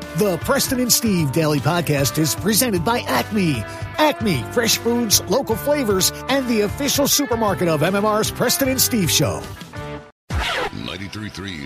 The Preston and Steve Daily Podcast is presented by Acme. Acme, fresh foods, local flavors, and the official supermarket of MMR's Preston and Steve Show. 93.3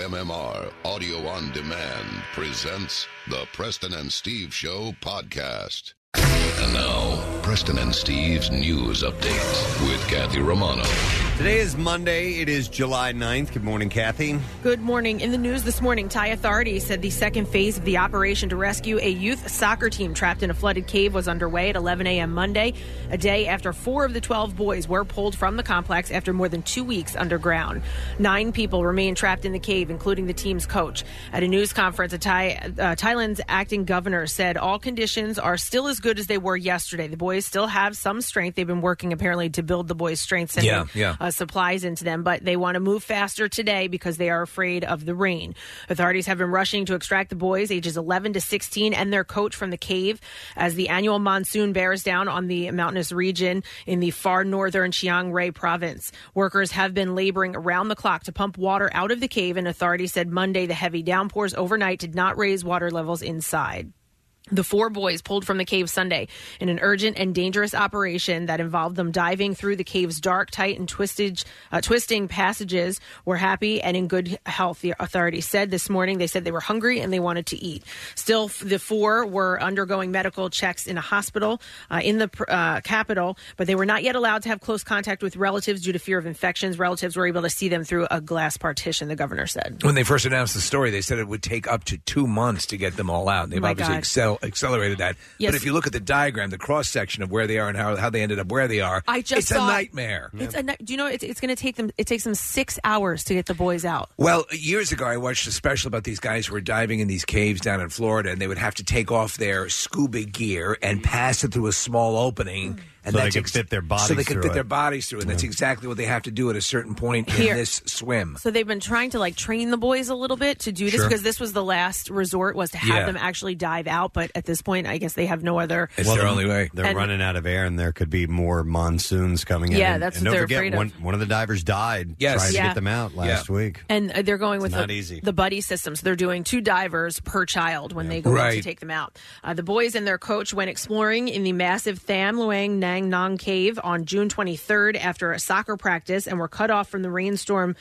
WMMR Audio on Demand presents the Preston and Steve Show podcast. And now, Preston and Steve's News Update with Kathy Romano. Today is Monday. It is July 9th. Good morning, Kathy. Good morning. In the news this morning, Thai authorities said the second phase of the operation to rescue a youth soccer team trapped in a flooded cave was underway at 11 a.m. Monday, a day after 4 of the 12 boys were pulled from the complex after more than 2 weeks underground. 9 people remain trapped in the cave, including the team's coach. At a news conference, Thailand's acting governor said all conditions are still as good as they were yesterday. The boys still have some strength. They've been working apparently to build the boys' strength, sending supplies into them, but they want to move faster today because they are afraid of the rain. Authorities have been rushing to extract the boys ages 11 to 16 and their coach from the cave as the annual monsoon bears down on the mountainous region in the far northern Chiang Rai province. Workers have been laboring around the clock to pump water out of the cave, and authorities said Monday the heavy downpours overnight did not raise water levels inside. The 4 boys pulled from the cave Sunday in an urgent and dangerous operation that involved them diving through the cave's dark, tight, and twisting passages were happy and in good health, the authorities said this morning. They said they were hungry and they wanted to eat. Still, the 4 were undergoing medical checks in a hospital in the capital, but they were not yet allowed to have close contact with relatives due to fear of infections. Relatives were able to see them through a glass partition, the governor said. When they first announced the story, they said it would take up to 2 months to get them all out. They've obviously accelerated that. Yes. But if you look at the diagram, the cross-section of where they are and how they ended up where they are, it's a nightmare. Do you know it's going to take them? It takes them 6 hours to get the boys out. Well, years ago, I watched a special about these guys who were diving in these caves down in Florida, and they would have to take off their scuba gear and pass it through a small opening. And so they could fit their bodies through it. And that's exactly what they have to do at a certain point in this swim. So they've been trying to train the boys a little bit to do this because this was the last resort, was to have them actually dive out. But at this point, I guess they have no other. It's their only way. They're running out of air, and there could be more monsoons coming in. Yeah, that's what they're afraid of. One of the divers died trying to get them out last week. And they're going with the buddy system. So they're doing 2 divers per child when they go out to take them out. The boys and their coach went exploring in the massive Tham Luang Nang Nong cave on June 23rd after a soccer practice and were cut off from the rainstorm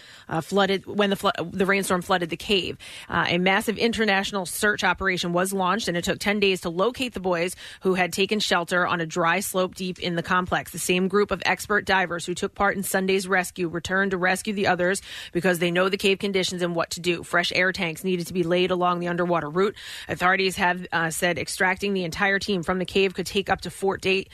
the rainstorm flooded the cave. A massive international search operation was launched, and it took 10 days to locate the boys who had taken shelter on a dry slope deep in the complex. The same group of expert divers who took part in Sunday's rescue returned to rescue the others because they know the cave conditions and what to do. Fresh air tanks needed to be laid along the underwater route. Authorities have said extracting the entire team from the cave could take up to 4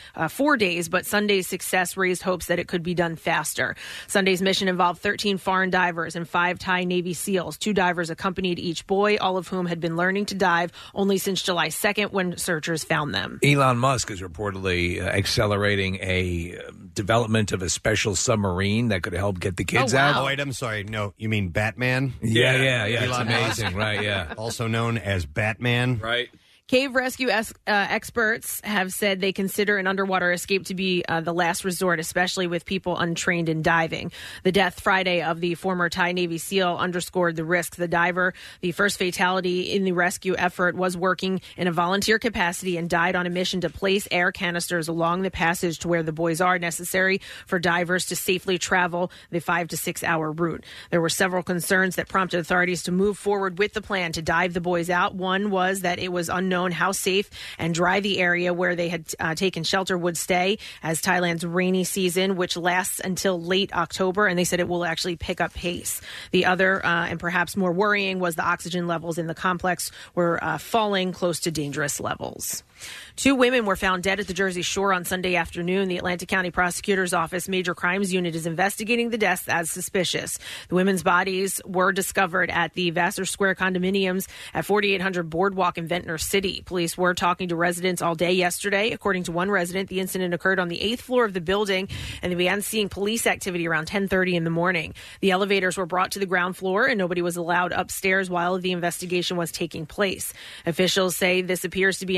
days, but Sunday's success raised hopes that it could be done faster. Sunday's mission involved 13 foreign divers and 5 Thai Navy SEALs. 2 divers accompanied each boy, all of whom had been learning to dive only since July 2nd when searchers found them. Elon Musk is reportedly accelerating a development of a special submarine that could help get the kids out. Oh, wait, I'm sorry. No, you mean Batman? Yeah. It's Elon amazing, right? Yeah. Also known as Batman. Right. Cave rescue experts have said they consider an underwater escape to be the last resort, especially with people untrained in diving. The death Friday of the former Thai Navy SEAL underscored the risk. The diver, the first fatality in the rescue effort, was working in a volunteer capacity and died on a mission to place air canisters along the passage to where the boys are, necessary for divers to safely travel the 5 to 6 hour route. There were several concerns that prompted authorities to move forward with the plan to dive the boys out. One was that it was unknown how safe and dry the area where they had taken shelter would stay as Thailand's rainy season, which lasts until late October, and they said it will actually pick up pace. The other, and perhaps more worrying, was the oxygen levels in the complex were falling close to dangerous levels. 2 women were found dead at the Jersey Shore on Sunday afternoon. The Atlantic County Prosecutor's Office Major Crimes Unit is investigating the deaths as suspicious. The women's bodies were discovered at the Vassar Square condominiums at 4800 Boardwalk in Ventnor City. Police were talking to residents all day yesterday. According to one resident, the incident occurred on the 8th floor of the building, and they began seeing police activity around 10:30 in the morning. The elevators were brought to the ground floor, and nobody was allowed upstairs while the investigation was taking place. Officials say this appears to be an isolated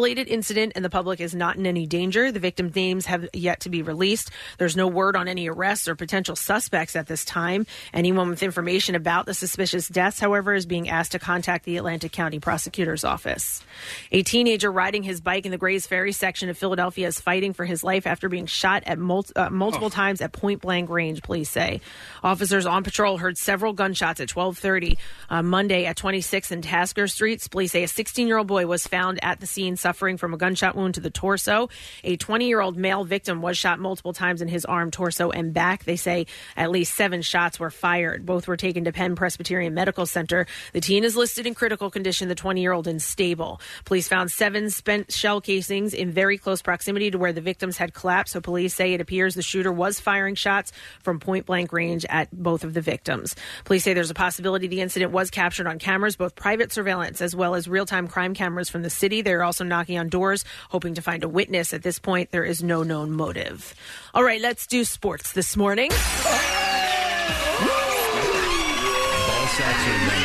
isolated incident and the public is not in any danger. The victims' names have yet to be released. There's no word on any arrests or potential suspects at this time. Anyone with information about the suspicious deaths, however, is being asked to contact the Atlantic County Prosecutor's Office. A teenager riding his bike in the Grays Ferry section of Philadelphia is fighting for his life after being shot at multiple times at point-blank range, police say. Officers on patrol heard several gunshots at 12:30 Monday at 26th and Tasker Streets. Police say a 16-year-old boy was found at the scene suffering from a gunshot wound to the torso. A 20-year-old male victim was shot multiple times in his arm, torso, and back. They say at least 7 shots were fired. Both were taken to Penn Presbyterian Medical Center. The teen is listed in critical condition, the 20-year-old in stable. Police found 7 spent shell casings in very close proximity to where the victims had collapsed, so police say it appears the shooter was firing shots from point-blank range at both of the victims. Police say there's a possibility the incident was captured on cameras, both private surveillance as well as real-time crime cameras from the city. They're also knocking on doors, hoping to find a witness. At this point, there is no known motive. All right, let's do sports this morning. Ball sacks are many.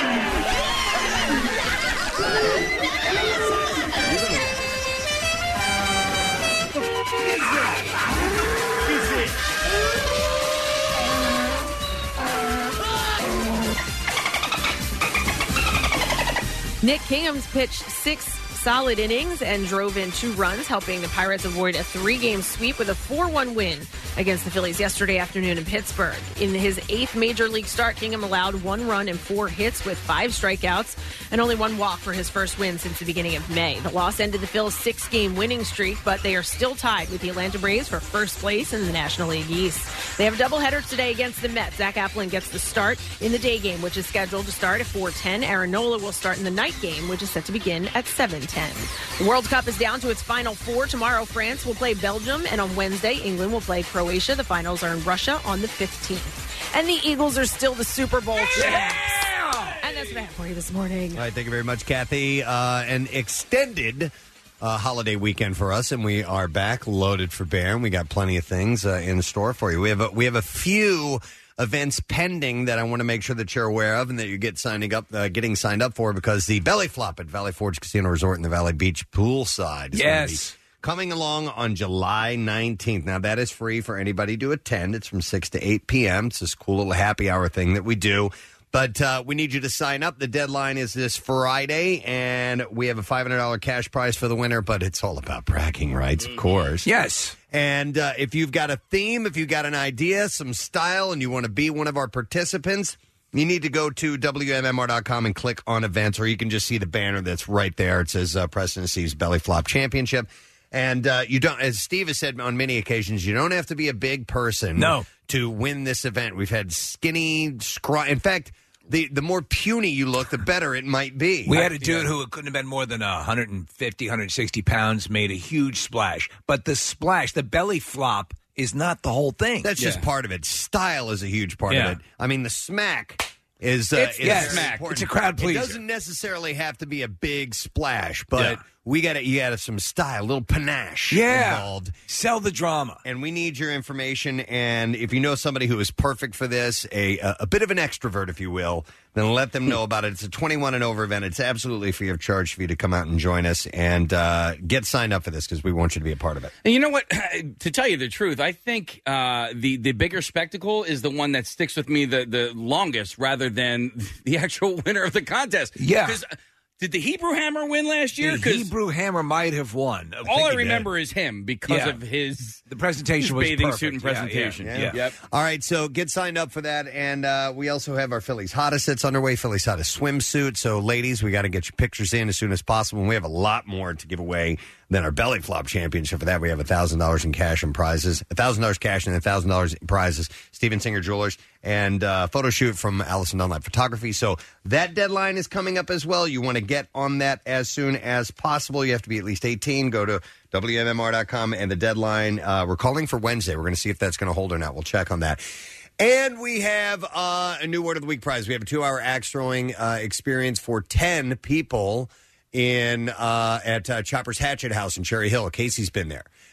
Nick Kingham's pitched 6 solid innings and drove in 2 runs, helping the Pirates avoid a 3-game sweep with a 4-1 win against the Phillies yesterday afternoon in Pittsburgh. In his 8th major league start, Kingham allowed 1 run and 4 hits with 5 strikeouts and only 1 walk for his first win since the beginning of May. The loss ended the Phils' 6-game winning streak, but they are still tied with the Atlanta Braves for first place in the National League East. They have a doubleheader today against the Mets. Zach Eflin gets the start in the day game, which is scheduled to start at 4:10. Aaron Nola will start in the night game, which is set to begin at 7:10. The World Cup is down to its final 4. Tomorrow, France will play Belgium, and on Wednesday, England will play Croatia. The finals are in Russia on the 15th. And the Eagles are still the Super Bowl champs. And that's what I have for you this morning. All right, thank you very much, Kathy. An extended holiday weekend for us, and we are back loaded for bear, and we got plenty of things in store for you. We have a few events pending that I want to make sure that you're aware of and that you get getting signed up for, because the Belly Flop at Valley Forge Casino Resort in the Valley Beach poolside is going to be coming along on July 19th. Now, that is free for anybody to attend. It's from 6 to 8 p.m. It's this cool little happy hour thing that we do. But we need you to sign up. The deadline is this Friday, and we have a $500 cash prize for the winner, but it's all about bragging rights, of course. Yes. And if you've got a theme, if you've got an idea, some style, and you want to be one of our participants, you need to go to WMMR.com and click on events, or you can just see the banner that's right there. It says Preston and Steve's Belly Flop Championship. And you don't, as Steve has said on many occasions, you don't have to be a big person to win this event. We've had skinny, in fact, the more puny you look, the better it might be. We had a dude who couldn't have been more than 150, 160 pounds, made a huge splash. But the splash, the belly flop, is not the whole thing. That's just part of it. Style is a huge part of it. I mean, the smack is smack. It's a crowd pleaser. It doesn't necessarily have to be a big splash, but you got some style, a little panache involved. Sell the drama. And we need your information. And if you know somebody who is perfect for this, a bit of an extrovert, if you will, then let them know about it. It's a 21 and over event. It's absolutely free of charge for you to come out and join us and get signed up for this, because we want you to be a part of it. And you know what? To tell you the truth, I think the bigger spectacle is the one that sticks with me the longest, rather than the actual winner of the contest. Yeah. Did the Hebrew Hammer win last year? The Hebrew Hammer might have won. All I remember is him because of the presentation was bathing perfect. suit and presentation. Yep. All right, so get signed up for that. And we also have our Phillies Hottest that's underway, Phillies Hottest swimsuit. So, ladies, we got to get your pictures in as soon as possible. And we have a lot more to give away than our Belly Flop Championship. For that, we have $1,000 in cash and prizes, $1,000 cash and $1,000 in prizes. Steven Singer Jewelers and photo shoot from Allison Dunlap Photography. So that deadline is coming up as well. You want to get on that as soon as possible. You have to be at least 18. Go to WMMR.com, and the deadline, we're calling for Wednesday. We're going to see if that's going to hold or not. We'll check on that. And we have a new Word of the Week prize. We have a 2-hour axe throwing experience for 10 people at Chopper's Hatchet House in Cherry Hill. Casey's been there.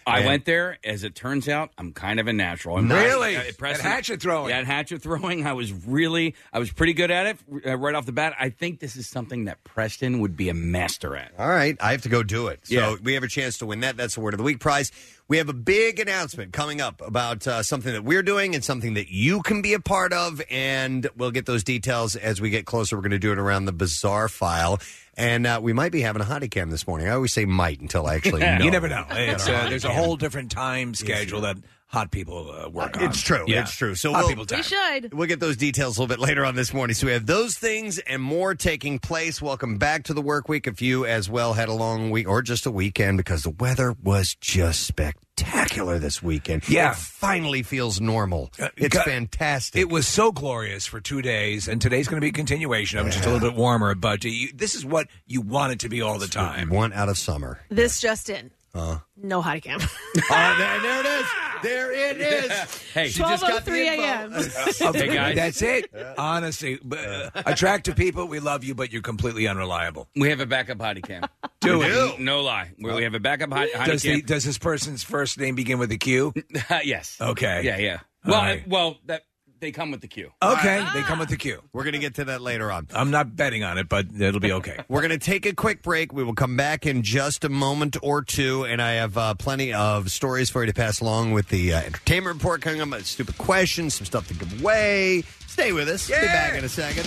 I went there. As it turns out, I'm kind of a natural. Really? At hatchet throwing? Yeah, at hatchet throwing. I was pretty good at it right off the bat. I think this is something that Preston would be a master at. All right. I have to go do it. So Yeah. we have a chance to win that. That's the Word of the Week prize. We have a big announcement coming up about something that we're doing and something that you can be a part of, and we'll get those details as we get closer. We're going to do it around the Bizarre File, and we might be having a hottie cam this morning. I always say might until I actually know. You never know. There's a whole different time schedule that hot people work on. It's true. Yeah. It's true. So hot people time. We should. We'll get those details a little bit later on this morning. So we have those things and more taking place. Welcome back to the work week. If you as well had a long week or just a weekend, because the weather was just spectacular this weekend. Yeah. It finally feels normal. It's fantastic. It was so glorious for 2 days, and today's going to be a continuation of it, just a little bit warmer. But this is what you want it to be all the time. One out of summer. This just in. No hottie cam. There it is. There it is. Hey, she just got the 12:03 info. a.m. Hey, guys. That's it. Honestly, attractive people, we love you, but you're completely unreliable. We have a backup hottie cam. Do it. No lie. We have a backup hottie cam. Does this person's first name begin with a Q? Yes. Okay. Yeah. All right. They come with the Q. Okay, they come with the Q. We're going to get to that later on. I'm not betting on it, but it'll be okay. We're going to take a quick break. We will come back in just a moment or two, and I have plenty of stories for you to pass along with the entertainment report coming up, stupid questions, some stuff to give away. Stay with us. Be back in a second.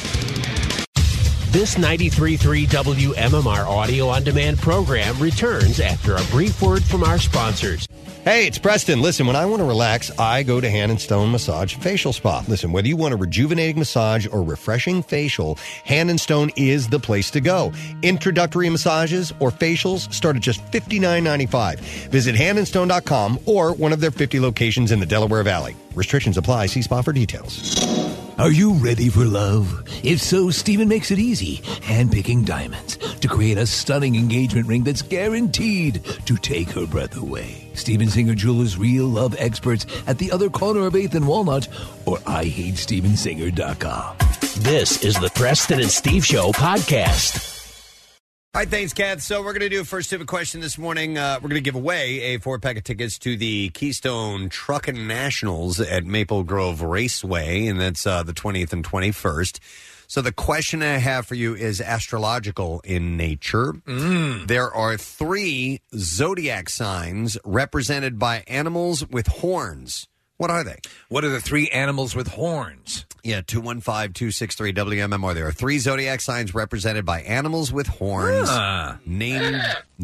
This 93.3 WMMR audio on demand program returns after a brief word from our sponsors. Hey, it's Preston. Listen, when I want to relax, I go to Hand & Stone Massage Facial Spa. Listen, whether you want a rejuvenating massage or refreshing facial, Hand & Stone is the place to go. Introductory massages or facials start at just $59.95. Visit handandstone.com or one of their 50 locations in the Delaware Valley. Restrictions apply. See spa for details. Are you ready for love? If so, Steven makes it easy, handpicking diamonds to create a stunning engagement ring that's guaranteed to take her breath away. Steven Singer Jewelers' real love experts at the other corner of 8th and Walnut, or IHateStevenSinger.com. This is the Preston and Steve Show podcast. All right, thanks, Kath. So we're going to do a first stupid question this morning. We're going to give away a 4-pack of tickets to the Keystone Truckin' Nationals at Maple Grove Raceway, and that's the 20th and 21st. So the question I have for you is astrological in nature. There are 3 zodiac signs represented by animals with horns. What are they? What are the 3 animals with horns? Yeah, 215-263-WMMR. There are 3 zodiac signs represented by animals with horns. Named.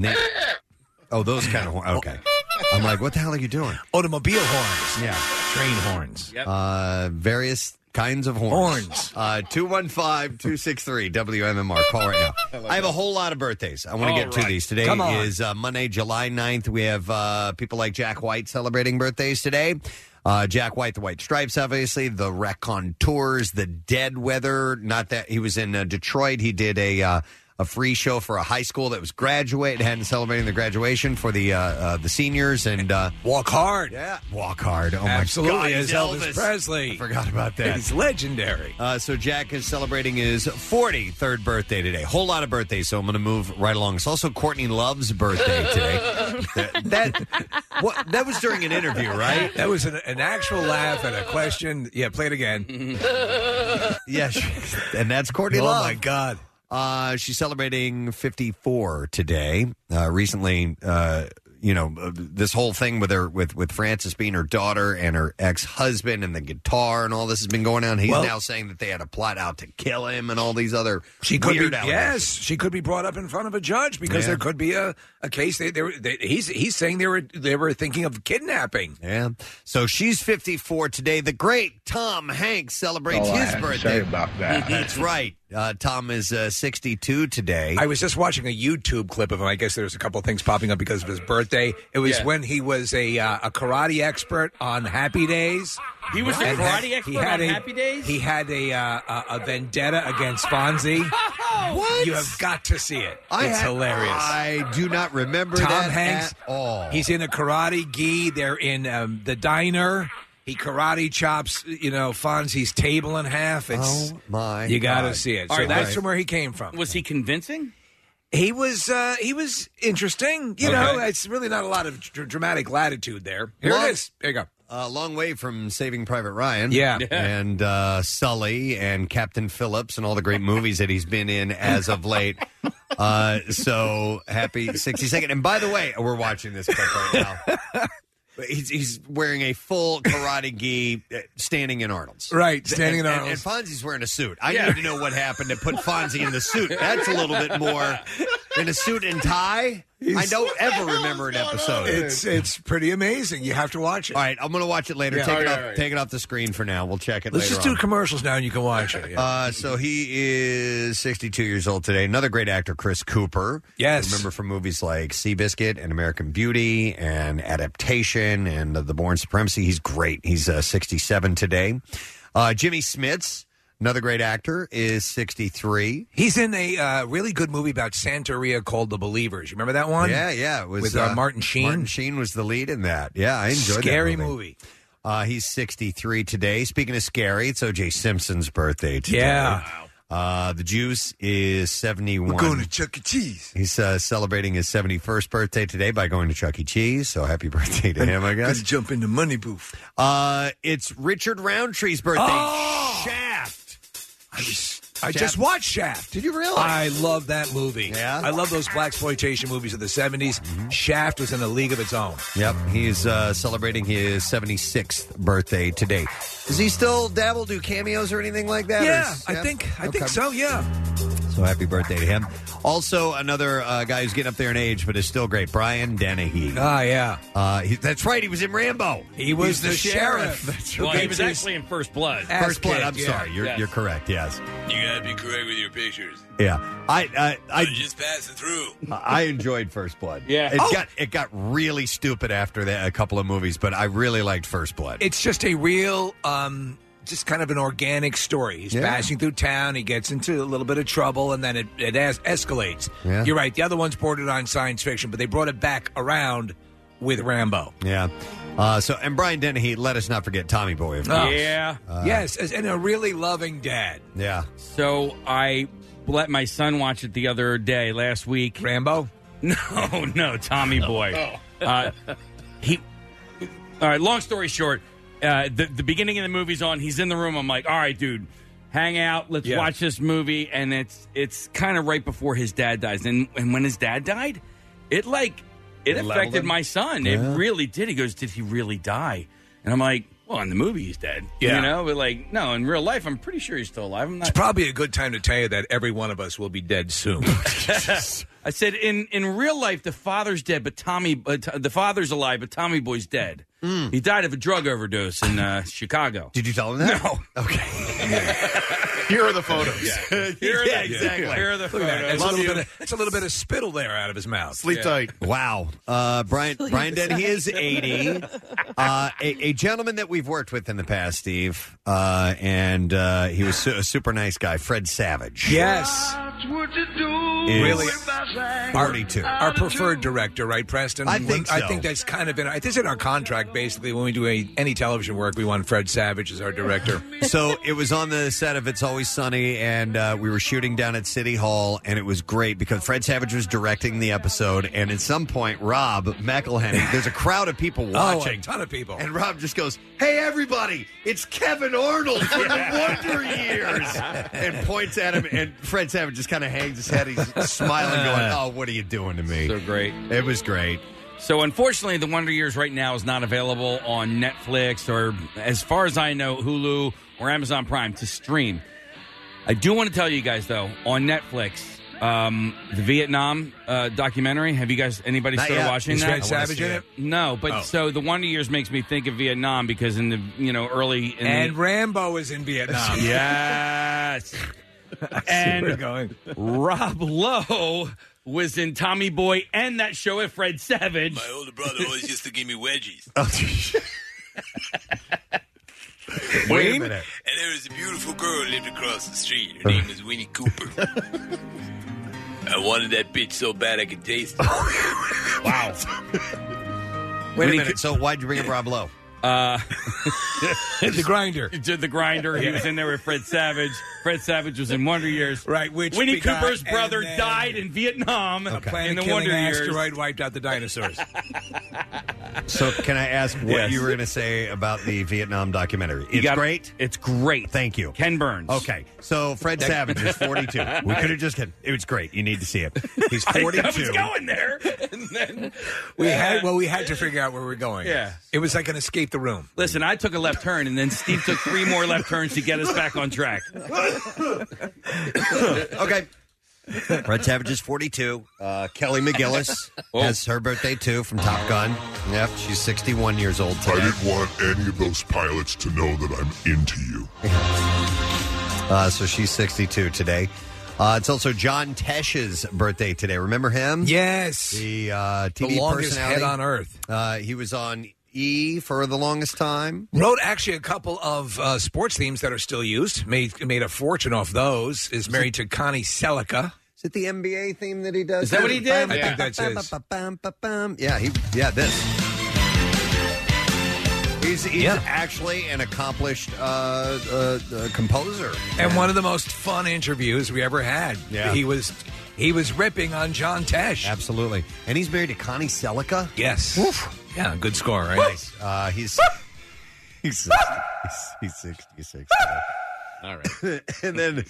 Oh, those kind of horns. Okay. I'm like, what the hell are you doing? Automobile horns. Yeah. Train horns. Yep. Various kinds of horns. 215-263-WMMR. Call right now. I have a whole lot of birthdays. I want to get to these. Today is Monday, July 9th. We have people like Jack White celebrating birthdays today. Jack White, the White Stripes, obviously, the Raconteurs, the Dead Weather. Not that he was in Detroit. He did a free show for a high school that was celebrating the graduation for the seniors and Walk Hard. Yeah, Walk Hard. Oh Absolutely, my God, as Elvis Presley. I forgot about that. He's legendary. So Jack is celebrating his 43rd birthday today. Whole lot of birthdays, so I'm going to move right along. It's also Courtney Love's birthday today. That was during an interview, right? That was an actual laugh and a question. Yeah, play it again. Yes, and that's Courtney Love. Oh my God. She's celebrating 54 today. Recently, this whole thing with her, with Frances being her daughter and her ex-husband and the guitar and all this has been going on. He's now saying that they had a plot out to kill him and all these other weird allegations. Yes, she could be brought up in front of a judge because there could be a case. He's saying they were thinking of kidnapping. Yeah. So she's 54 today. The great Tom Hanks celebrates his birthday. About that. That's right. Tom is 62 today. I was just watching a YouTube clip of him. I guess there's a couple of things popping up because of his birthday. It was when he was a karate expert on Happy Days. He was a karate expert on Happy Days? He had a vendetta against Fonzie. What? You have got to see it. It's hilarious. I do not remember Tom that Hanks, at all. He's in a karate gi. They're in the diner. He karate chops, Fonzie's table in half. It's, my you got to God. see it. All So right, that's from where he came from. Was he convincing? He was interesting. You know, it's really not a lot of dramatic latitude there. Here it is. There you go. A long way from Saving Private Ryan. Yeah. And Sully and Captain Phillips and all the great movies that he's been in as of late. So happy 62nd. And by the way, we're watching this clip right now. He's wearing a full karate gi standing in Arnold's. Right, standing in Arnold's. And Fonzie's wearing a suit. I need to know what happened to put Fonzie in the suit. That's a little bit more in a suit and tie. I don't ever remember an episode. It's pretty amazing. You have to watch it. All right, I'm going to watch it later. Take it off the screen for now. We'll check it Let's later just do commercials now and you can watch it. Yeah. So he is 62 years old today. Another great actor, Chris Cooper. Yes. Remember from movies like Seabiscuit and American Beauty and Adaptation and The Bourne Supremacy. He's great. He's 67 today. Jimmy Smits. Another great actor is 63. He's in a really good movie about Santeria called The Believers. You remember that one? Yeah. It was with Martin Sheen. Martin Sheen was the lead in that. Yeah, I enjoyed Scary that movie. He's 63 today. Speaking of scary, it's O.J. Simpson's birthday today. Yeah. The Juice is 71. We're going to Chuck E. Cheese. He's celebrating his 71st birthday today by going to Chuck E. Cheese. So happy birthday to him, I guess. Let's jump in the money booth. It's Richard Roundtree's birthday. Shaft. I just watched Shaft. Did you really? I love that movie. Yeah? I love those blaxploitation movies of the 70s. Mm-hmm. Shaft was in a league of its own. Yep. He's celebrating his 76th birthday today. Does he still do cameos or anything like that? Yeah, I think so, yeah. So happy birthday to him. Also, another guy who's getting up there in age, but is still great, Brian Dennehy. Ah, yeah. That's right. He was in Rambo. He was the sheriff. That's right. Well, he was actually in First Blood. First Blood. I'm sorry. You're correct. Yes. You gotta be correct with your pictures. Yeah. I just passing through. I enjoyed First Blood. Yeah. It got really stupid after that, a couple of movies, but I really liked First Blood. It's just a real just kind of an organic story. He's passing through town. He gets into a little bit of trouble, and then it escalates. Yeah. You're right. The other one's bordered on science fiction, but they brought it back around with Rambo. Yeah. And Brian Dennehy, let us not forget Tommy Boy. Of Oh. course. Yeah. Yes, and a really loving dad. Yeah. So I let my son watch it the other day, last week. Rambo? No, Tommy Boy. All right, long story short, the beginning of the movie's on. He's in the room. I'm like, all right, dude, hang out. Let's watch this movie. And it's kind of right before his dad dies. And when his dad died, it affected my son. Yeah. It really did. He goes, did he really die? And I'm like, well, in the movie he's dead. Yeah. You know, but like, no, in real life, I'm pretty sure he's still alive. It's probably a good time to tell you that every one of us will be dead soon. I said, in real life, the father's dead, but the father's alive, but Tommy Boy's dead. He died of a drug overdose in Chicago. Did you tell him that? No. Okay. Here are the photos. Exactly. Here are the photos. It's a little bit of spittle there out of his mouth. Sleep tight. Wow. Brian Dennehy is 80. A gentleman that we've worked with in the past, Steve, and he was a super nice guy, Fred Savage. Yes. Really? 42. Our preferred director, right, Preston? I think so. I think that's kind of it's in our contract, basically. When we do any television work, we want Fred Savage as our director. So it was on the set of It's Always Sunny, and we were shooting down at City Hall, and it was great because Fred Savage was directing the episode, and at some point, Rob McElhenney, there's a crowd of people watching. A ton of people. And Rob just goes, "Hey, everybody, it's Kevin Arnold from the Wonder Years," and points at him, and Fred Savage just kind of hangs his head. He's smiling, going, "Oh, what are you doing to me?" So great. It was great. So unfortunately, The Wonder Years right now is not available on Netflix or, as far as I know, Hulu or Amazon Prime to stream. I do want to tell you guys, though, on Netflix, the Vietnam documentary. Have you guys, anybody Not started yet. watching Is that? Fred Savage in it? No, but so The Wonder Years makes me think of Vietnam because in the early And Rambo is in Vietnam. Yes. And And going. Rob Lowe was in Tommy Boy and that show with Fred Savage. My older brother always used to give me wedgies. Wait a minute. And there was a beautiful girl who lived across the street. Her name was Winnie Cooper. I wanted that bitch so bad I could taste it. Wow. Wait a minute. So why'd you bring up Rob Lowe? The Grinder. Did the Grinder. He was in there with Fred Savage. Fred Savage was in Wonder Years. Right, which Winnie begot- Cooper's brother and then- died in Vietnam in the Wonder Years. asteroid wiped out the dinosaurs. So, can I ask what you were going to say about the Vietnam documentary? It's great? It's great. Thank you. Ken Burns. Okay, so Fred Savage is 42. We could have just kidding. It was great. You need to see it. He's 42. I was going there. And then, We had to figure out where we're going. Yeah. It was like an escape the room. Listen, I took a left turn, and then Steve took 3 more left turns to get us back on track. Okay. Fred Savage is 42. Kelly McGillis has her birthday, too, from Top Gun. Yep, she's 61 years old today. I didn't want any of those pilots to know that I'm into you. So she's 62 today. It's also John Tesh's birthday today. Remember him? Yes. The TV the longest personality. head on earth. He was on E! for the longest time. Wrote actually a couple of sports themes that are still used. Made a fortune off those. Is married to Connie Selica. Is it the NBA theme that he does? Is that what he did? I think that's his. This. He's actually an accomplished composer. And one of the most fun interviews we ever had. Yeah. He was ripping on John Tesh. Absolutely. And he's married to Connie Selica? Yes. Woof. Yeah, good score, right? Nice. He's 66. All right. And then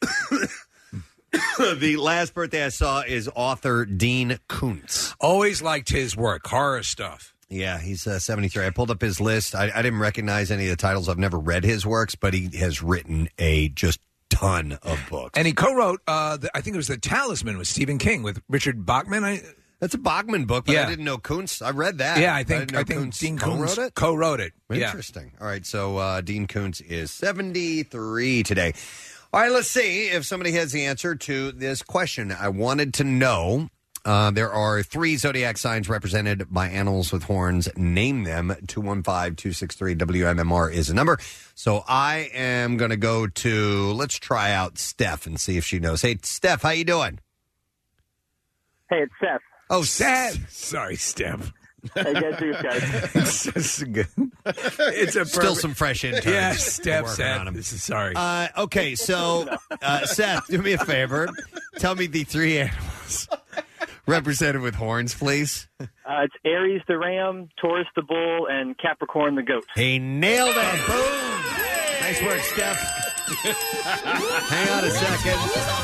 the last birthday I saw is author Dean Koontz. Always liked his work, horror stuff. Yeah, he's 73. I pulled up his list. I didn't recognize any of the titles. I've never read his works, but he has written a just ton of books. And he co-wrote, I think it was The Talisman with Stephen King with Richard Bachman. That's a Bachman book, but I didn't know Koontz. I read that. Yeah, I think Koontz Dean Koontz co-wrote it. Co-wrote it. Interesting. All right, so Dean Koontz is 73 today. All right, let's see if somebody has the answer to this question. I wanted to know, there are 3 zodiac signs represented by animals with horns. Name them. 215-263-WMMR is the number. So I am going to go to, let's try out Steph and see if she knows. Hey, Steph, how you doing? Hey, it's Seth. Oh, Seth. Sorry, Steph. How you guys doing, guys? It's good. It's a Still some fresh interns. Yeah, Steph Working said. on 'em. This is sorry. Okay, so Seth, do me a favor. Tell me the 3 animals represented with horns, please. It's Aries the ram, Taurus the bull, and Capricorn the goat. He nailed it. Boom. Nice work, Steph. Hang on a second.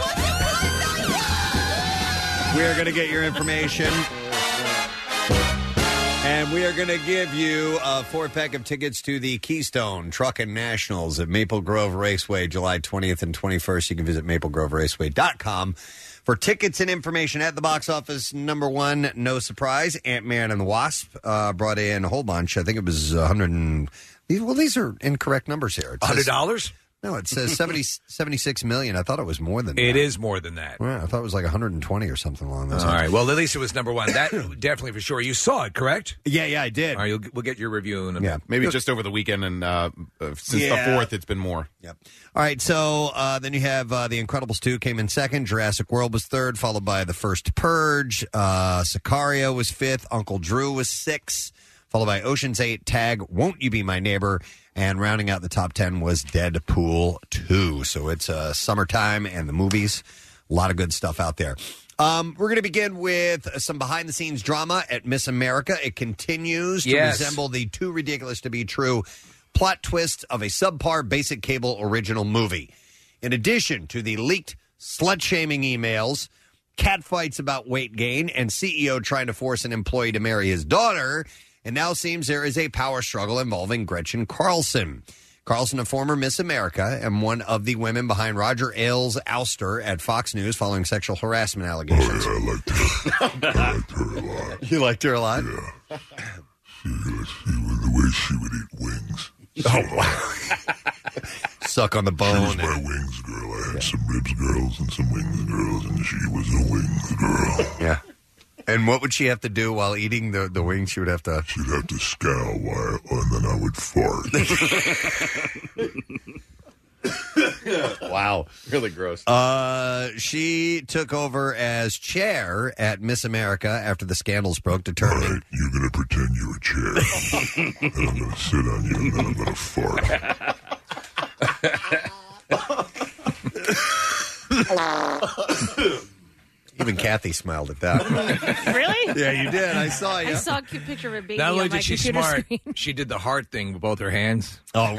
We are going to get your information. And we are going to give you a 4-pack of tickets to the Keystone Truckin' Nationals at Maple Grove Raceway, July 20th and 21st. You can visit maplegroveraceway.com for tickets and information at the box office. Number 1, no surprise, Ant-Man and the Wasp brought in a whole bunch. I think it was 100. Well, these are incorrect numbers here. $100? No, it says 76 million. I thought it was more than that. It is more than that. Yeah, I thought it was like 120 or something along those All lines. right. Well, at least it was number 1. That definitely for sure. You saw it, correct? Yeah, I did. All right, we'll get your review in a minute. Maybe just over the weekend, and since the 4th, it's been more. Yep. All right, so then you have The Incredibles 2 came in second. Jurassic World was third, followed by The First Purge. Sicario was 5th. Uncle Drew was 6th, followed by Ocean's 8, Tag, Won't You Be My Neighbor, and rounding out the top 10 was Deadpool 2. So it's summertime and the movies. A lot of good stuff out there. We're going to begin with some behind-the-scenes drama at Miss America. It continues to resemble the Too Ridiculous to Be True plot twist of a subpar basic cable original movie. In addition to the leaked slut-shaming emails, catfights about weight gain, and CEO trying to force an employee to marry his daughter, it now seems there is a power struggle involving Gretchen Carlson. Carlson, a former Miss America, and one of the women behind Roger Ailes' ouster at Fox News following sexual harassment allegations. Oh, yeah, I liked her a lot. You liked her a lot? Yeah. The way she would eat wings. Oh, wow. Suck on the bone. She was my wings girl. I had some ribs girls and some wings girls, and she was a wings girl. Yeah. And what would she have to do while eating the wings? She'd have to scowl and then I would fart. Wow. Really gross. She took over as chair at Miss America after the scandals broke to turn. All right, you're going to pretend you're a chair. And I'm going to sit on you and then I'm going to fart. Even Kathy smiled at that. Really? Yeah, you did. I saw you. I saw a cute picture of a baby Not only on my did she computer smart, screen. she did the heart thing with both her hands. Oh.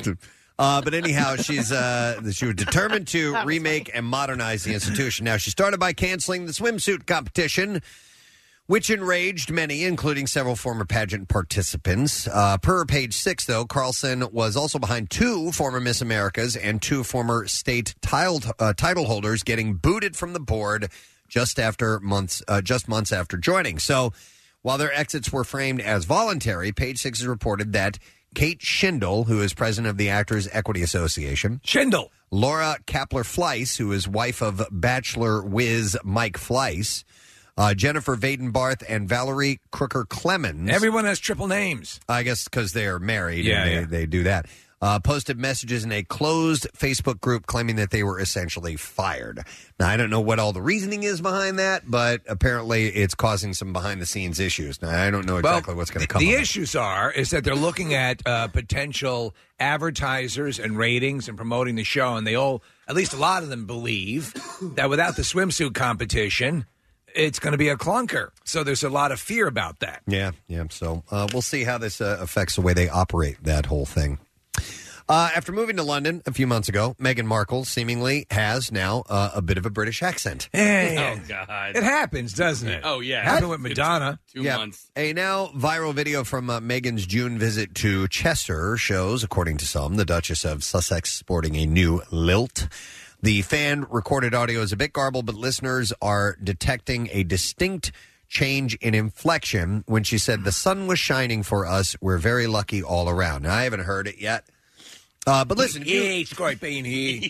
But anyhow, she was determined to remake and modernize the institution. Now, she started by canceling the swimsuit competition, which enraged many, including several former pageant participants. Per Page 6, though, Carlson was also behind 2 former Miss Americas and 2 former state title holders getting booted from the board just months after joining. So while their exits were framed as voluntary, Page 6 has reported that Kate Schindel, who is president of the Actors Equity Association. Schindel. Laura Kapler-Fleiss, who is wife of Bachelor whiz Mike Fleiss. Jennifer Vaden-Barth and Valerie Crooker-Clemens. Everyone has triple names. I guess because they're married Yeah, and they do that. Posted messages in a closed Facebook group claiming that they were essentially fired. Now, I don't know what all the reasoning is behind that, but apparently it's causing some behind-the-scenes issues. Now, I don't know exactly what's going to come The of it. issues is that they're looking at potential advertisers and ratings and promoting the show, and they all, at least a lot of them, believe that without the swimsuit competition, it's going to be a clunker. So there's a lot of fear about that. Yeah. So we'll see how this affects the way they operate that whole thing. After moving to London a few months ago, Meghan Markle seemingly has now a bit of a British accent. Hey, Oh, God. it happens, doesn't it? Oh, yeah. Happened with Madonna. 2 months. A now viral video from Meghan's June visit to Chester shows, according to some, the Duchess of Sussex sporting a new lilt. The fan-recorded audio is a bit garbled, but listeners are detecting a distinct change in inflection when she said, "The sun was shining for us. We're very lucky all around." Now, I haven't heard it yet. But listen, it's great being here.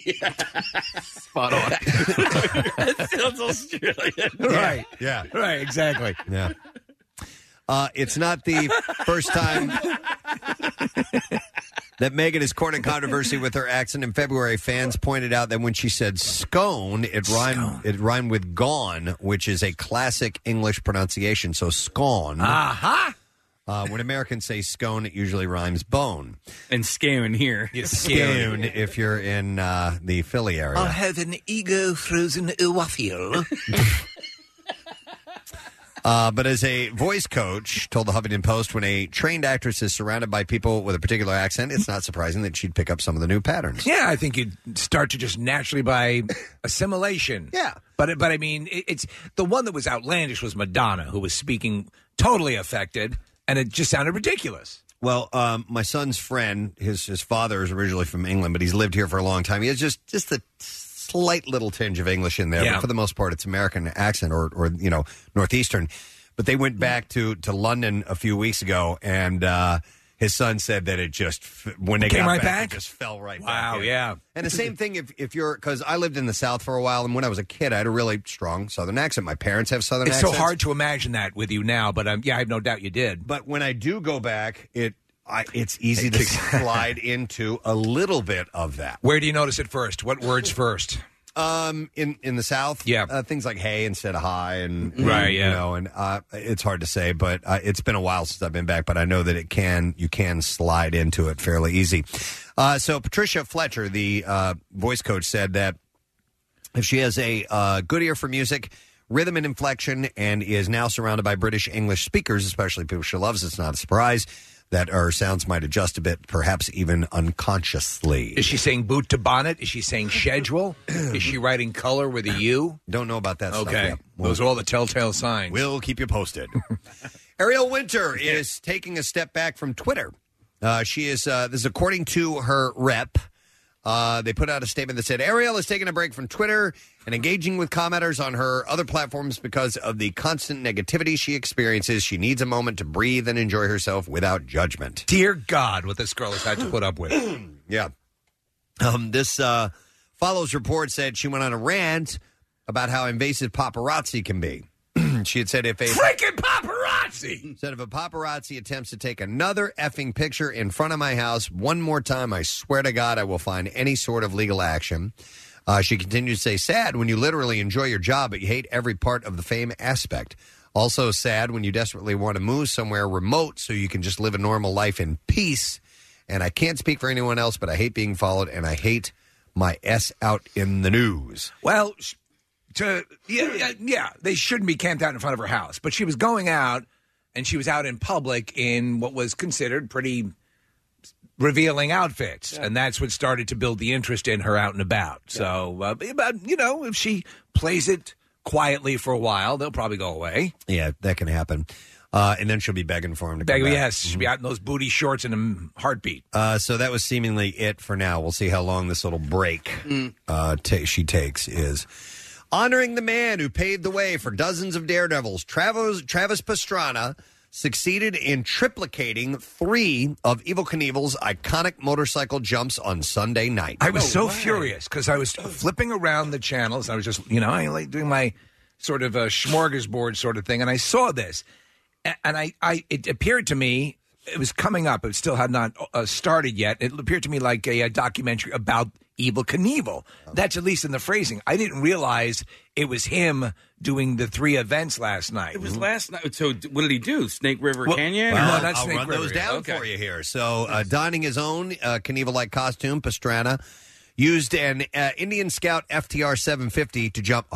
Spot on. That sounds Australian. Right. Yeah. Right, exactly. Yeah. It's not the first time that Meghan is courting controversy with her accent. In February, fans pointed out that when she said scone, it rhymed with gone, which is a classic English pronunciation. So scone. Uh-huh. When Americans say scone, it usually rhymes bone. And scone here. Scone if you're in the Philly area. I'll have an ego frozen waffle. But as a voice coach told the Huffington Post, when a trained actress is surrounded by people with a particular accent, it's not surprising that she'd pick up some of the new patterns. Yeah, I think you'd start to just naturally by assimilation. Yeah. But I mean, it's the one that was outlandish was Madonna, who was speaking totally affected, and it just sounded ridiculous. Well, my son's friend, his father is originally from England, but he's lived here for a long time. He has just a slight little tinge of English in there, Yeah. but for the most part, it's American accent or Northeastern. But they went back to London a few weeks ago, and his son said that it just, when they Came got right back, back? it just fell right back. Wow, in. yeah. And the same thing if you're, because I lived in the South for a while, and when I was a kid, I had a really strong Southern accent. My parents have Southern It's accents. so hard to imagine that with you now, but yeah, I have no doubt you did. But when I do go back, it's easy to slide into a little bit of that. Where do you notice it first? What words first? In the South, yeah, things like hey instead of hi, and right, you yeah. know, and it's hard to say, but it's been a while since I've been back. But I know that you can slide into it fairly easy. So Patricia Fletcher, the voice coach, said that if she has a good ear for music, rhythm and inflection, and is now surrounded by British English speakers, especially people she loves, it's not a surprise that her sounds might adjust a bit, perhaps even unconsciously. Is she saying boot to bonnet? Is she saying schedule? Is she writing color with a U? Don't know about that stuff Okay. yet. Those are all the telltale signs. We'll keep you posted. Ariel Winter is taking a step back from Twitter. She is, this is according to her rep. They put out a statement that said, Ariel is taking a break from Twitter and engaging with commenters on her other platforms because of the constant negativity she experiences. She needs a moment to breathe and enjoy herself without judgment. Dear God, what this girl has had to put up with. Yeah. This follows reports that she went on a rant about how invasive paparazzi can be. She had said freaking paparazzi! Said if a paparazzi attempts to take another effing picture in front of my house one more time, I swear to God I will find any sort of legal action. She continued to say, sad when you literally enjoy your job, but you hate every part of the fame aspect. Also sad when you desperately want to move somewhere remote so you can just live a normal life in peace. And I can't speak for anyone else, but I hate being followed and I hate my S out in the news. Well, they shouldn't be camped out in front of her house. But she was going out, and she was out in public in what was considered pretty revealing outfits. Yeah. And that's what started to build the interest in her out and about. Yeah. So, if she plays it quietly for a while, they'll probably go away. Yeah, that can happen. And then she'll be begging for him to come back. Yes, she'll be out in those booty shorts in a heartbeat. So that was seemingly it for now. We'll see how long this little break she takes is. Honoring the man who paved the way for dozens of daredevils, Travis Pastrana succeeded in triplicating 3 of Evel Knievel's iconic motorcycle jumps on Sunday night. I was furious because I was flipping around the channels. I was just, I like doing my sort of a smorgasbord sort of thing, and I saw this. And it appeared to me, it was coming up. It still had not started yet. It appeared to me like a documentary about Evel Knievel. That's at least in the phrasing. I didn't realize it was him doing the 3 events last night. It was last night. So what did he do? Snake River Canyon? Well, no, I'll run those down for you here. So donning his own Knievel-like costume, Pastrana used an Indian Scout FTR 750 to jump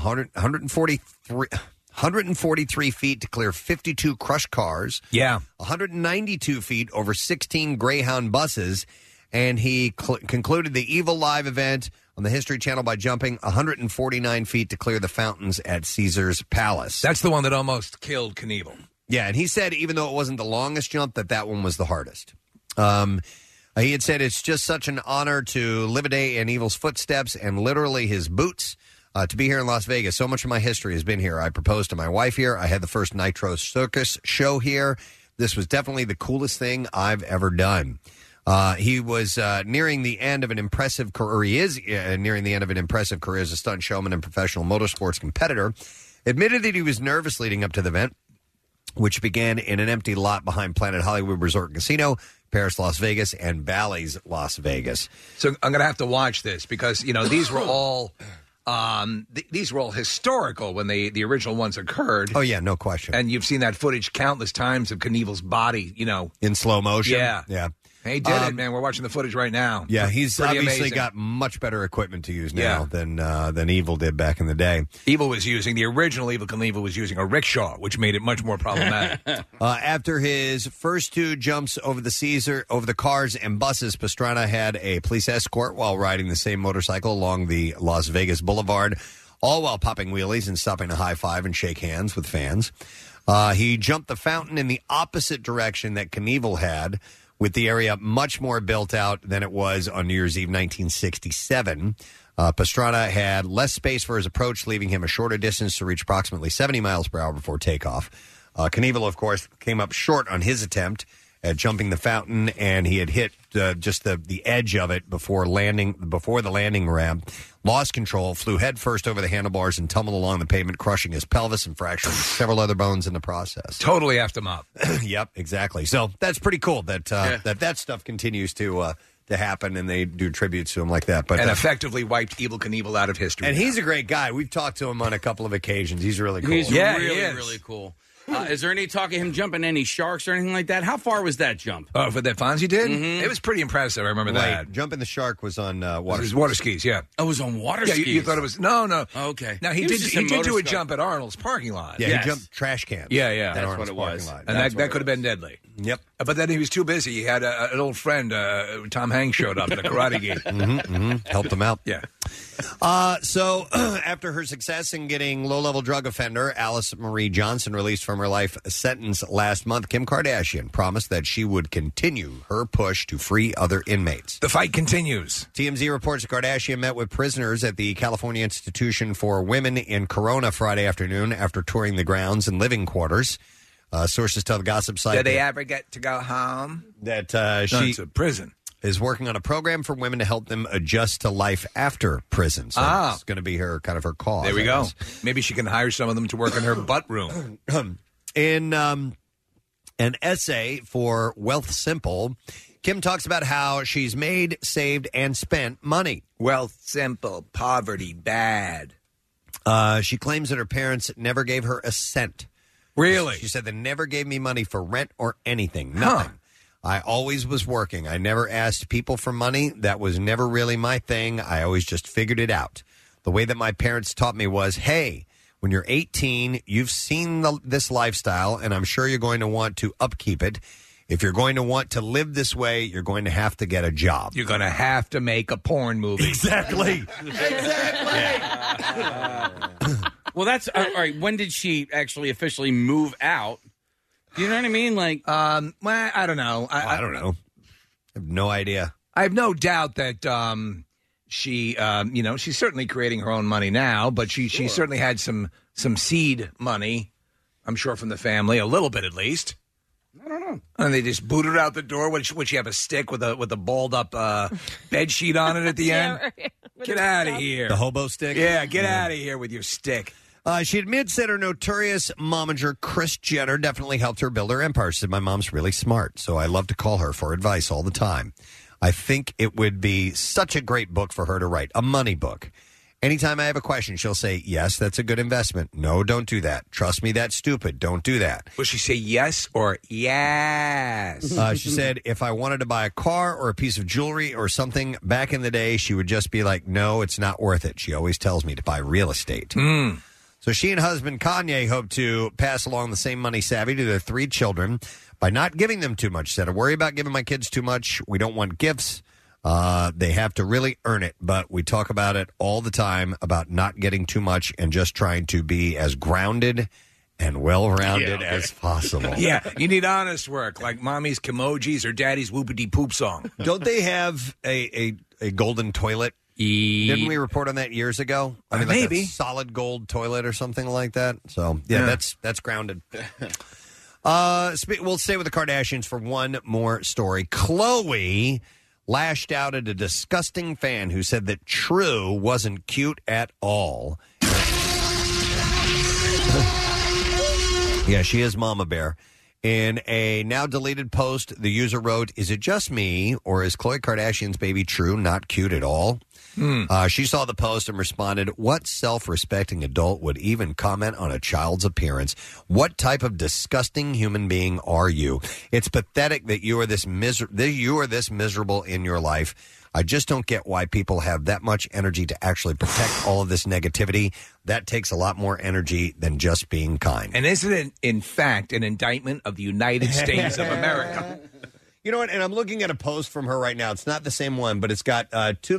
143 feet to clear 52 crushed cars. Yeah. 192 feet over 16 Greyhound buses. And he concluded the Evel Live event on the History Channel by jumping 149 feet to clear the fountains at Caesar's Palace. That's the one that almost killed Knievel. Yeah, and he said even though it wasn't the longest jump, that one was the hardest. He had said it's just such an honor to live a day in Evel's footsteps and literally his boots. To be here in Las Vegas. So much of my history has been here. I proposed to my wife here. I had the first Nitro Circus show here. This was definitely the coolest thing I've ever done. He was nearing the end of an impressive career. He is nearing the end of an impressive career as a stunt showman and professional motorsports competitor. Admitted that he was nervous leading up to the event, which began in an empty lot behind Planet Hollywood Resort and Casino, Paris, Las Vegas, and Bally's Las Vegas. So I'm going to have to watch this because, these were all... these were all historical when the original ones occurred. Oh, yeah, no question. And you've seen that footage countless times of Knievel's body, in slow motion. Yeah. He did it, man. We're watching the footage right now. Yeah, he's pretty obviously amazing. got much better equipment to use now than Evel did back in the day. The original Evel Knievel was using a rickshaw, which made it much more problematic. After his first 2 jumps over the cars and buses, Pastrana had a police escort while riding the same motorcycle along the Las Vegas Boulevard, all while popping wheelies and stopping to high five and shake hands with fans. He jumped the fountain in the opposite direction that Knievel had, with the area much more built out than it was on New Year's Eve 1967. Pastrana had less space for his approach, leaving him a shorter distance to reach approximately 70 miles per hour before takeoff. Knievel, of course, came up short on his attempt at jumping the fountain, and he had hit just the edge of it before the landing ramp. Lost control, flew headfirst over the handlebars and tumbled along the pavement, crushing his pelvis and fracturing several other bones in the process. Totally effed him up. Yep, exactly. So that's pretty cool that stuff continues to happen, and they do tributes to him like that. But effectively wiped Evel Knievel out of history. And he's a great guy. We've talked to him on a couple of occasions. He's really cool. He's really cool. Is there any talk of him jumping any sharks or anything like that? How far was that jump? Oh, for that Fonzie did? Mm-hmm. It was pretty impressive. I remember that. Jumping the shark was on water skis. Water skis, yeah. Oh, it was on water skis? You thought it was... No. Oh, okay. Now, he did do a jump at Arnold's parking lot. Yeah, he jumped trash cans. Yeah. That's what it was. And that could have been deadly. Yep. But then he was too busy. He had an old friend, Tom Hanks, showed up at a karate gi. Helped him out. Yeah. So, after her success in getting low-level drug offender Alice Marie Johnson released from her life sentence last month, Kim Kardashian promised that she would continue her push to free other inmates. The fight continues. TMZ reports that Kardashian met with prisoners at the California Institution for Women in Corona Friday afternoon after touring the grounds and living quarters. Sources tell the gossip site... Did they ever get to go home? That it's a prison. Is working on a program for women to help them adjust to life after prison. So it's going to be her cause. There we go. Maybe she can hire some of them to work in her butt room. In an essay for Wealth Simple, Kim talks about how she's made, saved, and spent money. Wealth Simple, poverty bad. She claims that her parents never gave her a cent. Really? She said they never gave me money for rent or anything. Nothing. I always was working. I never asked people for money. That was never really my thing. I always just figured it out. The way that my parents taught me was, hey, when you're 18, you've seen this lifestyle, and I'm sure you're going to want to upkeep it. If you're going to want to live this way, you're going to have to get a job. You're going to have to make a porn movie. Exactly. Well, that's all right. When did she actually officially move out? Do you know what I mean? Like, well, I don't know. I don't know. I have no idea. I have no doubt that she, she's certainly creating her own money now, but she certainly had some seed money, I'm sure, from the family, a little bit at least. I don't know. And they just booted her out the door. Would she have a stick with a balled up bed sheet on it at the end? Right. Get out of here. The hobo stick? Yeah, get out of here with your stick. She admits that her notorious momager, Kris Jenner, definitely helped her build her empire. She said, my mom's really smart, so I love to call her for advice all the time. I think it would be such a great book for her to write, a money book. Anytime I have a question, she'll say, yes, that's a good investment. No, don't do that. Trust me, that's stupid. Don't do that. Will she say yes or yes? She said, if I wanted to buy a car or a piece of jewelry or something back in the day, she would just be like, no, it's not worth it. She always tells me to buy real estate. So she and husband Kanye hope to pass along the same money savvy to their 3 children by not giving them too much. She said, I worry about giving my kids too much. We don't want gifts. They have to really earn it, but we talk about it all the time about not getting too much and just trying to be as grounded and well-rounded as possible. Yeah, you need honest work, like mommy's Kimojis or daddy's whoopity-poop song. Don't they have a golden toilet? Didn't we report on that years ago? I mean, like maybe. a solid gold toilet or something like that. So, yeah. that's grounded. We'll stay with the Kardashians for one more story. Khloe lashed out at a disgusting fan who said that True wasn't cute at all. Yeah, she is Mama Bear. In a now-deleted post, the user wrote, is it just me, or is Khloe Kardashian's baby True not cute at all? She saw the post and responded, what self-respecting adult would even comment on a child's appearance? What type of disgusting human being are you? It's pathetic that you are this miserable in your life. I just don't get why people have that much energy to actually protect all of this negativity. That takes a lot more energy than just being kind. And isn't it, in fact, an indictment of the United States of America? You know what? And I'm looking at a post from her right now. It's not the same one, but it's got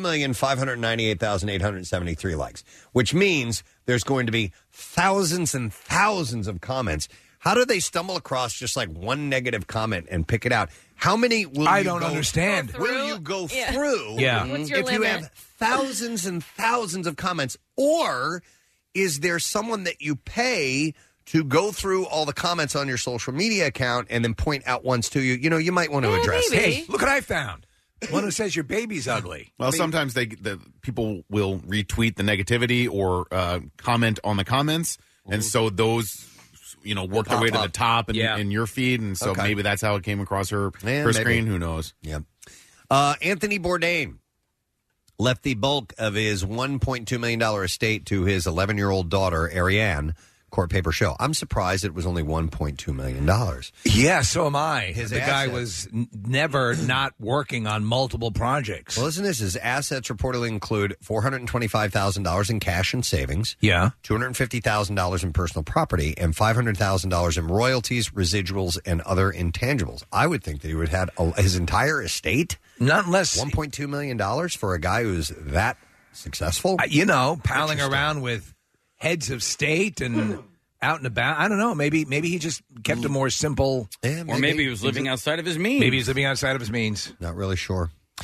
2,598,873 likes, which means there's going to be thousands and thousands of comments. How do they stumble across just like one negative comment and pick it out? How many will I don't understand. Will you go through What's your if limit? you have thousands and thousands of comments? Or is there someone that you pay to go through all the comments on your social media account and then point out ones to you? You know, you might want to address. Maybe. Hey, look what I found. One who says your baby's ugly. Well, sometimes the people will retweet the negativity or comment on the comments, and so those work their way to the top in your feed, and so maybe that's how it came across her screen. Who knows? Yeah. Anthony Bourdain left the bulk of his $1.2 million estate to his 11-year-old daughter, Ariane. Court paper show. I'm surprised it was only $1.2 million. Yeah, so am I. His the guy was never not working on multiple projects. Well, listen to this. His assets reportedly include $425,000 in cash and savings. Yeah. $250,000 in personal property and $500,000 in royalties, residuals, and other intangibles. I would think that he would have had his entire estate. Not unless $1.2 million for a guy who's that successful. Palling around with heads of state and out and about. I don't know. Maybe he just kept a more simple. Yeah, or maybe he was living outside of his means. Maybe he's living outside of his means. Not really sure.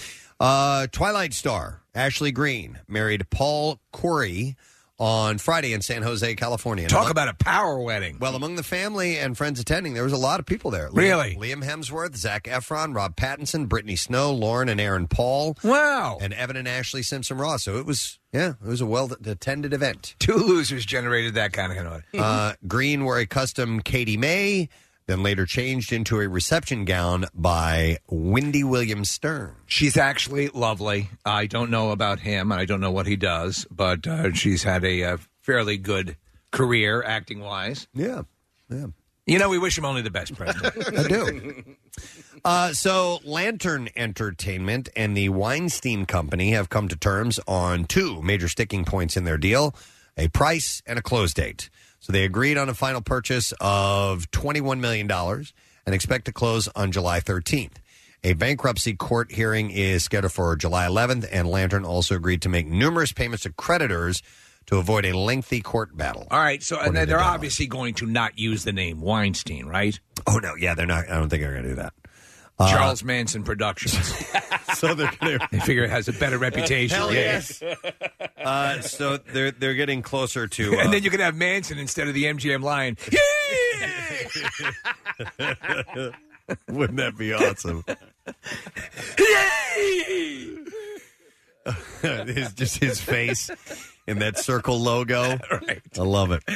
Twilight star Ashley Greene married Paul Corey on Friday in San Jose, California. Talk about a power wedding. Well, among the family and friends attending, there was a lot of people there. Really? Liam Hemsworth, Zac Efron, Rob Pattinson, Brittany Snow, Lauren and Aaron Paul. Wow. And Evan and Ashley Simpson-Ross. So it was a well-attended event. Two losers generated that kind of noise. Green wore a custom Katie May, then later changed into a reception gown by Wendy Williams-Stern. She's actually lovely. I don't know about him, and I don't know what he does, but she's had a fairly good career acting-wise. Yeah. You know, we wish him only the best, President. I do. So Lantern Entertainment and the Weinstein Company have come to terms on two major sticking points in their deal, a price and a close date. So they agreed on a final purchase of $21 million and expect to close on July 13th. A bankruptcy court hearing is scheduled for July 11th, and Lantern also agreed to make numerous payments to creditors to avoid a lengthy court battle. All right, so and then they're obviously going to not use the name Weinstein, right? Oh, no, yeah, they're not. I don't think they're going to do that. Charles Manson Productions. So they're going to... They figure it has a better reputation. Hell yes. So they're getting closer to... and then you can have Manson instead of the MGM Lion. Wouldn't that be awesome? Just his face in that circle logo. Right. I love it.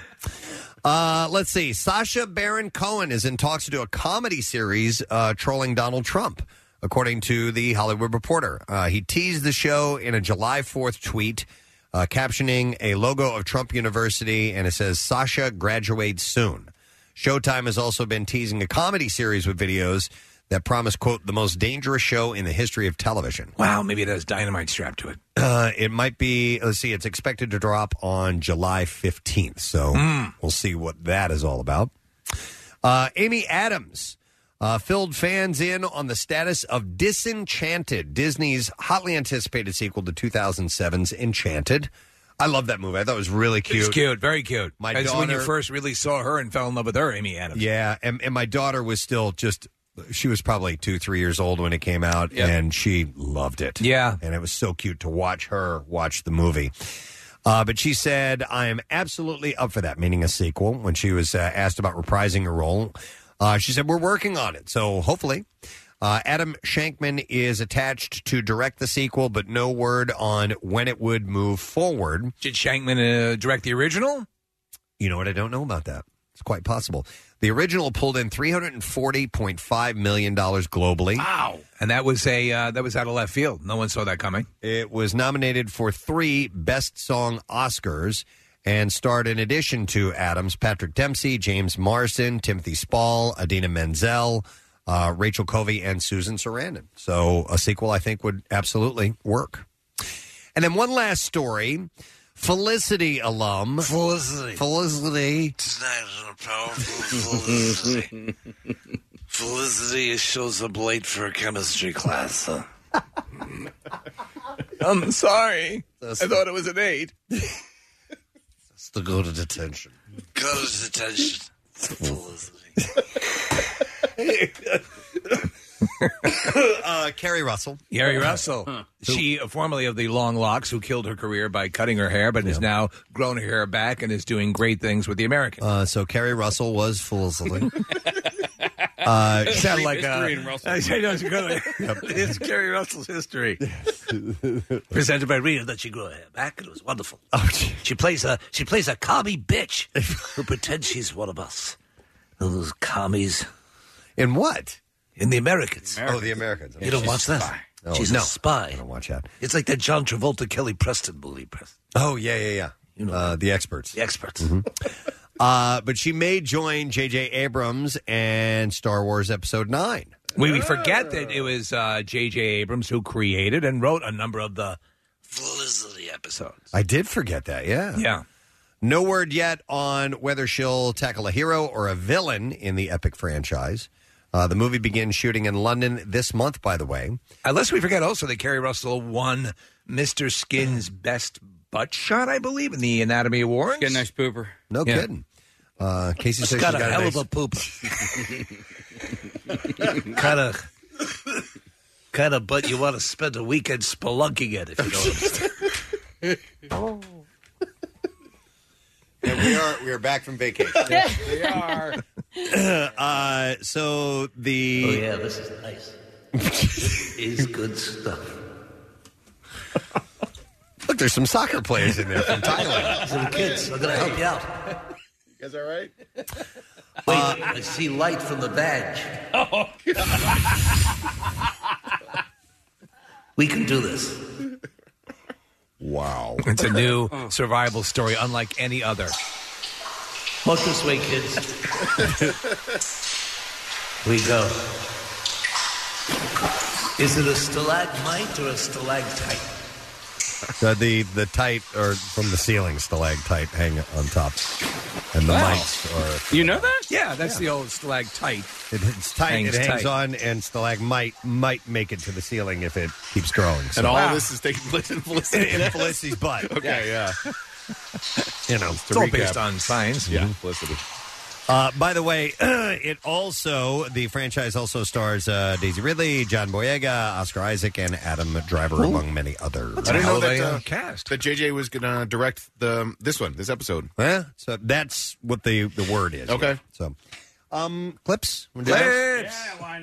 Let's see. Sacha Baron Cohen is in talks to do a comedy series trolling Donald Trump, according to The Hollywood Reporter. He teased the show in a July 4th tweet, captioning a logo of Trump University, and it says, Sasha graduates soon. Showtime has also been teasing a comedy series with videos that promise, quote, the most dangerous show in the history of television. Wow, maybe it has dynamite strapped to it. It might be, let's see, it's expected to drop on July 15th. So we'll see what that is all about. Amy Adams filled fans in on the status of Disenchanted, Disney's hotly anticipated sequel to 2007's Enchanted. I love that movie. I thought it was really cute. It's cute, very cute. That's when you daughter- first really saw her and fell in love with her, Amy Adams. Yeah, and my daughter was still just... She was probably 2-3 years old when it came out, and she loved it. Yeah. And it was so cute to watch her watch the movie. But she said, I am absolutely up for that, meaning a sequel, when she was asked about reprising her role. She said, we're working on it, so hopefully. Adam Shankman is attached to direct the sequel, but no word on when it would move forward. Did Shankman direct the original? You know what? I don't know about that. It's quite possible. The original pulled in $340.5 million globally. Wow. And that was out of left field. No one saw that coming. It was nominated for 3 Best Song Oscars and starred, in addition to Adams, Patrick Dempsey, James Marsden, Timothy Spall, Idina Menzel, Rachel Covey, and Susan Sarandon. So a sequel, I think, would absolutely work. And then one last story. Felicity alum. Felicity. Tonight on a powerful Felicity. Felicity shows up late for a chemistry class. I'm sorry. I thought it was an 8. It's to go to detention. Go to detention. Felicity. Carrie Russell. Carrie Russell. She, formerly of the Long Locks, who killed her career by cutting her hair, but has now grown her hair back and is doing great things with the Americans. So Carrie Russell was Felicity. Sound like history in Russell. It's Carrie Russell's history. Presented by Rita that she grew her hair back, and it was wonderful. Oh, she plays a commie bitch who pretends she's one of us. Those commies. In what? In The Americans. Oh, The Americans. You don't watch that? Oh, She's no. a spy. I don't watch that. It's like that John Travolta, Kelly Preston movie. Oh, yeah. You know, The Experts. The Experts. Mm-hmm. But she may join J.J. Abrams and Star Wars Episode 9. We forget that it was J.J. Abrams who created and wrote a number of the Felicity episodes. I did forget that, yeah. Yeah. No word yet on whether she'll tackle a hero or a villain in the epic franchise. The movie begins shooting in London this month, by the way. Unless we forget also that Carrie Russell won Mr. Skin's Best Butt Shot, I believe, in the Anatomy Awards. Get a nice pooper. No kidding. Casey says got she a hell of a poop. kind of butt you want to spend a weekend spelunking at, if you know what I'm saying. And we are back from vacation. Yes, we are. So the Oh yeah, this is nice. Is good stuff. Look, there's some soccer players in there from Thailand. Some kids. I'm gonna help you out. You guys all right? Wait, I see light from the badge. Oh, we can do this. Wow. It's a new survival story unlike any other. Walk this way, kids. We go. Is it a stalagmite or a stalactite? The tight or from the ceiling stalactite hang on top, and the mites are. You know that? Yeah, that's the old stalactite. It's tight. It hangs on, and stalagmite might make it to the ceiling if it keeps growing. So. And all of this is taking place in Felicity. In Felicity's butt. Okay, yeah. It's all based on science. Yeah, Felicity. By the way, the franchise also stars Daisy Ridley, John Boyega, Oscar Isaac, and Adam Driver, among many others. I didn't know that cast that JJ was going to direct this episode. Yeah, so that's what the word is. Okay, so clips. Yeah, why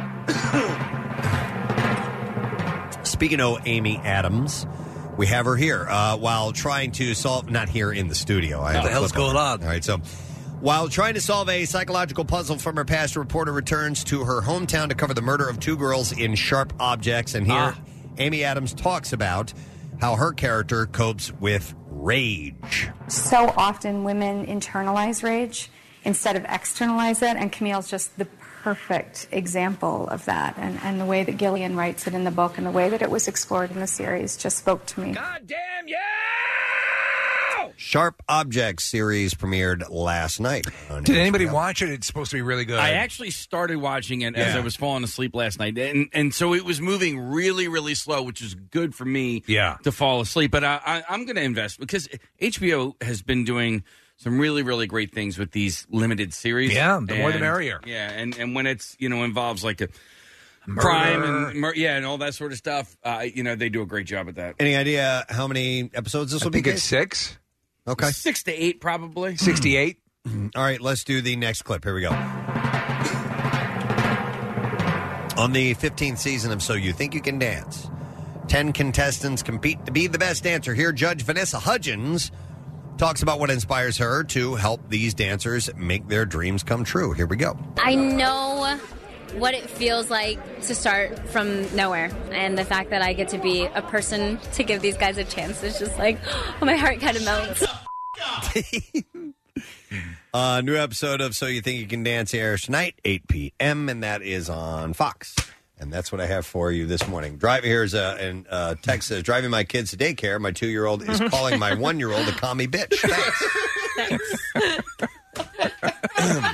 not? Speaking of Amy Adams, we have her here while trying to solve. Not here in the studio. What the hell's going on? All right, so. While trying to solve a psychological puzzle from her past, a reporter returns to her hometown to cover the murder of two girls in Sharp Objects. And here, Amy Adams talks about how her character copes with rage. So often women internalize rage instead of externalize it, and Camille's just the perfect example of that. And the way that Gillian writes it in the book and the way that it was explored in the series just spoke to me. God damn you! Sharp Objects series premiered last night. Did anybody watch it? It's supposed to be really good. I actually started watching it as I was falling asleep last night, and so it was moving really, really slow, which is good for me to fall asleep. But I'm going to invest because HBO has been doing some really, really great things with these limited series. Yeah, the more the merrier. Yeah, and when it's involves like a murder. crime and all that sort of stuff, they do a great job at that. Any idea how many episodes this will be? I think it's 6. Okay. 6 to 8, probably. 6 to 8. All right, let's do the next clip. Here we go. On the 15th season of So You Think You Can Dance, 10 contestants compete to be the best dancer. Here, Judge Vanessa Hudgens talks about what inspires her to help these dancers make their dreams come true. Here we go. I know what it feels like to start from nowhere, and the fact that I get to be a person to give these guys a chance is just like, my heart kind of melts. New episode of So You Think You Can Dance airs tonight, 8 p.m., and that is on Fox. And that's what I have for you this morning. Here's a text says, driving my kids to daycare. My 2-year-old is calling my 1-year-old a commie bitch. Thanks.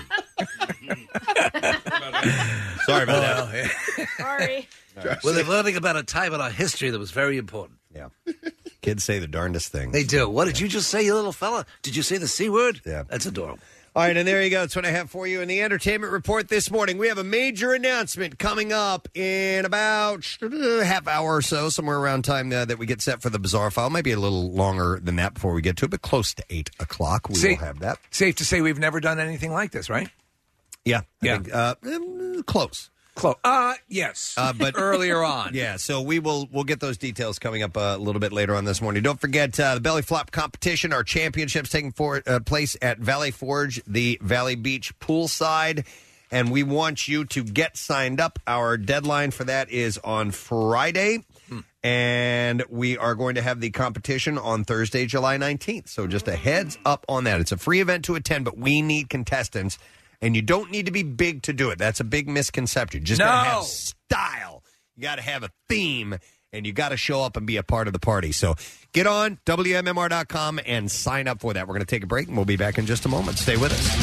Sorry about that. Sorry. Well, they're learning about a time in our history that was very important. Yeah. Kids say the darndest things. They do. What did you just say, you little fella? Did you say the C word? Yeah. That's adorable. All right, and there you go. That's what I have for you in the entertainment report this morning. We have a major announcement coming up in about half hour or so, somewhere around time that we get set for the Bizarre File. Might be a little longer than that before we get to it, but close to 8 o'clock. We will have that. Safe to say we've never done anything like this, right? Yeah. I think, close. Yes. But earlier on. Yeah, so we'll get those details coming up a little bit later on this morning. Don't forget the Belly Flop competition, our championships taking place at Valley Forge, the Valley Beach poolside. And we want you to get signed up. Our deadline for that is on Friday. And we are going to have the competition on Thursday, July 19th. So just a heads up on that. It's a free event to attend, but we need contestants. And you don't need to be big to do it. That's a big misconception. Just got to have style. You got to have a theme, and you got to show up and be a part of the party. So get on WMMR.com and sign up for that. We're going to take a break, and we'll be back in just a moment. Stay with us.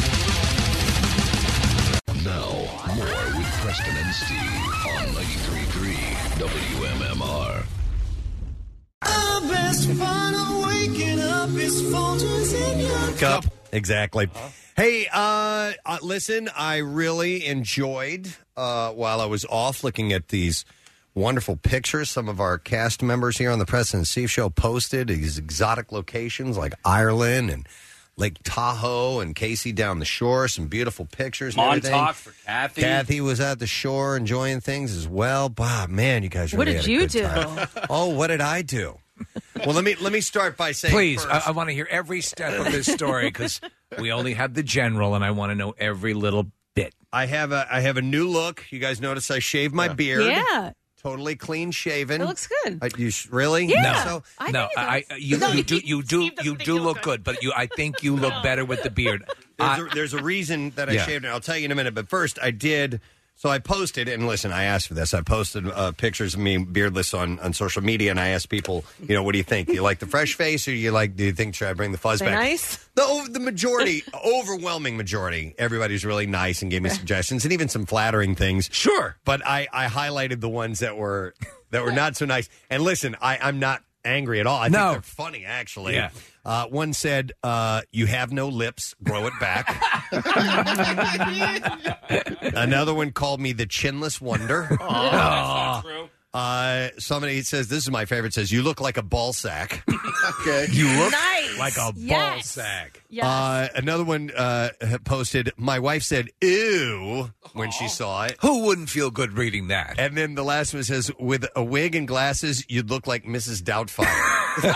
Now, more with Preston and Steve on 93.3 WMMR. Our best part of waking up is photos in your cup. Exactly. Hey, listen, I really enjoyed, while I was off, looking at these wonderful pictures some of our cast members here on the Preston and Steve Show posted, these exotic locations like Ireland and Lake Tahoe and Casey down the shore, some beautiful pictures and everything. Montauk for Kathy. Kathy was at the shore enjoying things as well. Wow, man, you guys really What did you do? Oh, what did I do? Well, let me start by saying, please, first, I want to hear every step of this story because we only have the general, and I want to know every little bit. I have a new look. You guys notice I shaved my beard. Yeah. totally clean shaven. It looks good. Really? Yeah. So, you do look good, but I think you look better with the beard. There's a reason that I shaved it. I'll tell you in a minute. But first, I did. So I posted, and listen, I asked for this. I posted pictures of me beardless on social media, and I asked people, what do you think? Do you like the fresh face, or do you think should I bring the fuzz back? Nice? The majority, overwhelming majority, everybody's really nice and gave me suggestions and even some flattering things. Sure, but I highlighted the ones that were not so nice. And listen, I'm not angry at all. I think they're funny, actually. Yeah. One said, you have no lips, grow it back. Another one called me the chinless wonder. That's not true. Somebody says, this is my favorite, says, you look like a ball sack. Okay. You look Nice. like a ball sack. Yes. Another one posted, my wife said, ew, when she saw it. Who wouldn't feel good reading that? And then the last one says, with a wig and glasses, you'd look like Mrs. Doubtfire.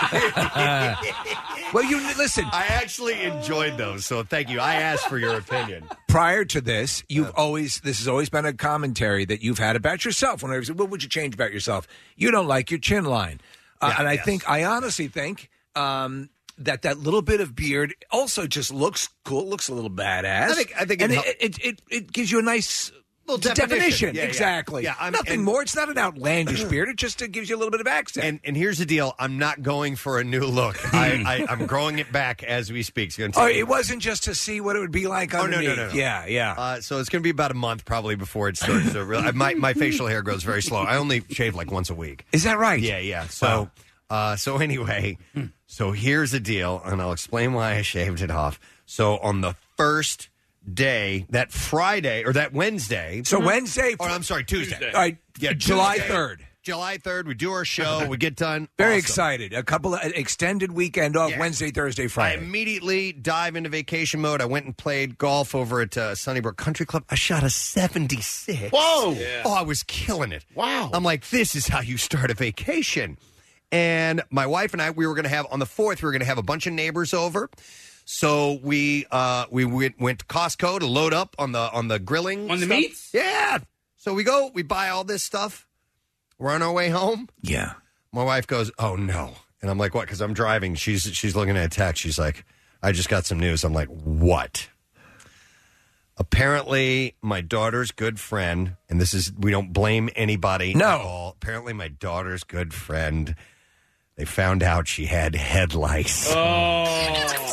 Well, listen. I actually enjoyed those, so thank you. I asked for your opinion. Prior to this, this has always been a commentary that you've had about yourself. When I said, what would you change about yourself? You don't like your chin line. And I honestly think that little bit of beard also just looks cool, looks a little badass. I think and it gives you a nice little definition. Yeah, exactly. Yeah, nothing more. It's not an outlandish beard. It just gives you a little bit of accent. And here's the deal. I'm not going for a new look. I'm growing it back as we speak. So it wasn't just to see what it would be like underneath. No. Yeah. So it's going to be about a month probably before it starts. So really, my facial hair grows very slow. I only shave like once a week. Is that right? Yeah. So anyway, so here's the deal, and I'll explain why I shaved it off. So on the first day, that Friday or that Wednesday. So Wednesday. Or I'm sorry, Tuesday. All right. Yeah, July Tuesday. 3rd. July 3rd, we do our show, we get done. Very Awesome. excited. A couple of extended weekend off, Wednesday, Thursday, I Friday. immediately dive into vacation mode. I went and played golf over at Sunnybrook Country Club. I shot a 76. Whoa! Yeah. Oh, I was killing it. Wow. I'm like, this is how you start a vacation. And my wife and I, we were going to have, on the 4th, we were going to have a bunch of neighbors over. So we went to Costco to load up on the grilling. On the stuff. meats? Yeah. So we buy all this stuff. We're on our way home. Yeah. My wife goes, oh, no. And I'm like, what? Because I'm driving. She's looking at a text. She's like, I just got some news. I'm like, what? Apparently, my daughter's good friend, and we don't blame anybody at all. Apparently, my daughter's good friend, they found out she had head lice. Oh.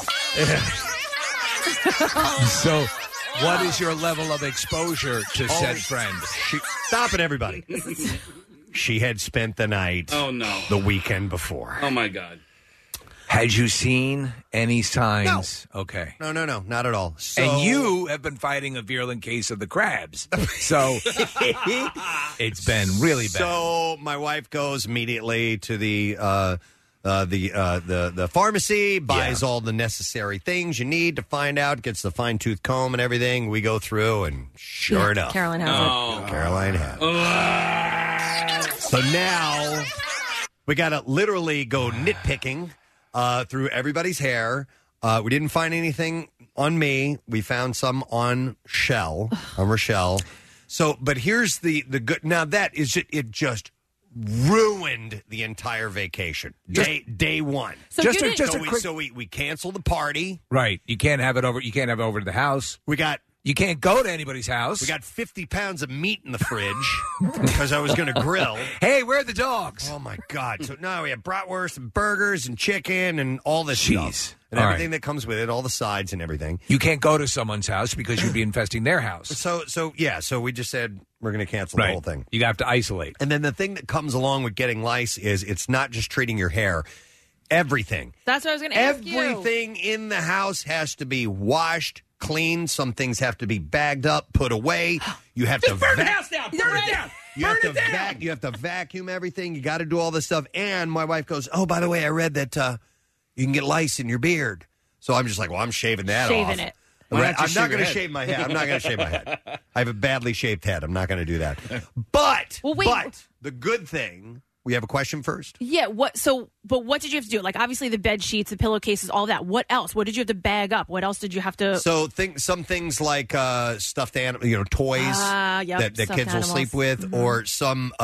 So, what is your level of exposure to said friend? Stop it, everybody. She had spent the night the weekend before. Oh, my God. Had you seen any signs? No. Okay. No, not at all. So, and you have been fighting a virulent case of the crabs. So it's been really bad. So my wife goes immediately to the pharmacy, buys all the necessary things you need to find out, gets the fine-tooth comb and everything. We go through, and sure enough. Caroline has it. Caroline has it. So now we got to literally go nitpicking through everybody's hair. We didn't find anything on me. We found some on Rochelle. So, but here's the good. Now that is it just ruined the entire vacation. Day one. So we canceled the party. Right. You can't have it over. You can't have it over to the house. You can't go to anybody's house. We got 50 pounds of meat in the fridge because I was going to grill. Hey, where are the dogs? Oh, my God. So now we have bratwurst and burgers and chicken and all this stuff. And everything that comes with it, all the sides and everything. You can't go to someone's house because you'd be infesting their house. So we just said we're going to cancel the whole thing. You have to isolate. And then the thing that comes along with getting lice is it's not just treating your hair. Everything. That's what I was going to ask you. Everything in the house has to be washed, clean. Some things have to be bagged up, put away. You have to burn the house down. Burn it down. You have to vacuum everything. You got to do all this stuff. And my wife goes, oh, by the way, I read that you can get lice in your beard. So I'm just like, well, I'm shaving that off. Shaving it. I'm not going to shave my head. I'm not going to shave my head. I have a badly shaved head. I'm not going to do that. But the good thing, we have a question first? Yeah. But what did you have to do? Like, obviously the bed sheets, the pillowcases, all that. What else? What did you have to bag up? What else did you have to? So some things like stuffed animals, toys that kids will sleep with, or some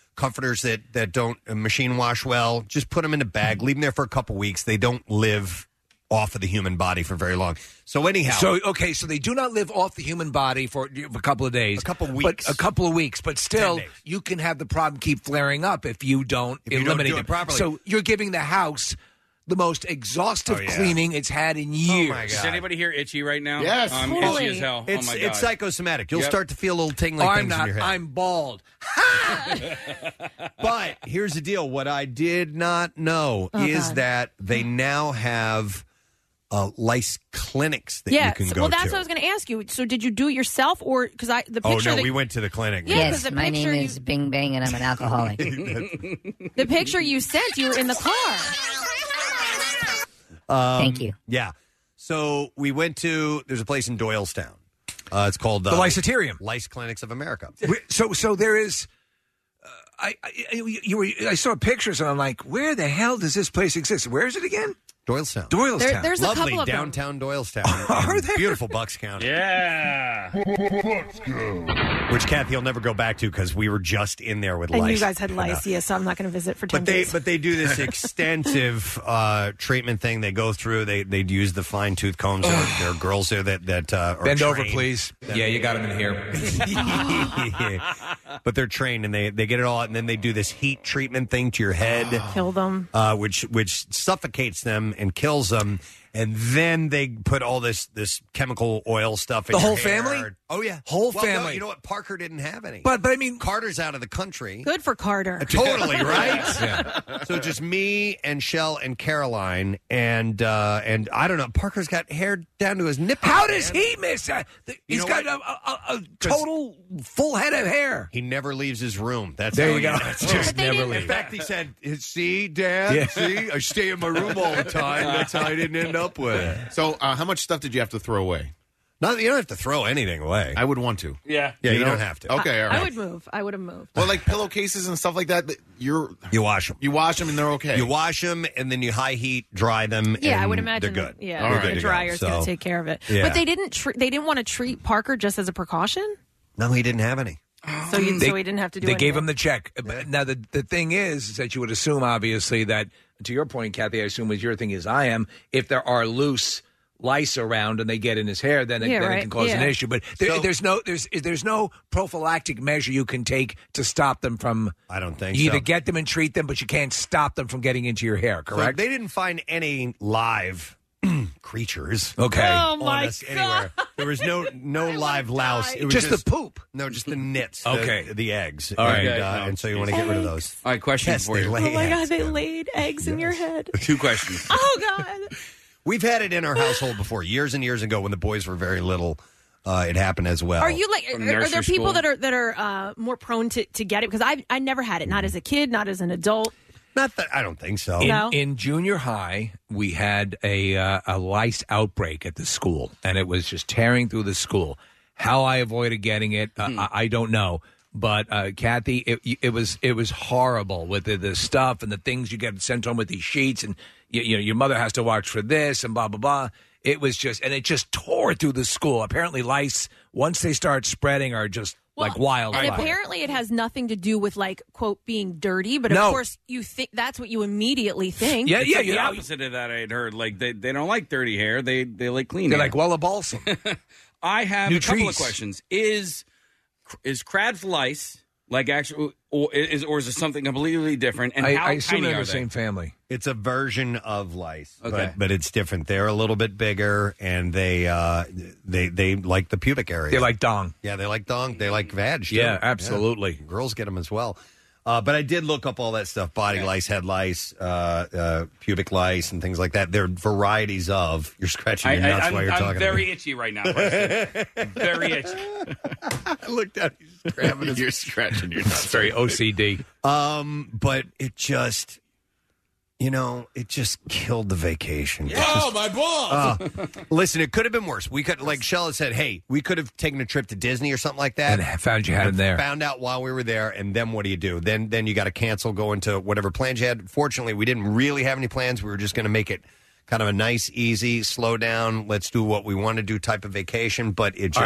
comforters that don't machine wash well, just put them in a bag, leave them there for a couple weeks. They don't live off of the human body for very long. So anyhow, so they do not live off the human body for a couple of days, a couple of weeks, but still you can have the problem keep flaring up if you don't eliminate it properly. So you're giving the house the most exhaustive cleaning it's had in years. Oh my God. Is anybody here itchy right now? Yes, I'm totally. itchy as hell. It's, oh my God. it's psychosomatic. You'll Yep. start to feel little tingling things in your head. I'm bald. But here's the deal. What I did not know is that they now have lice clinics that you can go to. Well, that's what I was going to ask you. So did you do it yourself, or because the picture? we went to the clinic. Yeah, Yes, the my name picture is Bing Bang, and I'm an alcoholic. The picture you sent, you were in the car. Thank you. Yeah. So we went to, there's a place in Doylestown. It's called The Liceterium. Lice Clinics of America. So there is. I saw pictures and I'm like, where the hell does this place exist? Where is it again? Doylestown. There's a Lovely couple of them. downtown Doylestown. Are there? Beautiful Bucks County. Yeah. Which Kathy will never go back to because we were just in there with And lice. you guys had lice, so I'm not going to visit for 10 days. But they do this extensive treatment thing. They go through. They use the fine tooth combs. There are girls there that are Bend over, trained. please. Yeah, you got them in here. But they're trained and they get it all out, and then they do this heat treatment thing to your head, Kill them. which suffocates them and kills them. And then they put all this chemical oil stuff in The your whole hair. family? Oh yeah, Whole Well, no, family. you know what? Parker didn't have any. But I mean, Carter's out of the country. Good for Carter. Totally right. Yeah. So just me and Shell and Caroline and I don't know. Parker's got hair down to his nipple. How does he miss that? He's got a total full head of hair. He never leaves his room. That's There how you he- go. that's Just never In leave. fact, he said, "See, Dad, Yeah. see, I stay in my room all the time. That's how I didn't end up with it." So, how much stuff did you have to throw away? No, you don't have to throw anything away. I would want to. Yeah. Yeah, you don't have to. Okay, all right. I would move. I would have moved. Well, like pillowcases and stuff like that. You wash them. You wash them and they're okay. You wash them and then you high heat dry them. Yeah, I and would imagine. they're good. Yeah, They're the good to go. dryer's going to So- take care of it. Yeah. But they didn't want to treat Parker just as a precaution. No, he didn't have any. So he didn't have to do. They gave anything. him the check. But now the thing is that you would assume, obviously, that to your point, Kathy, I assume was your thing as I am. If there are loose lice around and they get in his hair, then it can cause an issue. But there's no prophylactic measure you can take to stop them from. I don't think you either so. get them and treat them, but you can't stop them from getting into your hair. Correct? So they didn't find any live creatures. Okay. Oh, on my us anywhere. There was no live louse. It was Just the poop. No, just the nits. Okay. The eggs. All right. And so you want to get rid of those. All right, question Yes, for they you. lay Oh my God! eggs. They laid eggs in your head. 2 questions. Oh God! We've had it in our household before, years and years ago when the boys were very little. It happened as well. Are you like? From Are there nursery people school? that are more prone to get it? Because I never had it. Not as a kid. Not as an adult. Not that I don't think so. In junior high, we had a lice outbreak at the school, and it was just tearing through the school. How I avoided getting it, I don't know. But Kathy, it was horrible with the stuff and the things you get sent home with these sheets, and your mother has to watch for this and blah blah blah. It was just, and it just tore through the school. Apparently, lice once they start spreading are just like wildfire. And apparently, it has nothing to do with like quote being dirty. But No. of course, you think that's what you immediately think. It's like the opposite of that. I had heard like they don't like dirty hair. They like clean. They're hair. like Wella Balsam. I have a couple of Nutrice. questions. Is crabs lice like actual, or is it something completely different? And how I assume tiny they're are the they? same family. It's a version of lice, Okay. but it's different. They're a little bit bigger, and they like the pubic area. They like dong. Yeah, they like dong. They like vag. Too. Yeah, absolutely. Yeah. Girls get them as well. But I did look up all that stuff: body lice, head lice, pubic lice, and things like that. There are varieties of. You're scratching your nuts while you're talking. I'm very itchy right now. Preston. Very itchy. I looked at you. You're scratching your nuts. It's very OCD. But it just. It just killed the vacation. Oh, my balls! Listen, it could have been worse. We could, like Shella said, hey, we could have taken a trip to Disney or something like that. And found you had him there. Found out while we were there, and then what do? Then you got to cancel, go into whatever plans you had. Fortunately, we didn't really have any plans. We were just going to make it kind of a nice, easy, slow down, let's do what we want to do type of vacation. But it just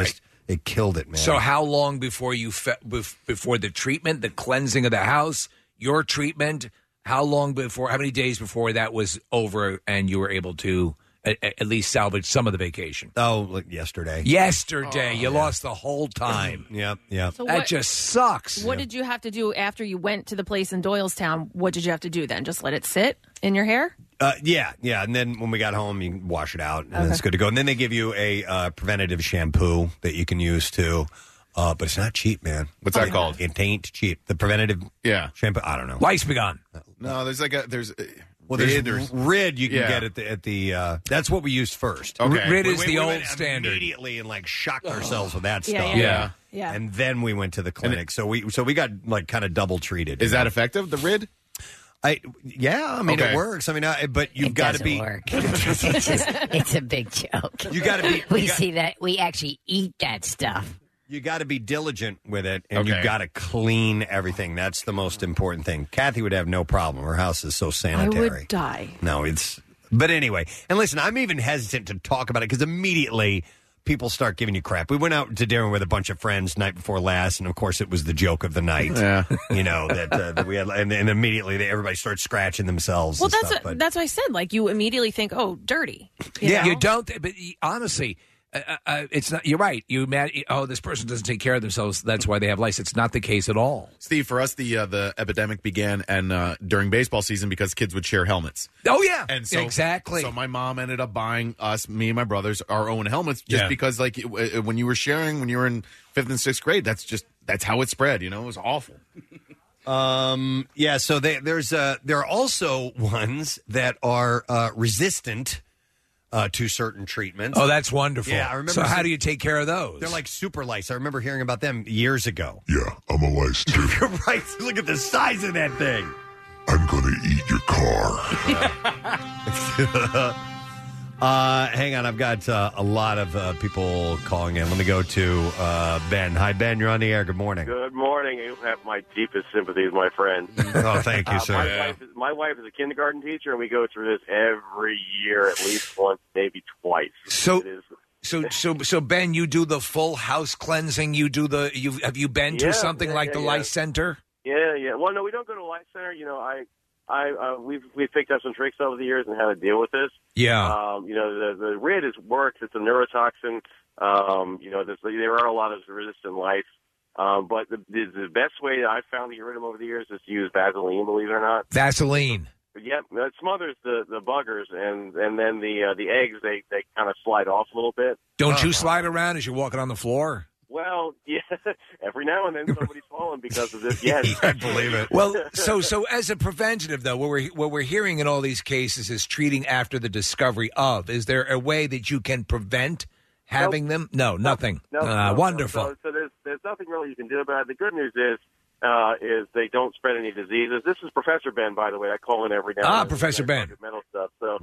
It killed it, man. So how long before before the treatment, the cleansing of the house, your treatment? How many days before that was over, and you were able to at least salvage some of the vacation? Oh, like yesterday. You lost the whole time. Yep. So that just sucks. What did you have to do after you went to the place in Doylestown? What did you have to do then? Just let it sit in your hair? Yeah. And then when we got home, you can wash it out, and it's good to go. And then they give you a preventative shampoo that you can use too. But it's not cheap, man. What's that called? It ain't cheap. The preventative shampoo. I don't know. Lice Begon. No, there's there's Rid you can get at the that's what we used first. Okay. Rid is the we old went standard. Immediately and shocked ourselves with that Yeah, stuff. Yeah. And then we went to the clinic. So we got kind of double treated. Is that effective, the Rid? I mean, it works. I mean, but you've got to be. Work. It's a big joke. You got to be. We see that we actually eat that stuff. You got to be diligent with it, and you've got to clean everything. That's the most important thing. Kathy would have no problem. Her house is so sanitary. I would die. No, but anyway. And listen, I'm even hesitant to talk about it because immediately people start giving you crap. We went out to dinner with a bunch of friends night before last, and of course it was the joke of the night. Yeah. That we had, and immediately everybody starts scratching themselves. Well, and stuff, that's what I said. You immediately think, oh, dirty. You don't. But honestly, it's not. You're right. You mad? Oh, this person doesn't take care of themselves. That's why they have lice. It's not the case at all. Steve, for us, the epidemic began during baseball season because kids would share helmets. Oh yeah, and so, exactly. So my mom ended up buying me and my brothers our own helmets just because, when you were sharing, when you were in 5th and 6th grade, that's how it spread. It was awful. So there are also ones that are resistant to certain treatments. Oh, that's wonderful. Yeah, I remember. So how do you take care of those? They're like super lice. I remember hearing about them years ago. Yeah, I'm a lice too. You're right. Look at the size of that thing. I'm gonna eat your car. Hang on, I've got a lot of people calling in. Let me go to Ben. Hi, Ben. You're on the air. Good morning. Good morning. You have my deepest sympathies, my friend. Oh, thank you, sir. My wife is a kindergarten teacher, and we go through this every year, at least once, maybe twice. So Ben, you do the full house cleansing. Have you been to something like the Lice Center? Yeah. Well, no, we don't go to the Lice Center. We've picked up some tricks over the years on how to deal with this. Yeah. The Rid works. It's a neurotoxin. There are a lot of resistant lice. But the best way that I've found to get rid of them over the years is to use Vaseline, believe it or not. Vaseline. Yep, it smothers the buggers, and then the eggs, they kind of slide off a little bit. Don't you slide around as you're walking on the floor? Well, yeah, every now and then somebody's falling because of this. Yes, I believe it. Well, so as a preventative, though, what we're hearing in all these cases is treating after the discovery of. Is there a way that you can prevent having them? No, nothing. No, wonderful. So there's nothing really you can do about it. The good news is they don't spread any diseases. This is Professor Ben, by the way. I call in every now and then. Professor Ben. Mental stuff. So,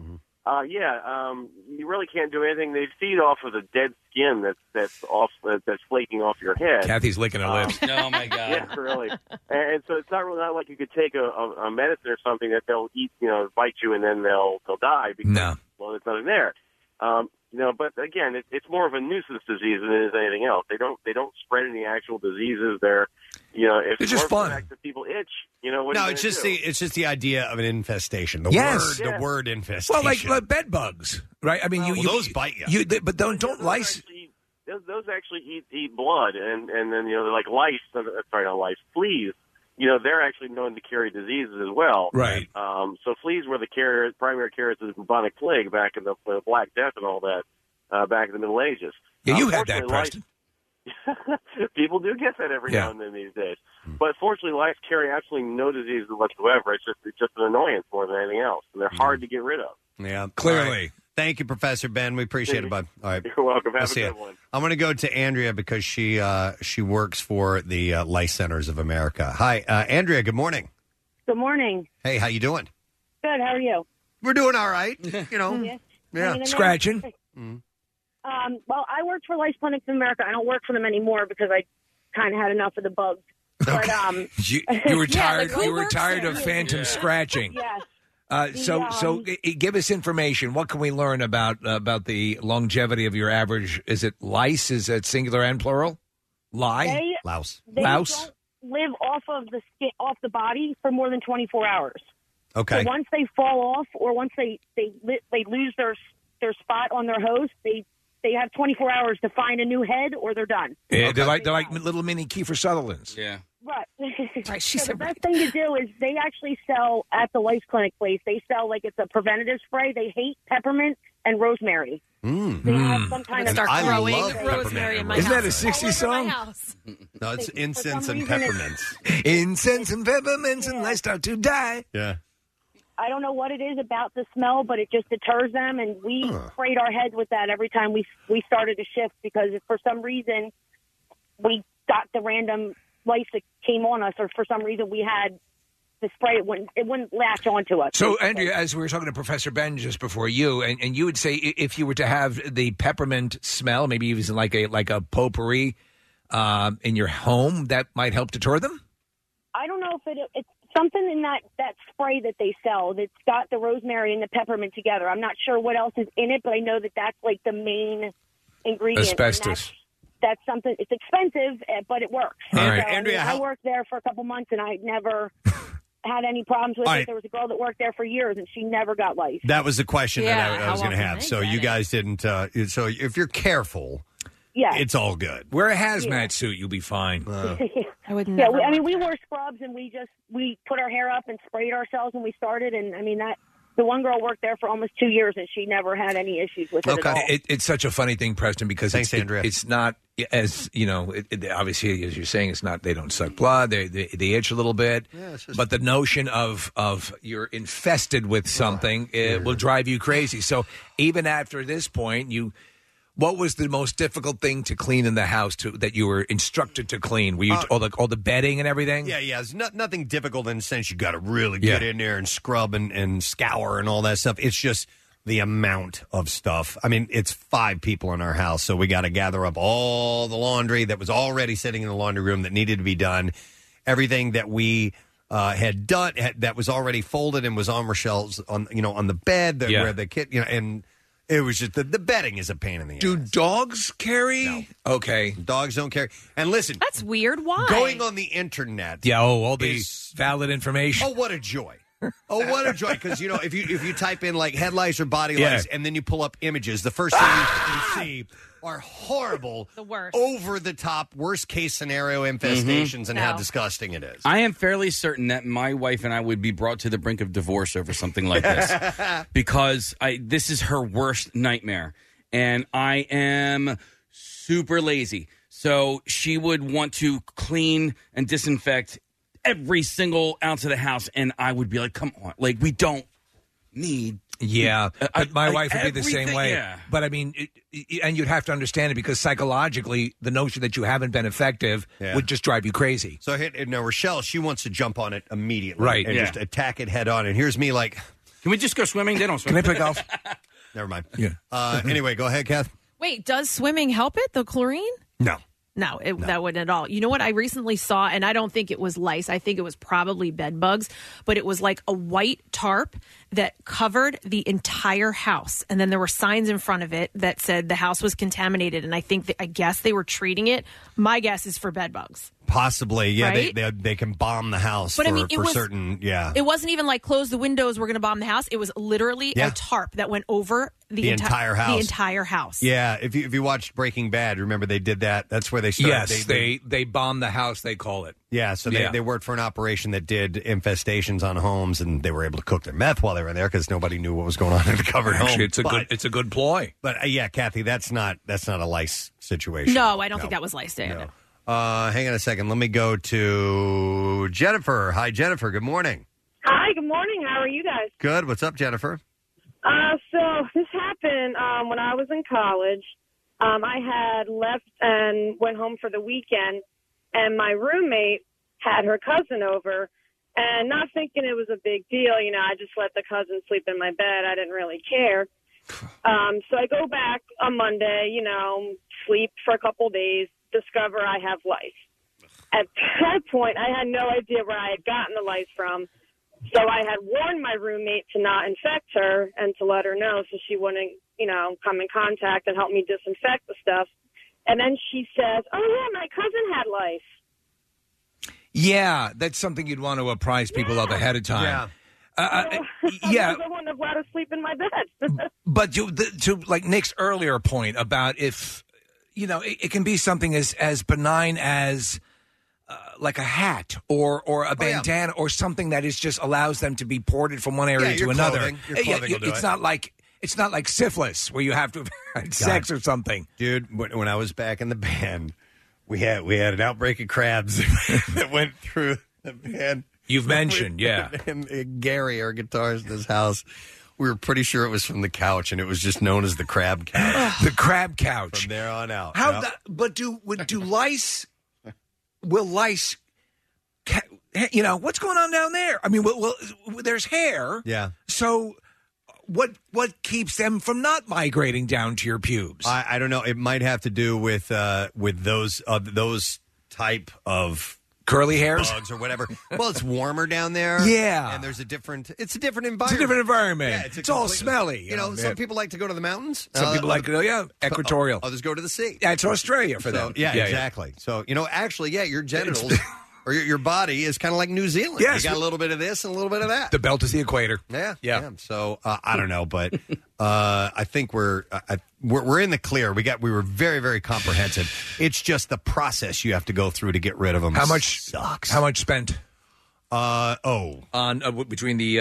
you really can't do anything. They feed off of the dead skin that's flaking off your head. Kathy's licking her lips. Oh my God! Yeah, really. And so it's not like you could take a medicine or something that they'll eat, bite you, and then they'll die because there's nothing there. But again, it's more of a nuisance disease than it is anything else. They don't spread any actual diseases. They're it's just fun. The fact that people itch. It's just the idea of an infestation. The word infestation. Well, like bed bugs, right? I mean, those bite you. But don't lice. Those actually eat blood, and then they're like lice. Sorry, not lice. Fleas. They're actually known to carry diseases as well. Right. So fleas were the primary carriers of the bubonic plague back in the Black Death and all that back in the Middle Ages. Yeah, you had that, Preston. People do get that every now and then these days. But fortunately, lice carry absolutely no diseases whatsoever. It's just an annoyance more than anything else, and they're hard to get rid of. Yeah, clearly. Right. Thank you, Professor Ben. We appreciate it, bud. All right. You're welcome. Have a good one. I'm going to go to Andrea because she works for the Lice Centers of America. Hi, Andrea. Good morning. Good morning. Hey, how you doing? Good. How are you? We're doing all right. Yeah. Scratching. Well, I worked for Lice Clinics of America. I don't work for them anymore because I kind of had enough of the bugs. But you were tired. You were tired of phantom scratching. Yes. Give us information. What can we learn about the longevity of your average? Is it lice? Is it singular and plural? Louse. They don't live off of the skin, off the body for more than 24 hours. Okay. So once they fall off, or once they lose their spot on their host, they have 24 hours to find a new head, or they're done. Yeah, they're like little mini Kiefer Sutherlands. Yeah. Right. So the best thing to do is they actually sell at the lice clinic place. They sell it's a preventative spray. They hate peppermint and rosemary. They have some kind of rosemary in my Isn't house. that a 60s song? No, it's incense and peppermints. Incense and peppermints, and I start to die. Yeah. I don't know what it is about the smell, but it just deters them, and we sprayed our heads with that every time we started a shift, because if for some reason we got the random lice that came on us, or for some reason we had the spray, it wouldn't latch onto us. So, Andrea, as we were talking to Professor Ben just before you, and you would say if you were to have the peppermint smell, maybe even like a potpourri in your home, that might help deter them? I don't know if it's something in that spray that they sell that's got the rosemary and the peppermint together. I'm not sure what else is in it, but I know that that's like the main ingredient. Asbestos. That's something. It's expensive, but it works. All right, So, Andrea, I worked there for a couple months, and I never had any problems with it. There was a girl that worked there for years, and she never got lice. That was the question that I was going to how have. often So you guys didn't. So if you're careful, it's all good. Wear a hazmat suit, you'll be fine. I would Yeah, never. we wore scrubs, and we put our hair up and sprayed ourselves when we started, and I mean that. The one girl worked there for almost 2 years, and she never had any issues with it at all. It's such a funny thing, Preston, because Thanks, Andrea. It's not as obviously as you're saying, it's not. They don't suck blood. They itch a little bit. But the notion of you're infested with something it will drive you crazy. So even after this point, what was the most difficult thing to clean in the house that you were instructed to clean? Were you all the bedding and everything? Yeah. It's nothing difficult in the sense you got to really get in there and scrub and scour and all that stuff. It's just the amount of stuff. I mean, it's 5 people in our house, so we got to gather up all the laundry that was already sitting in the laundry room that needed to be done. Everything that we had done that was already folded and was on Rochelle's on the bed where the kid and. It was just the bedding is a pain in the ass. Do dogs carry? No. Okay. Dogs don't carry. And listen. That's weird. Why? Going on the internet. Yeah, all the valid information. Oh, what a joy. What a joy. Because, if you type in like head lice or body lice and then you pull up images, the first thing you see are horrible, the worst, over the top, worst case scenario infestations and how disgusting it is. I am fairly certain that my wife and I would be brought to the brink of divorce over something like this because this is her worst nightmare, and I am super lazy. So she would want to clean and disinfect every single ounce of the house, and I would be like, "Come on, like we don't need." Yeah, but my wife would be the same way. Yeah. But I mean, and you'd have to understand it because psychologically, the notion that you haven't been effective would just drive you crazy. So now Rochelle, she wants to jump on it immediately, Right? And just attack it head on. And here's me, like, can we just go swimming? They don't swim. Can I play golf? Never mind. Yeah. Anyway, go ahead, Kath. Wait, does swimming help it? The chlorine? No. No, that wouldn't at all. You know what I recently saw, and I don't think it was lice. I think it was probably bed bugs, but it was like a white tarp that covered the entire house. And then there were signs in front of it that said the house was contaminated. And I guess they were treating it. My guess is for bed bugs. Possibly, yeah. Right? They can bomb the house But for, I mean, for certain, It wasn't even like close the windows, we're going to bomb the house. It was literally a tarp that went over the entire house. The entire house. Yeah, if you watched Breaking Bad, remember they did that. That's where they started. Yes, they bombed the house, they call it. Yeah, so they worked for an operation that did infestations on homes, and they were able to cook their meth while they were there because nobody knew what was going on in the covered home. It's a good ploy. But yeah, Kathy, that's not a lice situation. No, I don't think that was lice. No. Hang on a second. Let me go to Jennifer. Hi, Jennifer. Good morning. Hi, good morning. How are you guys? Good. What's up, Jennifer? So this happened when I was in college. I had left and went home for the weekend, and my roommate had her cousin over, and not thinking it was a big deal, I just let the cousin sleep in my bed. I didn't really care. So I go back on Monday, sleep for a couple days, discover I have lice. At that point, I had no idea where I had gotten the lice from. So I had warned my roommate to not infect her and to let her know so she wouldn't, come in contact and help me disinfect the stuff. And then she says, "Oh, yeah, my cousin had lice." Yeah, that's something you'd want to apprise people of ahead of time. Yeah. I wouldn't have let her sleep in my bed. But to like Nick's earlier point about if, it can be something as benign as like a hat or a bandana or something that is just allows them to be ported from one area to another. Your clothing will do It's not like syphilis where you have to have had sex or something. Dude, when I was back in the band, we had an outbreak of crabs that went through the band. You've mentioned, yeah. And Gary, our guitarist in this house, we were pretty sure it was from the couch, and it was just known as the crab couch. The crab couch. From there on out. But do lice? Will lice? What's going on down there? I mean, well, there's hair. Yeah. So, what keeps them from not migrating down to your pubes? I don't know. It might have to do with those type of curly hairs, bugs or whatever. Well, it's warmer down there. Yeah, and it's a different environment. It's a different environment. Yeah, it's all smelly. Some people like to go to the mountains. Some people like to go, equatorial. Others go to the sea. That's Australia for them. Yeah, exactly. So, actually, your genitals or your body is kind of like New Zealand. Yes. You got a little bit of this and a little bit of that. The belt is the equator. Yeah. So, I don't know, but I think we're in the clear. We were very, very comprehensive. It's just the process you have to go through to get rid of them. How much sucks? How much spent? On between the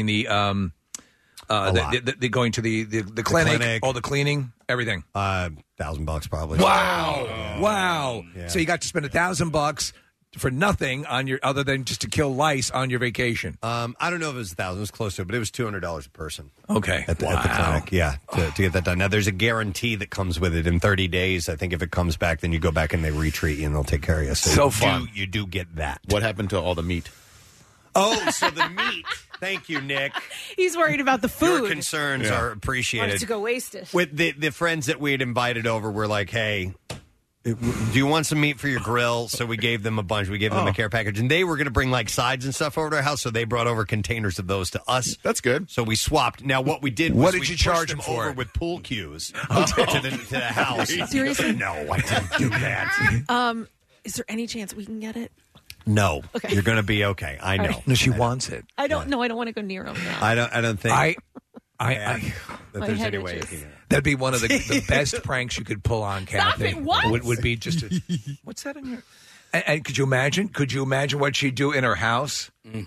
going to the clinic, all the cleaning, everything. $1,000 probably. Wow. Yeah. So you got to spend $1,000 for nothing on your other than just to kill lice on your vacation. I don't know if it was $1,000. It was close to it, but it was $200 a person. Okay. At the clinic, yeah, to get that done. Now, there's a guarantee that comes with it. In 30 days, I think if it comes back, then you go back and they retreat you and they'll take care of you. So fun. You do get that. What happened to all the meat? Oh, so the meat. Thank you, Nick. He's worried about the food. Your concerns are appreciated. Wanted to go waste it. With the friends that we had invited over, were like, hey, do you want some meat for your grill? So we gave them a bunch. We gave them a care package. And they were going to bring like sides and stuff over to our house, so they brought over containers of those to us. That's good. So we swapped. Now, what we did was what did you charge them over for? with pool cues to the house. Seriously? No, I didn't do that. Is there any chance we can get it? No. Okay. You're going to be okay. I know. No, she wants it. I don't know. I don't want to go near him now. I don't think that there's any way you can. That'd be one of the best pranks you could pull on Kathy. Stop it, what? Would be just what's that in here? And could you imagine? Could you imagine what she'd do in her house?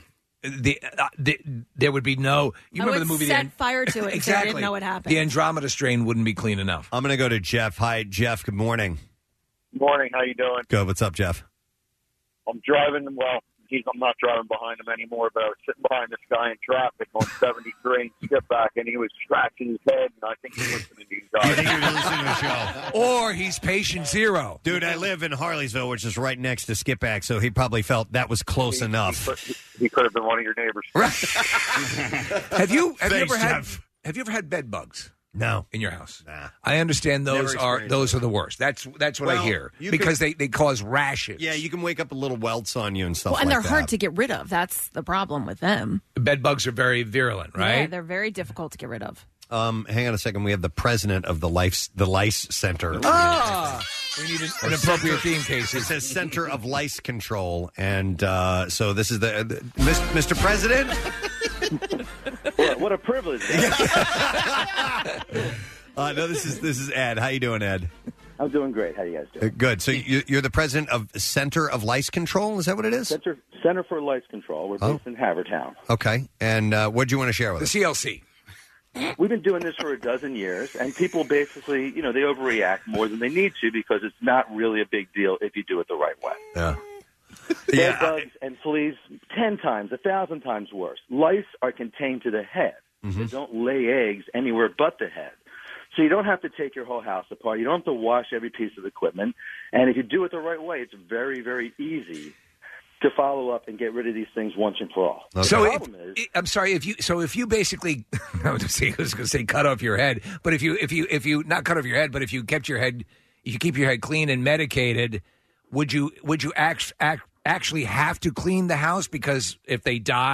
There would be no. You I remember would the movie? set fire to it. Exactly. If I didn't know what happened. The Andromeda strain wouldn't be clean enough. I'm going to go to Jeff. Hi, Jeff. Good morning. Morning. How you doing? Good. What's up, Jeff? I'm driving. Well, I'm not driving behind him anymore, but I was sitting behind this guy in traffic on 73 and skip back, and he was scratching his head, and I think he's listening to you guys. I think he was listening to the show. Or he's patient zero. Dude, I live in Harleysville, which is right next to Skipback, so he probably felt that was close enough. He could have been one of your neighbors. Have you Thanks, ever had? Jeff. Have you ever had bed bugs? No. In your house? Nah. I understand Never those are the worst. That's what I Well, hear you because they cause rashes. Yeah, you can wake up with little welts on you and stuff Well, and like they're hard that. to get rid of. That's the problem with them. Bed bugs are very virulent, right? Yeah, they're very difficult to get rid of. Hang on a second. We have the president of the Lice Center. We need an appropriate theme, Casey. It says Center of Lice Control, and so this is the Mr. President. What a privilege! No, this is Ed. How you doing, Ed? I'm doing great. How you guys doing? Good. So you're the president of Center of Lice Control. Is that what it is? Center for Lice Control. We're based in Havertown. Okay. And what do you want to share with us? The CLC. We've been doing this for a dozen years, and people basically, they overreact more than they need to because it's not really a big deal if you do it the right way. Yeah. Bed bugs and fleas 10 times, 1,000 times worse. Lice are contained to the head. Mm-hmm. They don't lay eggs anywhere but the head. So you don't have to take your whole house apart. You don't have to wash every piece of equipment. And if you do it the right way, it's very, very easy to follow up and get rid of these things once and for all. Okay. So the problem is, I'm sorry if you basically I was going to say cut off your head, but if you not cut off your head, but if you keep your head clean and medicated, would you actually have to clean the house because if they die,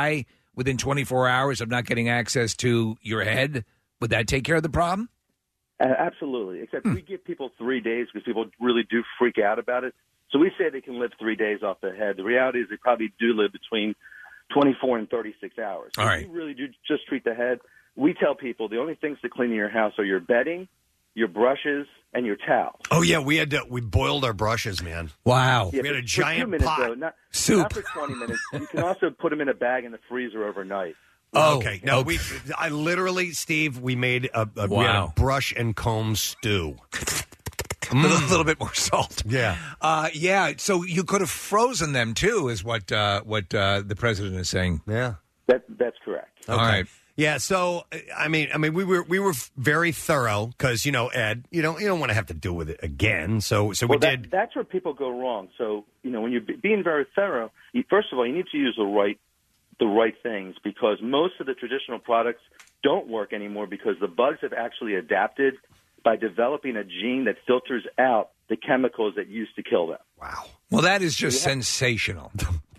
within 24 hours of not getting access to your head, would that take care of the problem? Absolutely. Except we give people 3 days because people really do freak out about it. So we say they can live 3 days off the head. The reality is they probably do live between 24 and 36 hours. So if you really do just treat the head, we tell people the only things to clean in your house are your bedding, your brushes, and your towels. Oh yeah, we boiled our brushes, man. Wow. Yeah, we had a for giant 2 minutes, pot. though, not for 20 minutes. You can also put them in a bag in the freezer overnight. Oh, okay. No, I literally, Steve, we made we had a brush and comb stew. A little bit more salt. Yeah. Yeah. So you could have frozen them too, is what the president is saying. Yeah. That's correct. All right. Yeah. So I mean, we were very thorough because Ed, you don't want to have to deal with it again. So we did. That's where people go wrong. So when you're being very thorough, first of all, you need to use the right things because most of the traditional products don't work anymore because the bugs have actually adapted by developing a gene that filters out the chemicals that used to kill them. Wow. Well, that is just sensational.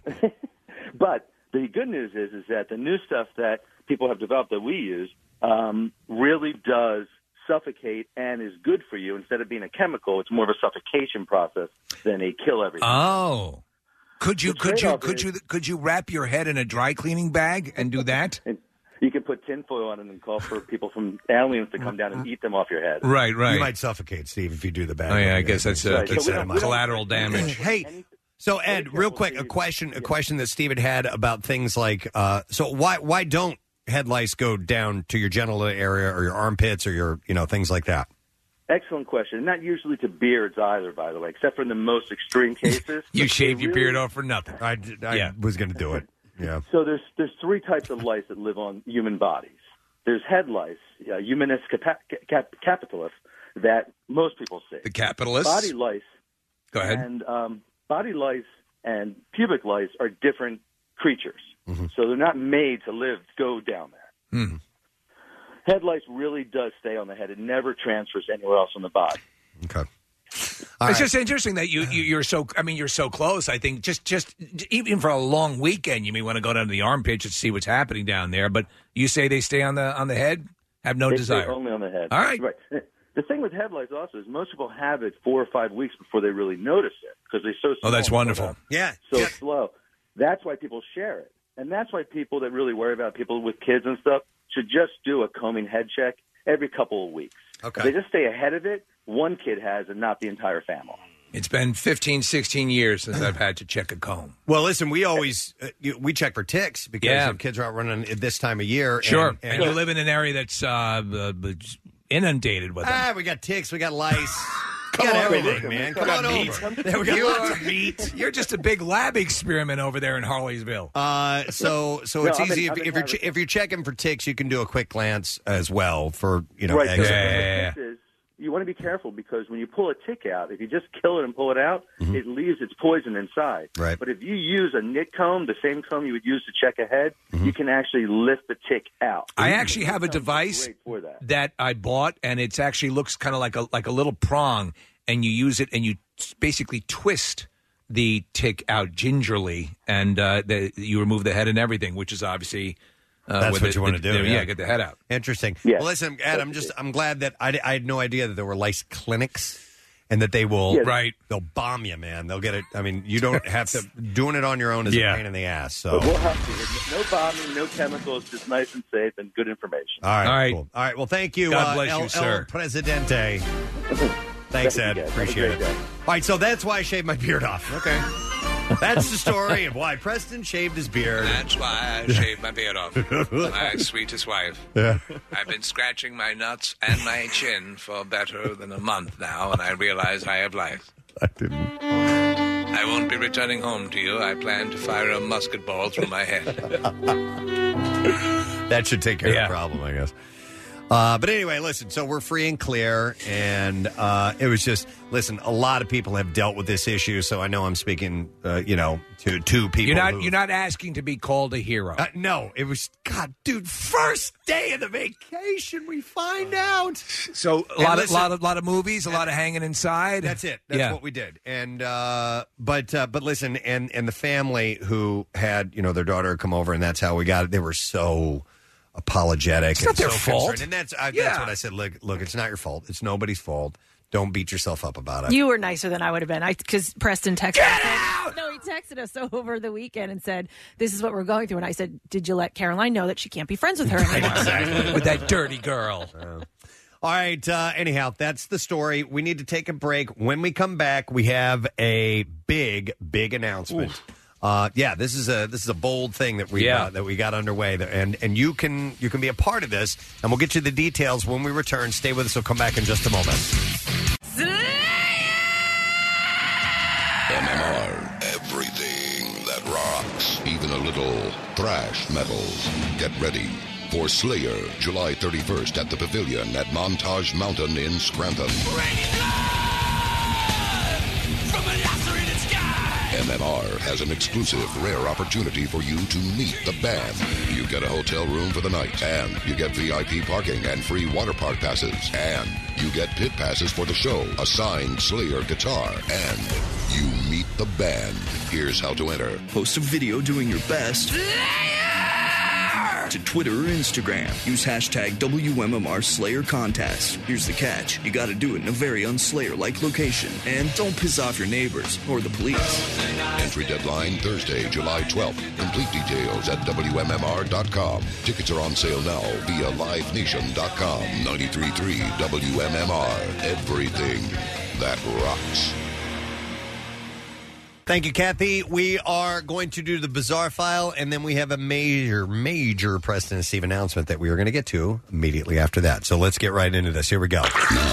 But the good news is that the new stuff that people have developed that we use really does suffocate and is good for you. Instead of being a chemical, it's more of a suffocation process than a kill everything. Oh. Could you wrap your head in a dry cleaning bag and do that? You can put tinfoil on it and call for people from aliens to come down and eat them off your head. Right. You might suffocate, Steve, if you do the bag. Oh, yeah, I guess that's collateral damage. Hey, so Ed, real quick, a question that Steve had about things like, so why don't head lice go down to your genital area or your armpits or your things like that? Excellent question. Not usually to beards either, by the way, except for in the most extreme cases. You shave your beard off for nothing. I was going to do it. Yeah. So there's 3 types of lice that live on human bodies. There's head lice, Humanus capitalis, that most people see. The capitalists? Body lice. Go ahead. And body lice and pubic lice are different creatures. Mm-hmm. So they're not made to go down there. Mm-hmm. Head lice really does stay on the head. It never transfers anywhere else on the body. Okay. It's just interesting that you're so. I mean, you're so close. I think just even for a long weekend, you may want to go down to the armpits to see what's happening down there. But you say they stay on the head, have no They desire. stay only on the head. All right. The thing with head lice also is most people have it 4 or 5 weeks before they really notice it because they're so. Oh, that's wonderful. Yeah. So slow. That's why people share it, and that's why people that really worry about people with kids and stuff should just do a combing head check every couple of weeks. Okay. If they just stay ahead of it. One kid has and not the entire family. It's been 15, 16 years since I've had to check a comb. Well, listen, we always we check for ticks because the kids are out running at this time of year. Sure. And you live in an area that's inundated with them. We got ticks, we got lice. We got everything, man. Come on over. We got lots of meat. You're just a big lab experiment over there in Harleysville. So it's easy. If you're checking for ticks, you can do a quick glance as well for Right. eggs. Yeah. You want to be careful because when you pull a tick out, if you just kill it and pull it out, it leaves its poison inside. Right. But if you use a knit comb, the same comb you would use to check ahead, you can actually lift the tick out. I actually have a device that I bought, and it actually looks kind of like a little prong, and you use it, and you basically twist the tick out gingerly, and you remove the head and everything, which is obviously... That's what you want to do. Yeah, get the head out. Interesting. Yeah. Well, listen, Ed, I'm glad that I had no idea that there were lice clinics and that they will they'll bomb you, man. They'll get it. I mean, you don't have to doing it on your own is a pain in the ass. So But we'll have to. No bombing, no chemicals, just nice and safe and good information. All right. Cool. All right. Well, thank you. God bless you, sir. El Presidente. Thanks, Ed. Appreciate it. All right. So that's why I shaved my beard off. Okay. That's the story of why Preston shaved his beard. That's why I shaved my beard off. My sweetest wife. Yeah. I've been scratching my nuts and my chin for better than a month now, and I realize I have lice. I didn't. I won't be returning home to you. I plan to fire a musket ball through my head. That should take care of the problem, I guess. But anyway, listen, so we're free and clear, and it was just, listen, a lot of people have dealt with this issue, so I know I'm speaking, to two people. You're not asking to be called a hero. No, it was, God, dude, first day of the vacation, we find out. So a lot of movies, a lot of hanging inside. That's it. That's what we did. And but listen, and the family who had their daughter come over, and that's how we got it. They were so apologetic. It's not their fault. Concerned. And that's what I said. Look, it's not your fault. It's nobody's fault. Don't beat yourself up about it. You were nicer than I would have been. Because Preston texted us. No, he texted us over the weekend and said, "This is what we're going through." And I said, "Did you let Caroline know that she can't be friends with her anymore?" Exactly. With that dirty girl. All right. Anyhow, that's the story. We need to take a break. When we come back, we have a big announcement. This is a bold thing that we got underway, and you can be a part of this, and we'll get you the details when we return. Stay with us. We'll come back in just a moment. MMR, everything that rocks, even a little thrash metal. Get ready for Slayer, July 31st at the Pavilion at Montage Mountain in Scranton. MMR has an exclusive, rare opportunity for you to meet the band. You get a hotel room for the night, and you get VIP parking and free water park passes, and you get pit passes for the show, a signed Slayer guitar, and you meet the band. Here's how to enter. Post a video doing your best to Twitter or Instagram. Use hashtag WMMR Slayer Contest. Here's the catch. You gotta do it in a very unslayer-like location. And don't piss off your neighbors or the police. Entry deadline Thursday, July 12th. Complete details at WMMR.com. Tickets are on sale now via LiveNation.com. 93.3 WMMR. Everything that rocks. Thank you, Kathy. We are going to do the Bizarre File, and then we have a major Preston and Steve announcement that we are going to get to immediately after that. So let's get right into this. Here we go.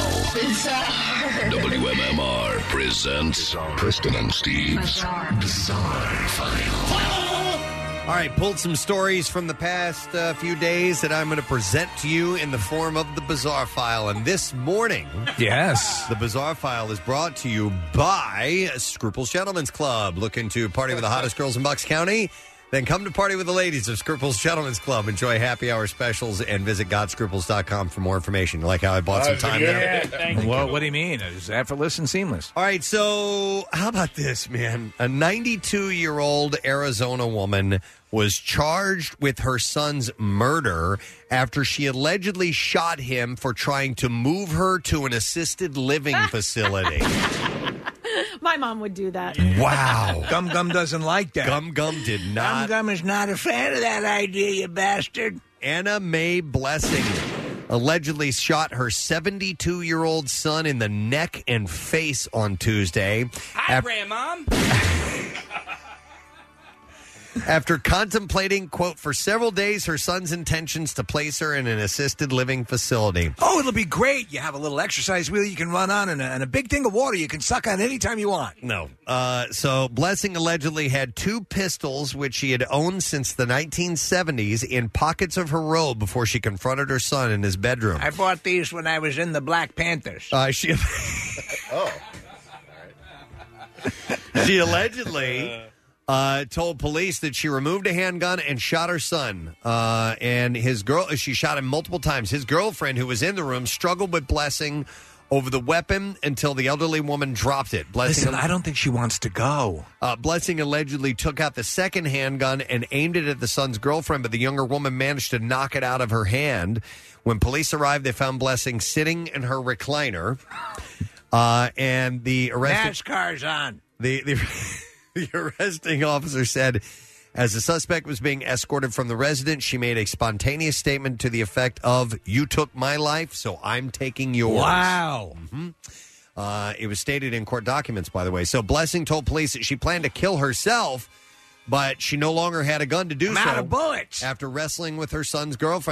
WMMR presents Preston and Steve's Bizarre File. All right, pulled some stories from the past few days that I'm going to present to you in the form of the Bizarre File. And this morning, the Bizarre File is brought to you by Scruples Gentlemen's Club. Looking to party with the hottest girls in Bucks County? Then come to party with the ladies of Scruples Gentlemen's Club. Enjoy happy hour specials and visit godscruples.com for more information. You like how I bought some time there? Well, what do you mean? It's effortless and seamless. All right, so how about this, man? A 92-year-old Arizona woman was charged with her son's murder after she allegedly shot him for trying to move her to an assisted living facility. My mom would do that. Wow. Gum Gum doesn't like that. Gum Gum did not. Gum Gum is not a fan of that idea, you bastard. Anna Mae Blessing allegedly shot her 72-year-old son in the neck and face on Tuesday. Hi, Grandmom. After contemplating, quote, for several days her son's intentions to place her in an assisted living facility. Oh, it'll be great. You have a little exercise wheel you can run on and a big thing of water you can suck on anytime you want. No. So Blessing allegedly had 2 pistols, which she had owned since the 1970s, in pockets of her robe before she confronted her son in his bedroom. I bought these when I was in the Black Panthers. She allegedly told police that she removed a handgun and shot her son. And she shot him multiple times. His girlfriend, who was in the room, struggled with Blessing over the weapon until the elderly woman dropped it. Listen, I don't think she wants to go. Blessing allegedly took out the second handgun and aimed it at the son's girlfriend, but the younger woman managed to knock it out of her hand. When police arrived, they found Blessing sitting in her recliner. And the NASCAR's on. The arresting officer said, as the suspect was being escorted from the residence, she made a spontaneous statement to the effect of, "You took my life, so I'm taking yours." Wow. Mm-hmm. It was stated in court documents, by the way. So Blessing told police that she planned to kill herself, but she no longer had a gun to do so. I'm out of bullets. After wrestling with her son's girlfriend.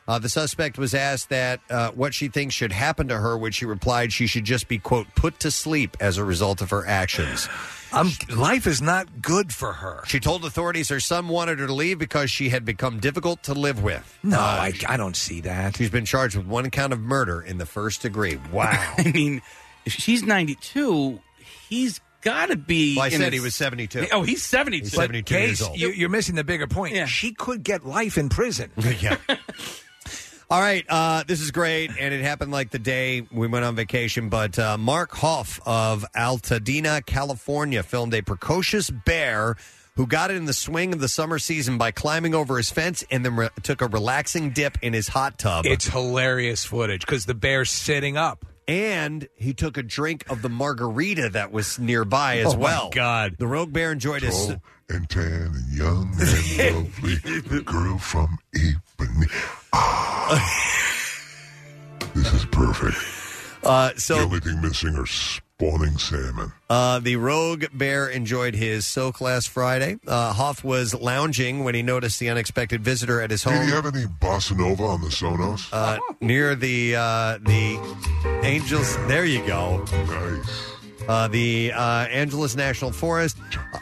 The suspect was asked what she thinks should happen to her, which she replied she should just be, quote, put to sleep as a result of her actions. Life is not good for her. She told authorities her son wanted her to leave because she had become difficult to live with. No, I don't see that. She's been charged with 1 count of murder in the first degree. Wow. I mean, if she's 92, he's got to be... Well, I said he was 72. Oh, he's 72. He's 72 years old. You're missing the bigger point. Yeah. She could get life in prison. Yeah. All right, this is great, and it happened like the day we went on vacation, but Mark Hoff of Altadena, California, filmed a precocious bear who got in the swing of the summer season by climbing over his fence and then took a relaxing dip in his hot tub. It's hilarious footage because the bear's sitting up. And he took a drink of the margarita that was nearby as well. Oh, my God. The rogue bear enjoyed his... Tall and tan and young and lovely. The girl from Ipanema. This is perfect. So the only thing missing are spawning salmon. The rogue bear enjoyed his soak last Friday. Hoff was lounging when he noticed the unexpected visitor at his home. Did he have any bossa nova on the Sonos? Near the Angels. There you go. Nice. The Angeles National Forest.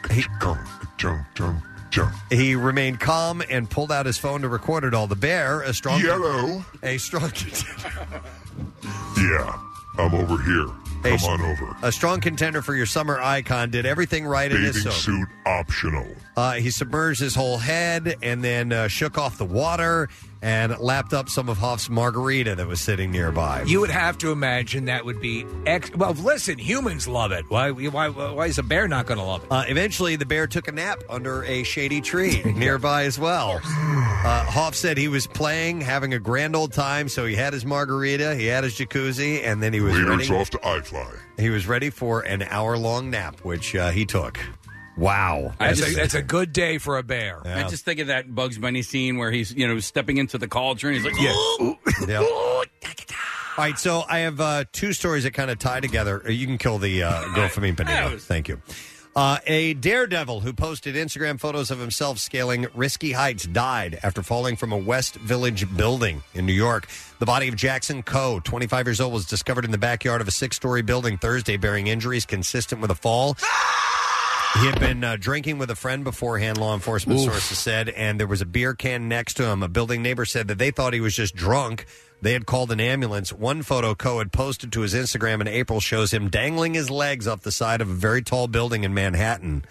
He remained calm and pulled out his phone to record it all. The bear, a strong... Yellow. A strong... Yeah, I'm over here. Come on over. A strong contender for your summer icon did everything right in his Bathing soak. suit optional. He submerged his whole head and then shook off the water and lapped up some of Hoff's margarita that was sitting nearby. You would have to imagine that would be... Well, listen, humans love it. Why is a bear not going to love it? Eventually, the bear took a nap under a shady tree nearby as well. Hoff said he was playing, having a grand old time, so he had his margarita, he had his jacuzzi, and then he was Later, ready. it's off to iFly. He was ready for an hour-long nap, which he took. Wow. That's a good day for a bear. I just think of that Bugs Bunny scene where he's, stepping into the cauldron. He's like, Yeah. All right, so I have 2 stories that kind of tie together. You can kill the girl from Ipanema. Thank you. A daredevil who posted Instagram photos of himself scaling risky heights died after falling from a West Village building in New York. The body of Jackson Coe, 25 years old, was discovered in the backyard of a 6-story building Thursday, bearing injuries consistent with a fall. He had been drinking with a friend beforehand, law enforcement sources said, and there was a beer can next to him. A building neighbor said that they thought he was just drunk. They had called an ambulance. One photo Coe had posted to his Instagram in April shows him dangling his legs off the side of a very tall building in Manhattan.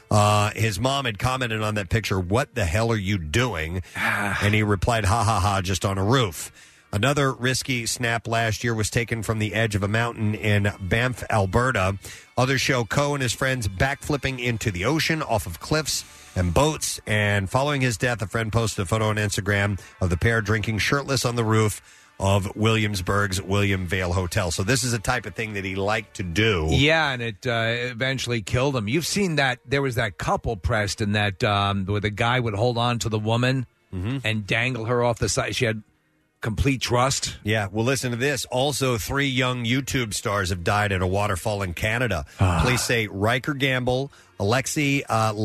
His mom had commented on that picture, "What the hell are you doing?" And he replied, "Ha ha ha, just on a roof." Another risky snap last year was taken from the edge of a mountain in Banff, Alberta. Others show Coe and his friends backflipping into the ocean off of cliffs and boats. And following his death, a friend posted a photo on Instagram of the pair drinking shirtless on the roof of Williamsburg's William Vale Hotel. So this is a type of thing that he liked to do. Yeah, and it eventually killed him. You've seen that. There was that couple, Preston, that where the guy would hold on to the woman and dangle her off the side. She had complete trust. Yeah, well, listen to this. Also, 3 young YouTube stars have died at a waterfall in Canada. Police say Riker Gamble, Alexei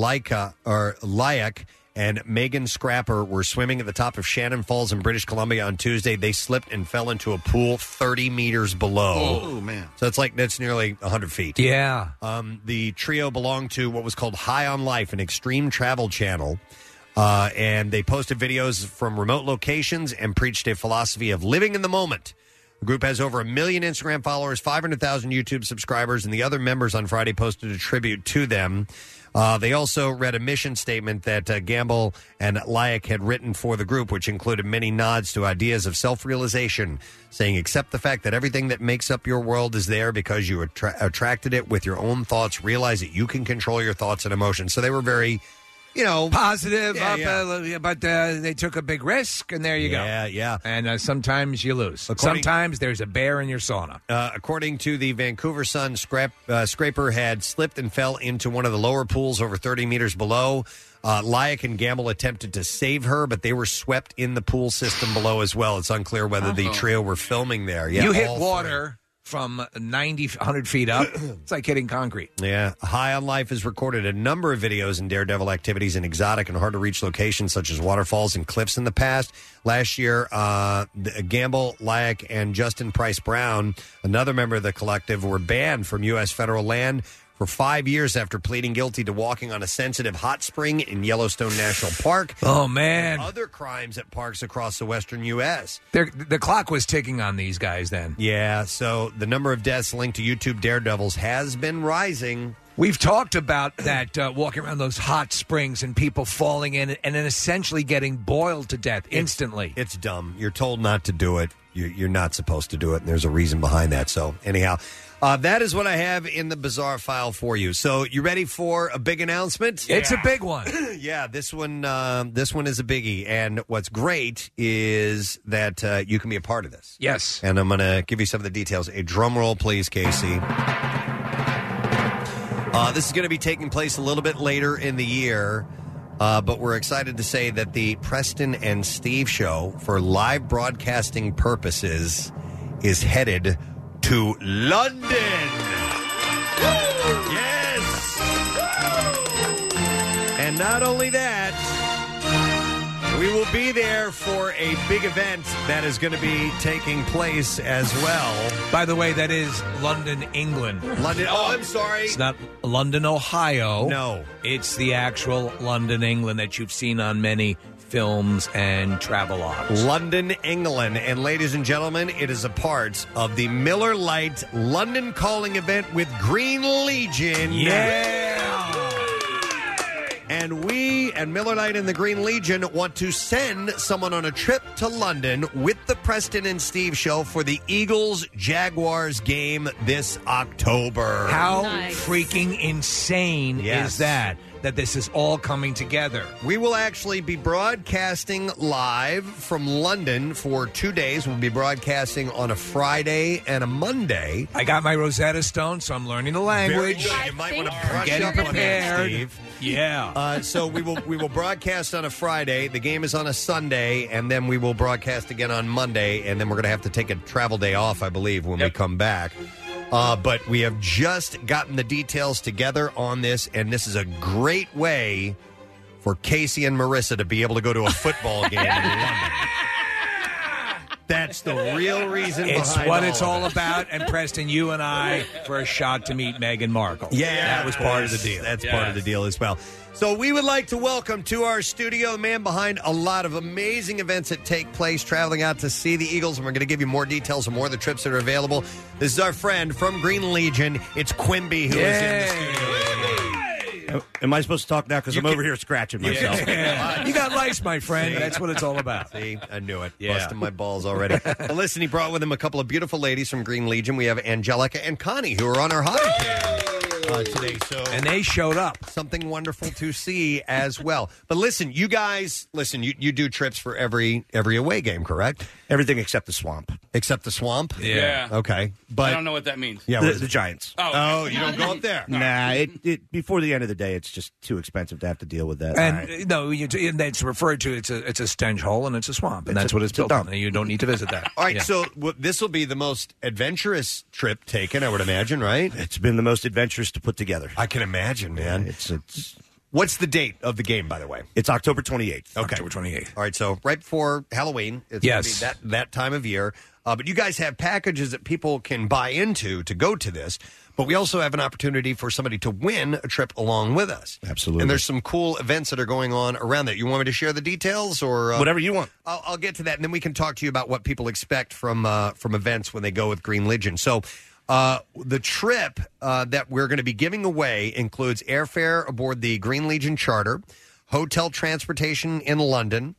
Lyack, and Megan Scrapper were swimming at the top of Shannon Falls in British Columbia on Tuesday. They slipped and fell into a pool 30 meters below. Oh, man. So that's nearly 100 feet. Yeah. The trio belonged to what was called High on Life, an extreme travel channel. And they posted videos from remote locations and preached a philosophy of living in the moment. The group has over 1 million Instagram followers, 500,000 YouTube subscribers, and the other members on Friday posted a tribute to them. They also read a mission statement that Gamble and Lyack had written for the group, which included many nods to ideas of self-realization, saying, accept the fact that everything that makes up your world is there because you attracted it with your own thoughts. Realize that you can control your thoughts and emotions. So they were very... positive, but they took a big risk, and there you go. Yeah. And sometimes you lose. Sometimes there's a bear in your sauna. According to the Vancouver Sun, Scraper had slipped and fell into one of the lower pools over 30 meters below. Lyack and Gamble attempted to save her, but they were swept in the pool system below as well. It's unclear whether the trio were filming there. You hit water. from 90, 100 feet up. It's like hitting concrete. Yeah. High on Life has recorded a number of videos and daredevil activities in exotic and hard-to-reach locations such as waterfalls and cliffs in the past. Last year, Gamble, Layak, and Justin Price Brown, another member of the collective, were banned from U.S. federal land for 5 years after pleading guilty to walking on a sensitive hot spring in Yellowstone National Park. Oh, man. And other crimes at parks across the western U.S. The clock was ticking on these guys then. Yeah, so the number of deaths linked to YouTube daredevils has been rising. We've talked about that walking around those hot springs and people falling in and then essentially getting boiled to death instantly. It's dumb. You're told not to do it. You're not supposed to do it, and there's a reason behind that. So anyhow, that is what I have in the bizarre file for you. So you ready for a big announcement? It's a big one. Yeah, this one is a biggie. And what's great is that you can be a part of this. Yes. And I'm going to give you some of the details. A drum roll, please, Casey. This is going to be taking place a little bit later in the year, but we're excited to say that the Preston and Steve Show, for live broadcasting purposes, is headed to London. Yes! And not only that, we will be there for a big event that is going to be taking place as well. By the way, that is London, England. London. Oh, I'm sorry. It's not London, Ohio. No. It's the actual London, England that you've seen on many films and travelogues. London, England. And ladies and gentlemen, it is a part of the Miller Lite London Calling event with Green Legion. Yeah! And we and Miller Lite and the Green Legion want to send someone on a trip to London with the Preston and Steve Show for the Eagles-Jaguars game this October. How freaking insane is that this is all coming together? We will actually be broadcasting live from London for 2 days. We'll be broadcasting on a Friday and a Monday. I got my Rosetta Stone, so I'm learning the language. Very good. You might want to brush Getting up on that, prepared. Steve. Yeah. So we will broadcast on a Friday. The game is on a Sunday, and then we will broadcast again on Monday, and then we're going to have to take a travel day off, I believe, when we come back. But we have just gotten the details together on this, and this is a great way for Casey and Marissa to be able to go to a football game in London. That's the real reason It's behind what all it's of all it. about. And Preston, you and I, for a shot to meet Meghan Markle. Yeah, that was part of the deal. That's part of the deal as well. So we would like to welcome to our studio the man behind a lot of amazing events that take place, traveling out to see the Eagles, and we're going to give you more details on more of the trips that are available. This is our friend from Green Legion. It's Quimby who is in the studio. Am I supposed to talk now? Because I'm over here scratching myself. You got lice, my friend. That's what it's all about. See, I knew it. Yeah. Busting my balls already. Well, listen, he brought with him a couple of beautiful ladies from Green Legion. We have Angelica and Connie, who are on our hockey team today. And they showed up. Something wonderful to see as well. But listen, you guys, you do trips for every away game, correct? Everything except the swamp. Except the swamp? Yeah. Okay. But I don't know what that means. Yeah, the Giants. Oh, you don't go up there? Nah, it before the end of the day, it's just too expensive to have to deal with that. And no, it's referred to. It's a stench hole and it's a swamp, and that's what it's built on. And you don't need to visit that. All right, Yeah. so this will be the most adventurous trip taken, I would imagine, right? It's been the most adventurous to put together. I can imagine, man. It's What's the date of the game, by the way? It's October 28th. Okay. October 28th. All right, so right before Halloween. It's Yes. going to be that time of year. But you guys have packages that people can buy into to go to this. But we also have an opportunity for somebody to win a trip along with us. Absolutely. And there's some cool events that are going on around that. You want me to share the details, or Whatever you want. I'll get to that, and then we can talk to you about what people expect from events when they go with Green Legion. So the trip that we're going to be giving away includes airfare aboard the Green Legion charter, hotel transportation in London,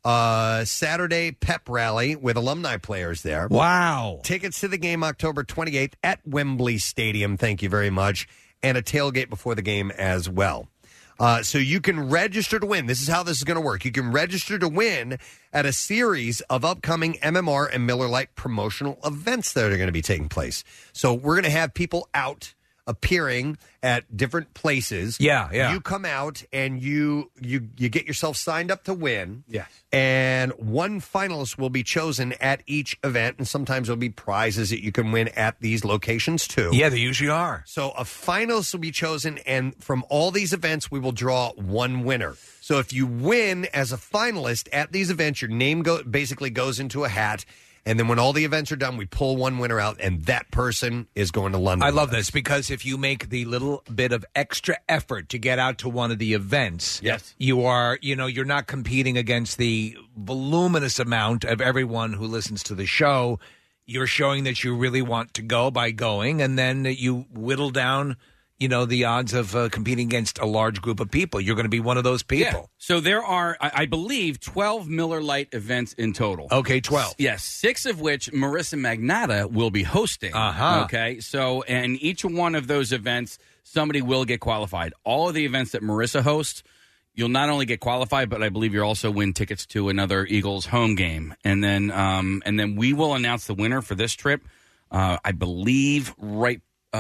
Saturday pep rally with alumni players there. Wow. Tickets to the game October 28th at Wembley Stadium. Thank you very much. And a tailgate before the game as well. So you can register to win. This is how this is going to work. You can register to win at a series of upcoming MMR and Miller Lite promotional events that are going to be taking place. So we're going to have people out appearing at different places. Yeah. You come out and you get yourself signed up to win. Yes. And one finalist will be chosen at each event, and sometimes there'll be prizes that you can win at these locations too. Yeah, they usually are. So a finalist will be chosen, and from all these events, we will draw one winner. So if you win as a finalist at these events, your name basically goes into a hat. And then when all the events are done, we pull one winner out, and that person is going to London. I love this because if you make the little bit of extra effort to get out to one of the events, yes, you are, you're not competing against the voluminous amount of everyone who listens to the show. You're showing that you really want to go by going, and then you whittle down, the odds of competing against a large group of people. You're going to be one of those people. Yeah. So there are, I believe, 12 Miller Lite events in total. Okay, 12. Yes, 6 of which Marissa Magnata will be hosting. Uh-huh. Okay, so, and each one of those events, somebody will get qualified. All of the events that Marissa hosts, you'll not only get qualified, but I believe you'll also win tickets to another Eagles home game. And then we will announce the winner for this trip, I believe, right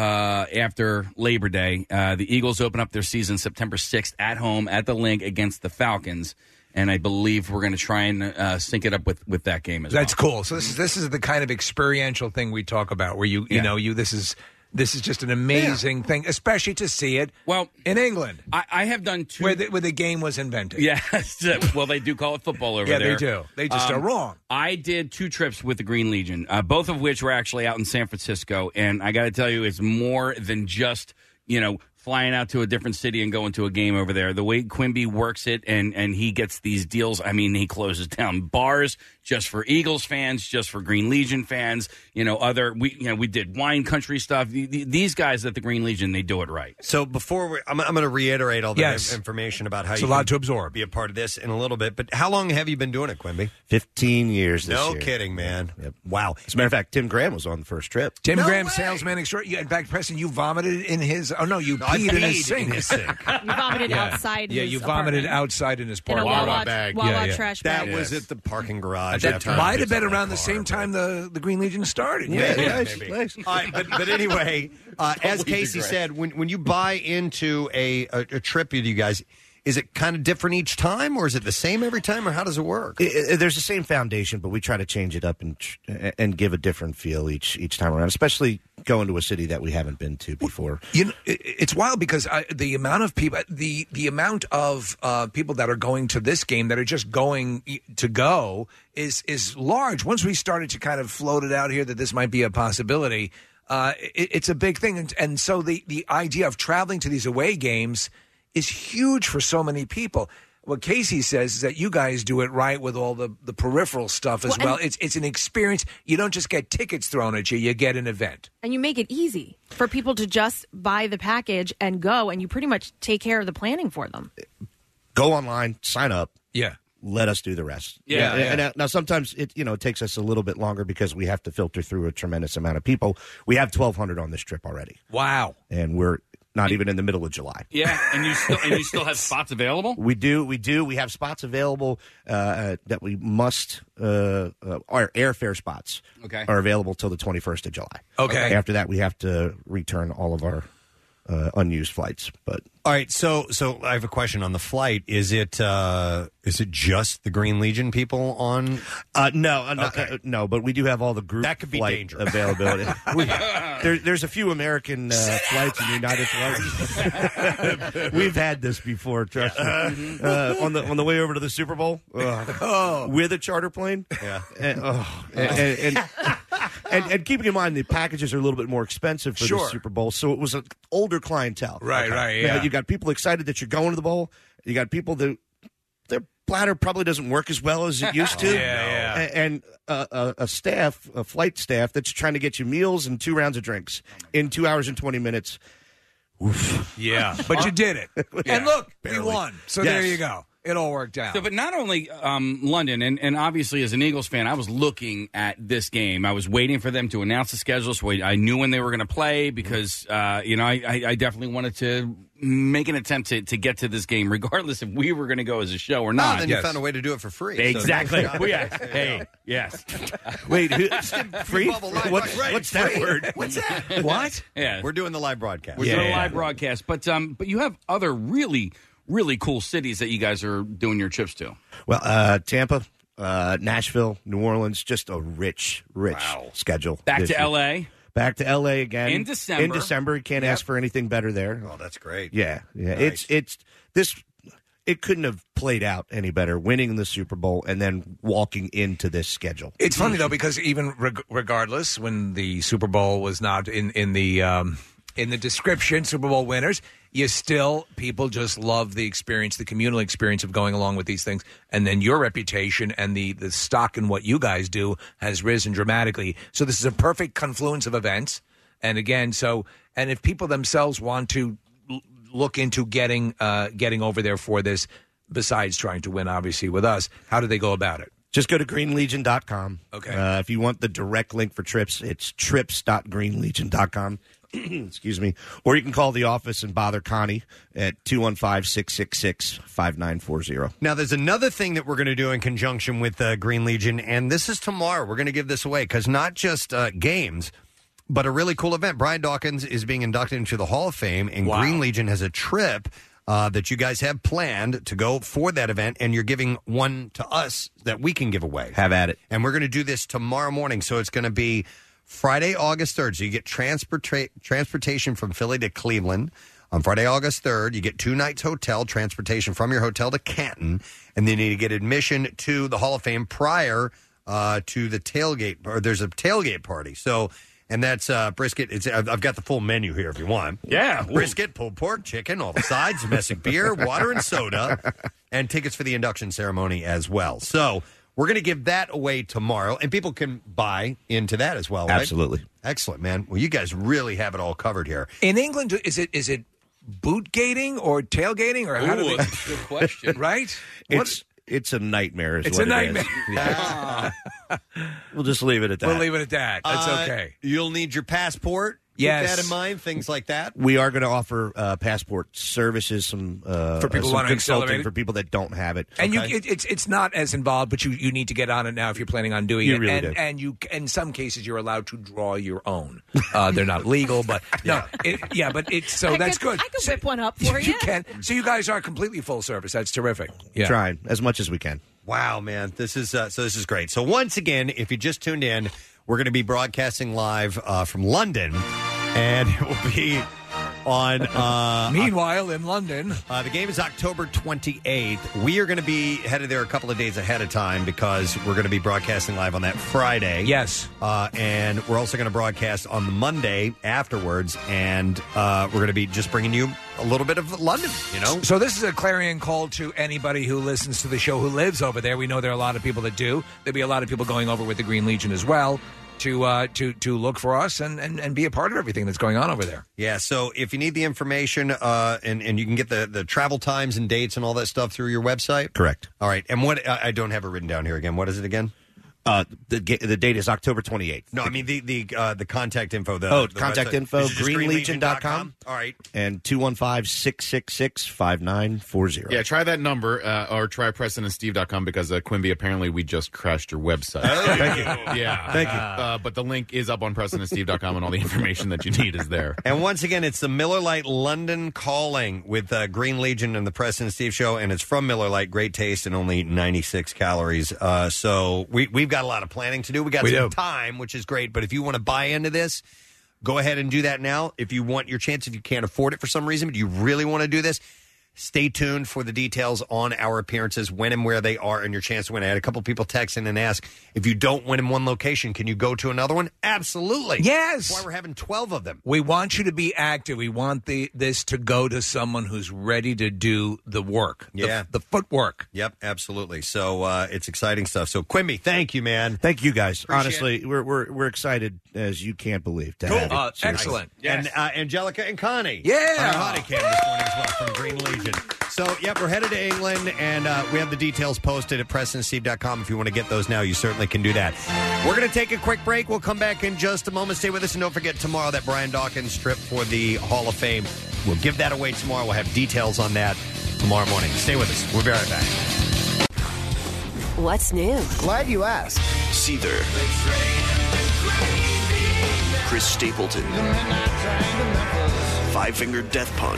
after Labor Day. The Eagles open up their season September 6th at home at the Link against the Falcons, and I believe we're going to try and sync it up with that game as well. That's cool. So this is the kind of experiential thing we talk about, where this is just an amazing thing, especially to see it. Well, in England, I have done 2 where the game was invented. Yes, well, they do call it football over there. Yeah, they do. They just are wrong. I did 2 trips with the Green Legion, both of which were actually out in San Francisco, and I got to tell you, it's more than just flying out to a different city and going to a game over there. The way Quimby works it, and he gets these deals. I mean, he closes down bars just for Eagles fans, just for Green Legion fans. We did wine country stuff. These guys at the Green Legion, they do it right. So before I'm going to reiterate all the Yes. information about how It's you a lot can to absorb. be a part of this in a little bit. But how long have you been doing it, Quimby? 15 years this No year. kidding, man. Yep. Wow. As a matter of fact, Tim Graham was on the first trip. Tim Graham, salesman extraordinary. In fact, Preston, you vomited in his. Oh no, you I peed in peed his sink. in his sink. You vomited outside. Yeah, his you vomited apartment. outside in his In a parking Wawa bag. trash That bag. was at the parking garage. That after I might did have been something around in the my same car, time the Green Legion started. Maybe. All right, but anyway, as Casey said, when you buy into a trip with you guys, is it kind of different each time, or is it the same every time, or how does it work? There's the same foundation, but we try to change it up and give a different feel each time around, especially going to a city that we haven't been to before. It's wild because the amount of people, the amount of people that are going to this game that are just going to go is large. Once we started to kind of float it out here that this might be a possibility, it's a big thing, and so the idea of traveling to these away games is huge for so many people. What Casey says is that you guys do it right with all the peripheral stuff as well. It's an experience. You don't just get tickets thrown at you. You get an event. And you make it easy for people to just buy the package and go, and you pretty much take care of the planning for them. Go online, sign up. Yeah. Let us do the rest. Yeah. And now sometimes it takes us a little bit longer because we have to filter through a tremendous amount of people. We have 1,200 on this trip already. Wow. And we're not even in the middle of July. Yeah, and you still have spots available? We do. We have spots available that we must. Our airfare spots are available till the 21st of July. Okay. After that, we have to return all of our unused flights. But All right, so I have a question on the flight. Is it just the Green Legion people on? No, but we do have all the group that could be flight dangerous. availability. There's a few American flights and United flights. We've had this before. Trust me. On the way over to the Super Bowl with a charter plane. Yeah, and keeping in mind the packages are a little bit more expensive for the Super Bowl, so it was an older clientele. Right. Now, you got people excited that you're going to the bowl. You got people that their bladder probably doesn't work as well as it used to. And a flight staff that's trying to get you meals and 2 rounds of drinks in 2 hours and 20 minutes. Oof. Yeah, but you did it. And look, we won. So Yes. there you go. It all worked out. So, but not only London, and obviously as an Eagles fan, I was looking at this game. I was waiting for them to announce the schedule, so I knew when they were going to play because, I definitely wanted to make an attempt to get to this game, regardless if we were going to go as a show or not. Then you found a way to do it for free. Exactly. So Yes. Wait, free? What's that word? What's that? What? Yeah. We're doing the live broadcast. We're doing a live broadcast. But you have other really, really cool cities that you guys are doing your trips to. Well, Tampa, Nashville, New Orleans, just a rich schedule. Back to L.A.? Back to L.A. again. In December. You can't ask for anything better there. Oh, that's great. Yeah. Nice. It couldn't have played out any better, winning the Super Bowl and then walking into this schedule. It's funny, though, because even regardless, when the Super Bowl was not in the description, Super Bowl winners, people just love the experience, the communal experience of going along with these things. And then your reputation and the stock in what you guys do has risen dramatically. So this is a perfect confluence of events. And again, and if people themselves want to look into getting over there for this, besides trying to win, obviously, with us, how do they go about it? Just go to greenlegion.com. Okay. If you want the direct link for trips, it's trips.greenlegion.com. Excuse me. Or you can call the office and bother Connie at 215-666-5940. Now, there's another thing that we're going to do in conjunction with Green Legion, and this is tomorrow. We're going to give this away because not just games, but a really cool event. Brian Dawkins is being inducted into the Hall of Fame, and Green Legion has a trip that you guys have planned to go for that event, and you're giving one to us that we can give away. Have at it. And we're going to do this tomorrow morning, so it's going to be Friday, August 3rd. So you get transportation from Philly to Cleveland. On Friday, August 3rd, you get 2 nights hotel, transportation from your hotel to Canton, and then you get admission to the Hall of Fame prior to the tailgate, or there's a tailgate party. So, and that's brisket. I've got the full menu here if you want. Yeah. Brisket, pulled pork, chicken, all the sides, domestic beer, water and soda, and tickets for the induction ceremony as well. So we're going to give that away tomorrow, and people can buy into that as well, right? Absolutely. Excellent, man. Well, you guys really have it all covered here. In England, is it boot gating or tailgating, or how do they? That's a good question. Right? It's a nightmare. It's a nightmare. We'll just leave it at that. We'll leave it at that. That's okay. You'll need your passport. Yes. Keep that in mind, things like that. We are going to offer passport services, some for people some wanting consulting for people that don't have it. And it's not as involved, but you need to get on it now if you're planning on doing You it. really and do. And you, in some cases, you're allowed to draw your own. They're not legal, but but it's so that's good. I could whip one up for you. You can. So you guys are completely full service. That's terrific. Yeah. Trying as much as we can. Wow, man, this is great. So once again, if you just tuned in, we're going to be broadcasting live from London, and it will be on. Meanwhile, in London, the game is October 28th. We are going to be headed there a couple of days ahead of time because we're going to be broadcasting live on that Friday. Yes, and we're also going to broadcast on the Monday afterwards, and we're going to be just bringing you a little bit of London, you know? So this is a clarion call to anybody who listens to the show who lives over there. We know there are a lot of people that do. There'll be a lot of people going over with the Green Legion as well to look for us and be a part of everything that's going on over there. Yeah, so if you need the information and you can get the travel times and dates and all that stuff through your website? Correct. All right, and what I don't have it written down here again. What is it again? The date is October 28th. No, I mean the contact info. Contact website. info, Is it just greenlegion.com. All right. And 215-666-5940. Yeah, try that number or try PrestonandSteve.com because Quimby, apparently we just crashed your website. Oh, thank you. Yeah. Thank you. But the link is up on PrestonandSteve.com and all the information that you need is there. And once again, it's the Miller Lite London Calling with Green Legion and the Preston and Steve Show, and it's from Miller Lite. Great taste and only 96 calories. So we've got a lot of planning to do. We got some time, which is great. But if you want to buy into this, go ahead and do that now. If you want your chance, if you can't afford it for some reason, but you really want to do this, stay tuned for the details on our appearances, when and where they are, and your chance to win. I had a couple people text in and ask, if you don't win in one location, can you go to another one? Absolutely. Yes. That's why we're having 12 of them. We want you to be active. We want this to go to someone who's ready to do the work. Yeah. The footwork. Yep, absolutely. So it's exciting stuff. So Quimby, thank you, man. Thank you, guys. Appreciate Honestly, we're excited as you can't believe. To Cool. have it. Excellent. Yes. And Angelica and Connie. Yeah. On our hottie cam this morning as well from Green Legion. So, yep, we're headed to England, and we have the details posted at PrestonandSteve.com. If you want to get those now, you certainly can do that. We're going to take a quick break. We'll come back in just a moment. Stay with us, and don't forget tomorrow that Brian Dawkins trip for the Hall of Fame. We'll give that away tomorrow. We'll have details on that tomorrow morning. Stay with us. We'll be right back. What's new? Glad you asked. Seether. Chris Stapleton. Five Finger Death Punch.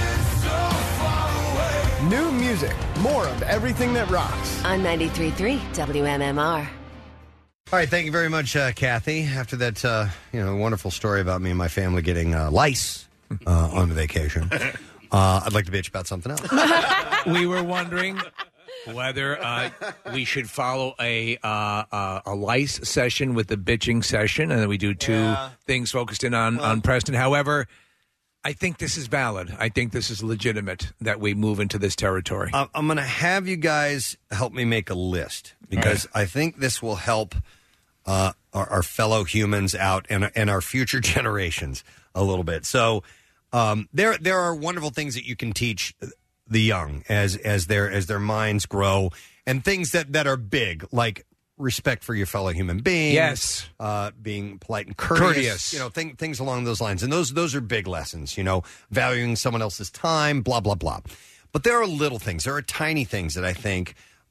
New music. More of everything that rocks. On 93.3 WMMR. All right, thank you very much, Kathy. After that, wonderful story about me and my family getting lice on vacation, I'd like to bitch about something else. We were wondering whether we should follow a lice session with the bitching session, and then we do two things focused in on Preston. However, I think this is valid. I think this is legitimate that we move into this territory. I'm going to have you guys help me make a list because I think this will help our fellow humans out and our future generations a little bit. So there are wonderful things that you can teach the young as their minds grow, and things that are big, like respect for your fellow human being. Yes. Being polite and courteous. Things along those lines. And those are big lessons, valuing someone else's time, blah, blah, blah. But there are little things. There are tiny things that I think,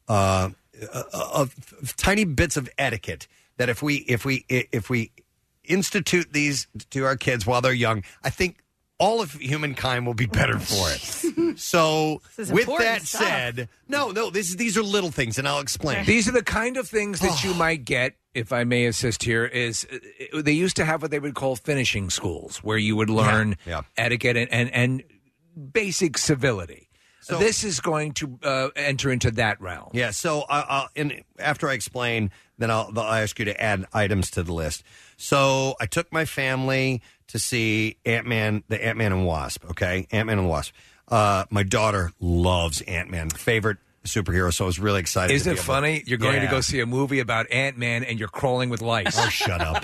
of tiny bits of etiquette that if we institute these to our kids while they're young, I think all of humankind will be better for it. So, with that said, these are little things, and I'll explain. These are the kind of things that you might get, if I may assist here, is they used to have what they would call finishing schools, where you would learn etiquette and basic civility. So this is going to enter into that realm. Yeah, so after I explain, then I'll ask you to add items to the list. So I took my family to see the Ant-Man and Wasp, okay? Ant-Man and Wasp. My daughter loves Ant-Man, favorite superhero, so I was really excited. Isn't it funny? You're going to go see a movie about Ant-Man and you're crawling with lice. Oh, shut up.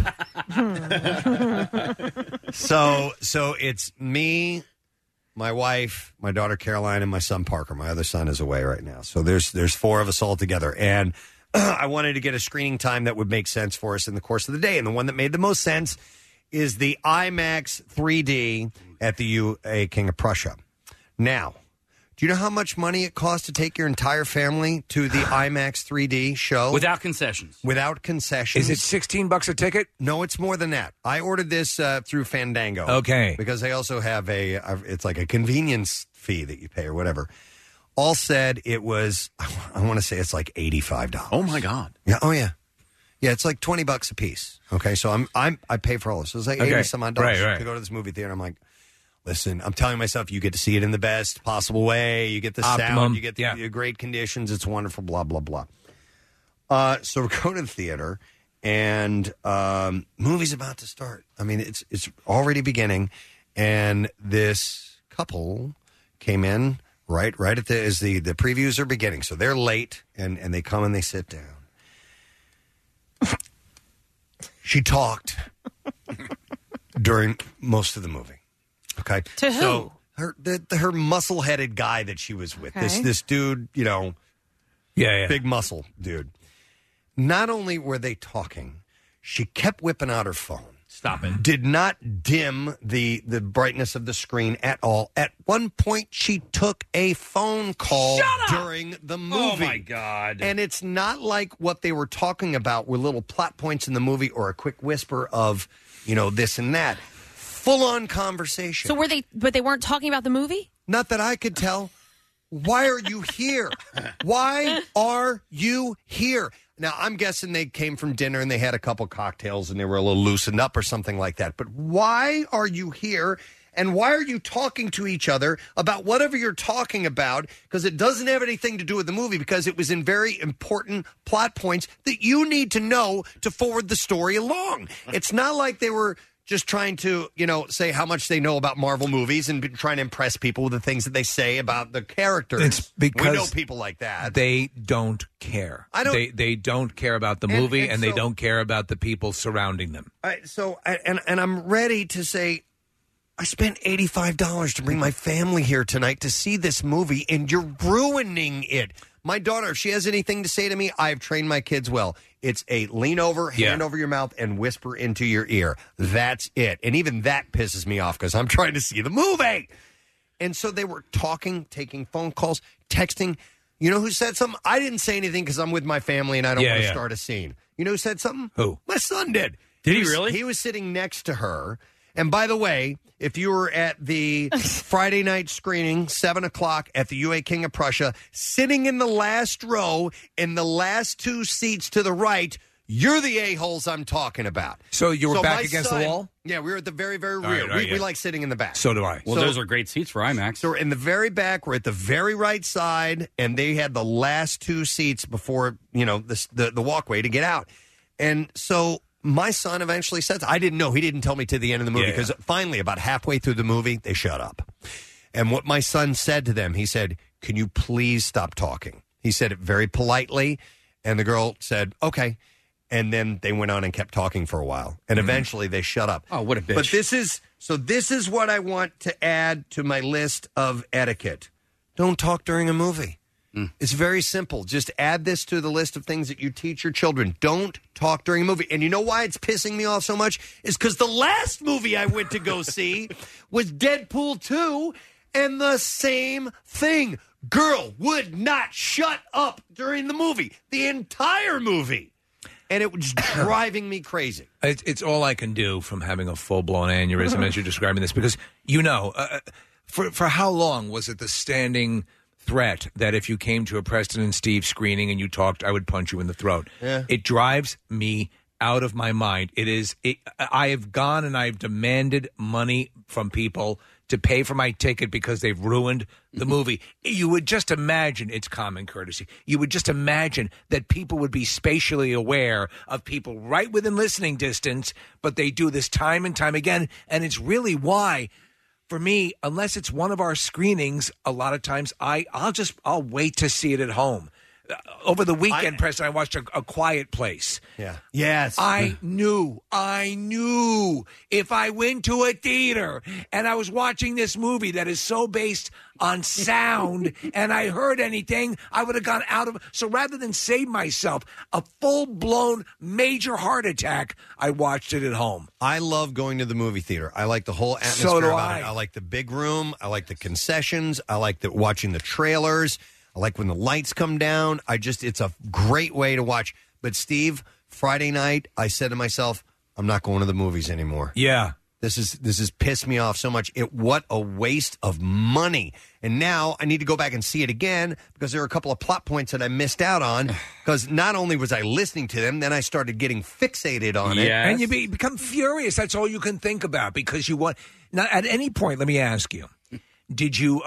So it's me, my wife, my daughter Caroline, and my son Parker. My other son is away right now. So there's four of us all together. And I wanted to get a screening time that would make sense for us in the course of the day. And the one that made the most sense is the IMAX 3D at the UA King of Prussia. Now, do you know how much money it costs to take your entire family to the IMAX 3D show? Without concessions. Without concessions. Is it $16 a ticket? No, it's more than that. I ordered this through Fandango. Okay. Because they also have it's like a convenience fee that you pay or whatever. All said, it was, I want to say it's like $85. Oh, my God. Yeah. Oh, yeah. Yeah, it's like $20 a piece. Okay, so I pay for all this. So it's like $80 some odd dollars to go to this movie theater. I'm like, listen, I'm telling myself you get to see it in the best possible way. You get the sound, you get the great conditions. It's wonderful, blah, blah, blah. So we go to the theater, and movie's about to start. I mean, it's already beginning, and this couple came in right at as the previews are beginning. So they're late, and they come and they sit down. She talked during most of the movie. Okay, to who? So her muscle-headed guy that she was with, this dude, big muscle dude. Not only were they talking, she kept whipping out her phone. Stop it. Did not dim the brightness of the screen at all. At one point, she took a phone call during the movie. Oh, my God. And it's not like what they were talking about were little plot points in the movie or a quick whisper of, this and that. Full-on conversation. So but they weren't talking about the movie? Not that I could tell. Why are you here? Why are you here? Now, I'm guessing they came from dinner and they had a couple cocktails and they were a little loosened up or something like that. But why are you here? And why are you talking to each other about whatever you're talking about? Because it doesn't have anything to do with the movie, because it was in very important plot points that you need to know to forward the story along. It's not like they were just trying to, say how much they know about Marvel movies and trying to impress people with the things that they say about the characters. It's because we know people like that. They don't care. They don't care about the movie, and they don't care about the people surrounding them. And I'm ready to say, I spent $85 to bring my family here tonight to see this movie, and you're ruining it. My daughter, if she has anything to say to me, I've trained my kids well. It's a lean over, hand over your mouth, and whisper into your ear. That's it. And even that pisses me off because I'm trying to see the movie. And so they were talking, taking phone calls, texting. You know who said something? I didn't say anything because I'm with my family and I don't want to start a scene. You know who said something? Who? My son did. Did he really? He was sitting next to her. And by the way, if you were at the Friday night screening, 7 o'clock at the UA King of Prussia, sitting in the last row in the last 2 seats to the right, you're the a-holes I'm talking about. So you were back against the wall? Yeah, we were at the very, very All rear. right, We like sitting in the back. So do I. Well, those are great seats for IMAX. So we're in the very back. We're at the very right side, and they had the last 2 seats before, the walkway to get out. And so my son eventually says, I didn't know. He didn't tell me to the end of the movie because finally, about halfway through the movie, they shut up. And what my son said to them, he said, can you please stop talking? He said it very politely, and the girl said, okay. And then they went on and kept talking for a while. And eventually they shut up. Oh, what a bitch. But this is what I want to add to my list of etiquette. Don't talk during a movie. It's very simple. Just add this to the list of things that you teach your children. Don't talk during a movie. And you know why it's pissing me off so much? Is because the last movie I went to go see was Deadpool 2, and the same thing. Girl would not shut up during the movie. The entire movie. And it was driving me crazy. It's all I can do from having a full-blown aneurysm as you're describing this, because, for how long was it the standing threat that if you came to a Preston and Steve screening and you talked, I would punch you in the throat? Yeah. It drives me out of my mind. I have gone and I've demanded money from people to pay for my ticket because they've ruined the movie. You would just imagine it's common courtesy. You would just imagine that people would be spatially aware of people right within listening distance, but they do this time and time again. And it's really why, for me, unless it's one of our screenings, a lot of times I'll wait to see it at home. Over the weekend, Preston, I watched a Quiet Place. Yeah. Yes. I knew if I went to a theater and I was watching this movie that is so based on sound and I heard anything, I would have gone out of. So rather than save myself a full-blown major heart attack, I watched it at home. I love going to the movie theater. I like the whole atmosphere So do about I. it. I like the big room. I like the concessions. I like watching the trailers. I like when the lights come down. It's a great way to watch. But Steve, Friday night, I said to myself, I'm not going to the movies anymore. Yeah. This has pissed me off so much. What a waste of money. And now I need to go back and see it again because there are a couple of plot points that I missed out on because not only was I listening to them, then I started getting fixated on it. And you become furious. That's all you can think about because you want. Now, at any point, let me ask you, did you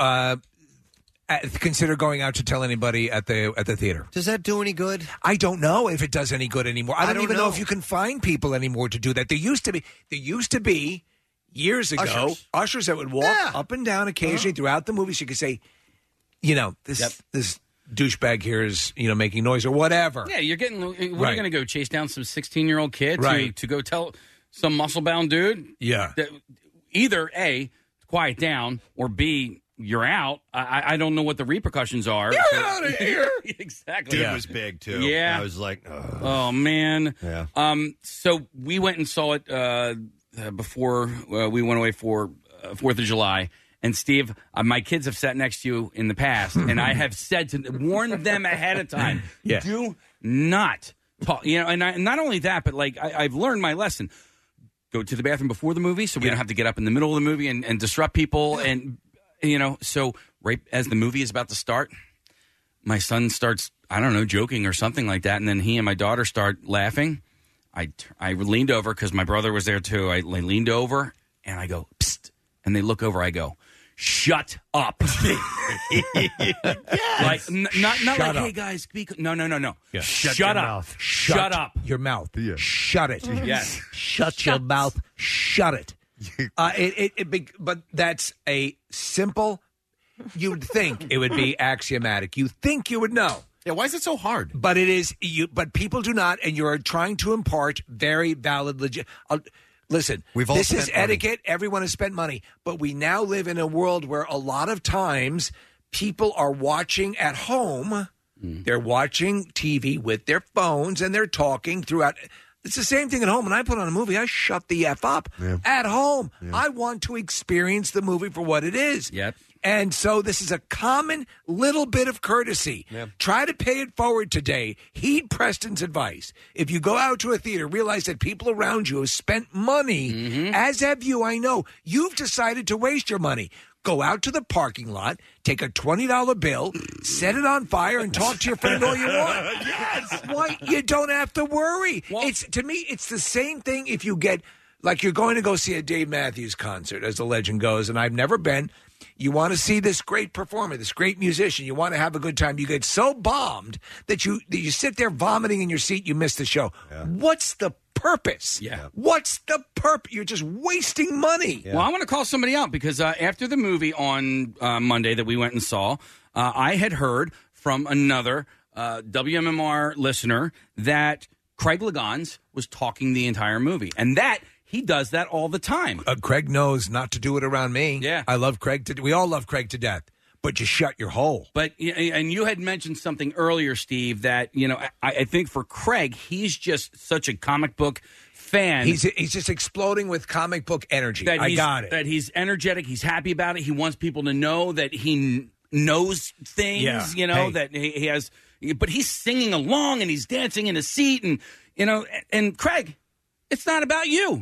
consider going out to tell anybody at the theater? Does that do any good? I don't know if it does any good anymore. I don't even know if you can find people anymore to do that. There used to be years ago ushers that would walk up and down occasionally throughout the movies. You could say, this douchebag here is making noise or whatever. Yeah, you're getting. What are you going to go chase down some 16-year-old kid to go tell some muscle-bound dude? Yeah. That either A, quiet down, or B, you're out. I don't know what the repercussions are. You're out of here. Exactly. Dude was big, too. Yeah. I was like, oh, man. Yeah. So we went and saw it before we went away for 4th of July. And, Steve, my kids have sat next to you in the past, and I have said to warn them ahead of time, do not talk. And not only that, but, I've learned my lesson. Go to the bathroom before the movie so we don't have to get up in the middle of the movie and disrupt people. And, so right as the movie is about to start, my son starts, I don't know, joking or something like that. And then he and my daughter start laughing. I leaned over because my brother was there too. I leaned over and I go, psst. And they look over. I go, shut up. Yes. Not Shut like, up. hey, guys, speak. No. Yeah. Shut up. mouth. Shut up. Your mouth. Yeah. Shut it. Yes. Shut your mouth. Shut it. But that's a simple. You'd think it would be axiomatic. You think you would know. Yeah, why is it so hard? But it is. But people do not, and you're trying to impart very valid, legit. Listen, this is etiquette. Everyone has spent money, but we now live in a world where a lot of times people are watching at home. They're watching TV with their phones, and they're talking throughout. It's the same thing at home. When I put on a movie, I shut the F up. At home, I want to experience the movie for what it is. Yep. And so this is a common little bit of courtesy. Try to pay it forward today. Heed Preston's advice. If you go out to a theater, realize that people around you have spent money, as have you, I know. You've decided to waste your money. Go out to the parking lot, take a $20 bill, set it on fire, and talk to your friend all you want. Yes. Why? You don't have to worry. To me, it's the same thing if you get, like you're going to go see a Dave Matthews concert, as the legend goes, and I've never been. You want to see this great performer, this great musician. You want to have a good time. You get so bombed that you sit there vomiting in your seat. You miss the show. What's the purpose? What's the purpose? You're just wasting money. Well, I want to call somebody out because after the movie on Monday that we went and saw, I had heard from another WMMR listener that Craig Ligons was talking the entire movie, and that he does that all the time. Craig knows not to do it around me. Yeah. I love Craig. We all love Craig to death. But you shut your hole. But and you had mentioned something earlier, Steve, that I think for Craig, he's just such a comic book fan. He's just exploding with comic book energy. I got it. That he's energetic. He's happy about it. He wants people to know that he knows things. Yeah. That he has. But he's singing along and he's dancing in his seat, and Craig. It's not about you.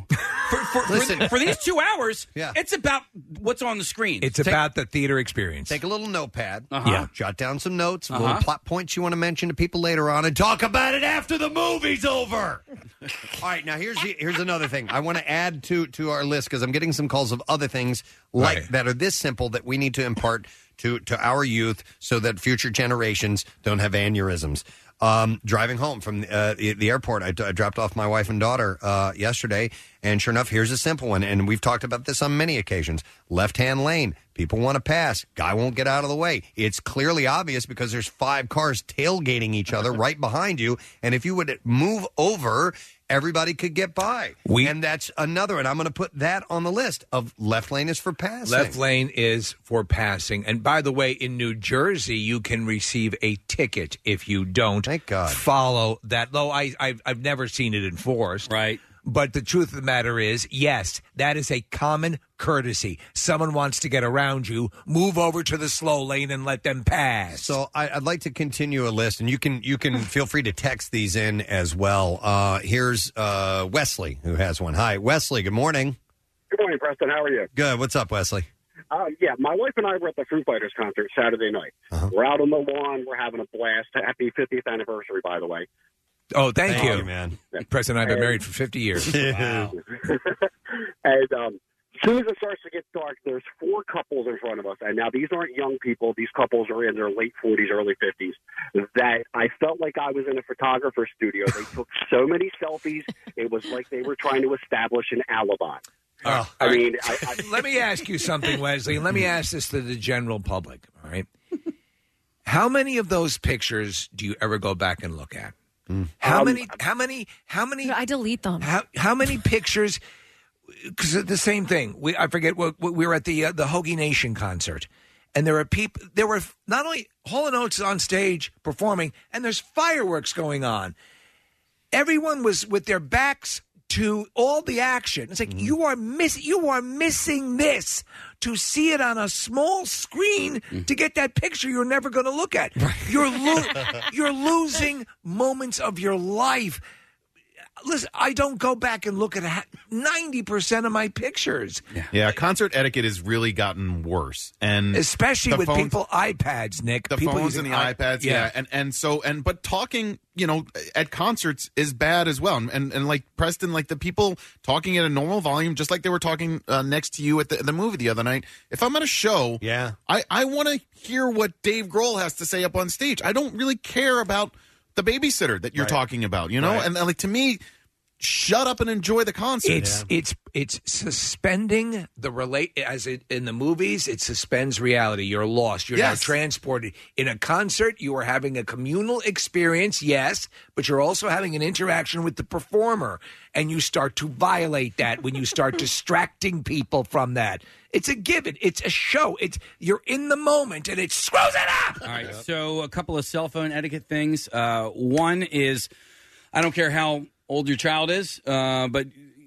For these 2 hours, it's about what's on the screen. It's about the theater experience. Take a little notepad. Yeah. Jot down some notes, little plot points you want to mention to people later on, and talk about it after the movie's over. All right, now here's another thing. I want to add to our list because I'm getting some calls of other things that are this simple that we need to impart to our youth so that future generations don't have aneurysms. Driving home from the airport, I dropped off my wife and daughter yesterday, and sure enough, here's a simple one, and we've talked about this on many occasions. Left-hand lane, people want to pass, guy won't get out of the way. It's clearly obvious because there's 5 cars tailgating each other right behind you, and if you would move over, everybody could get by. And that's another, and I'm going to put that on the list of left lane is for passing. Left lane is for passing. And by the way, in New Jersey, you can receive a ticket if you don't follow that. Though I've never seen it enforced. Right. But the truth of the matter is, yes, that is a common courtesy. Someone wants to get around you, move over to the slow lane and let them pass. So I'd like to continue a list, and you can feel free to text these in as well. Here's Wesley, who has one. Hi, Wesley, good morning. Good morning, Preston. How are you? Good. What's up, Wesley? My wife and I were at the Foo Fighters concert Saturday night. We're out on the lawn. We're having a blast. Happy 50th anniversary, by the way. Oh, thank you, man. Preston and I have been married for 50 years. Wow. And as soon as it starts to get dark, there's 4 couples in front of us. And now these aren't young people. These couples are in their late 40s, early 50s. That I felt like I was in a photographer's studio. They took so many selfies. It was like they were trying to establish an alibi. Let me ask you something, Wesley, and let me ask this to the general public, all right? How many of those pictures do you ever go back and look at? How many? I delete them. How many pictures? Because the same thing. I forget what we were at the Hoagie Nation concert, and there were people. There were not only Hall & Oates on stage performing, and there's fireworks going on. Everyone was with their backs to all the action. It's like you are missing this to see it on a small screen to get that picture you're never going to look at. You're losing moments of your life. Listen, I don't go back and look at 90% of my pictures. Yeah, concert etiquette has really gotten worse, and especially with people iPads, Nick. The people phones and the iPads, but talking, at concerts is bad as well. And like Preston, like the people talking at a normal volume, just like they were talking next to you at the movie the other night. If I'm at a show, I want to hear what Dave Grohl has to say up on stage. I don't really care about the babysitter that you're talking about, and like to me, shut up and enjoy the concert. It's suspending the as in the movies. It suspends reality. You're lost. You're now transported. In a concert, you are having a communal experience, yes, but you're also having an interaction with the performer, and you start to violate that when you start distracting people from that. It's a given. It's a show. You're in the moment, and it screws it up. All right. So a couple of cell phone etiquette things. One is, I don't care how old your child is, but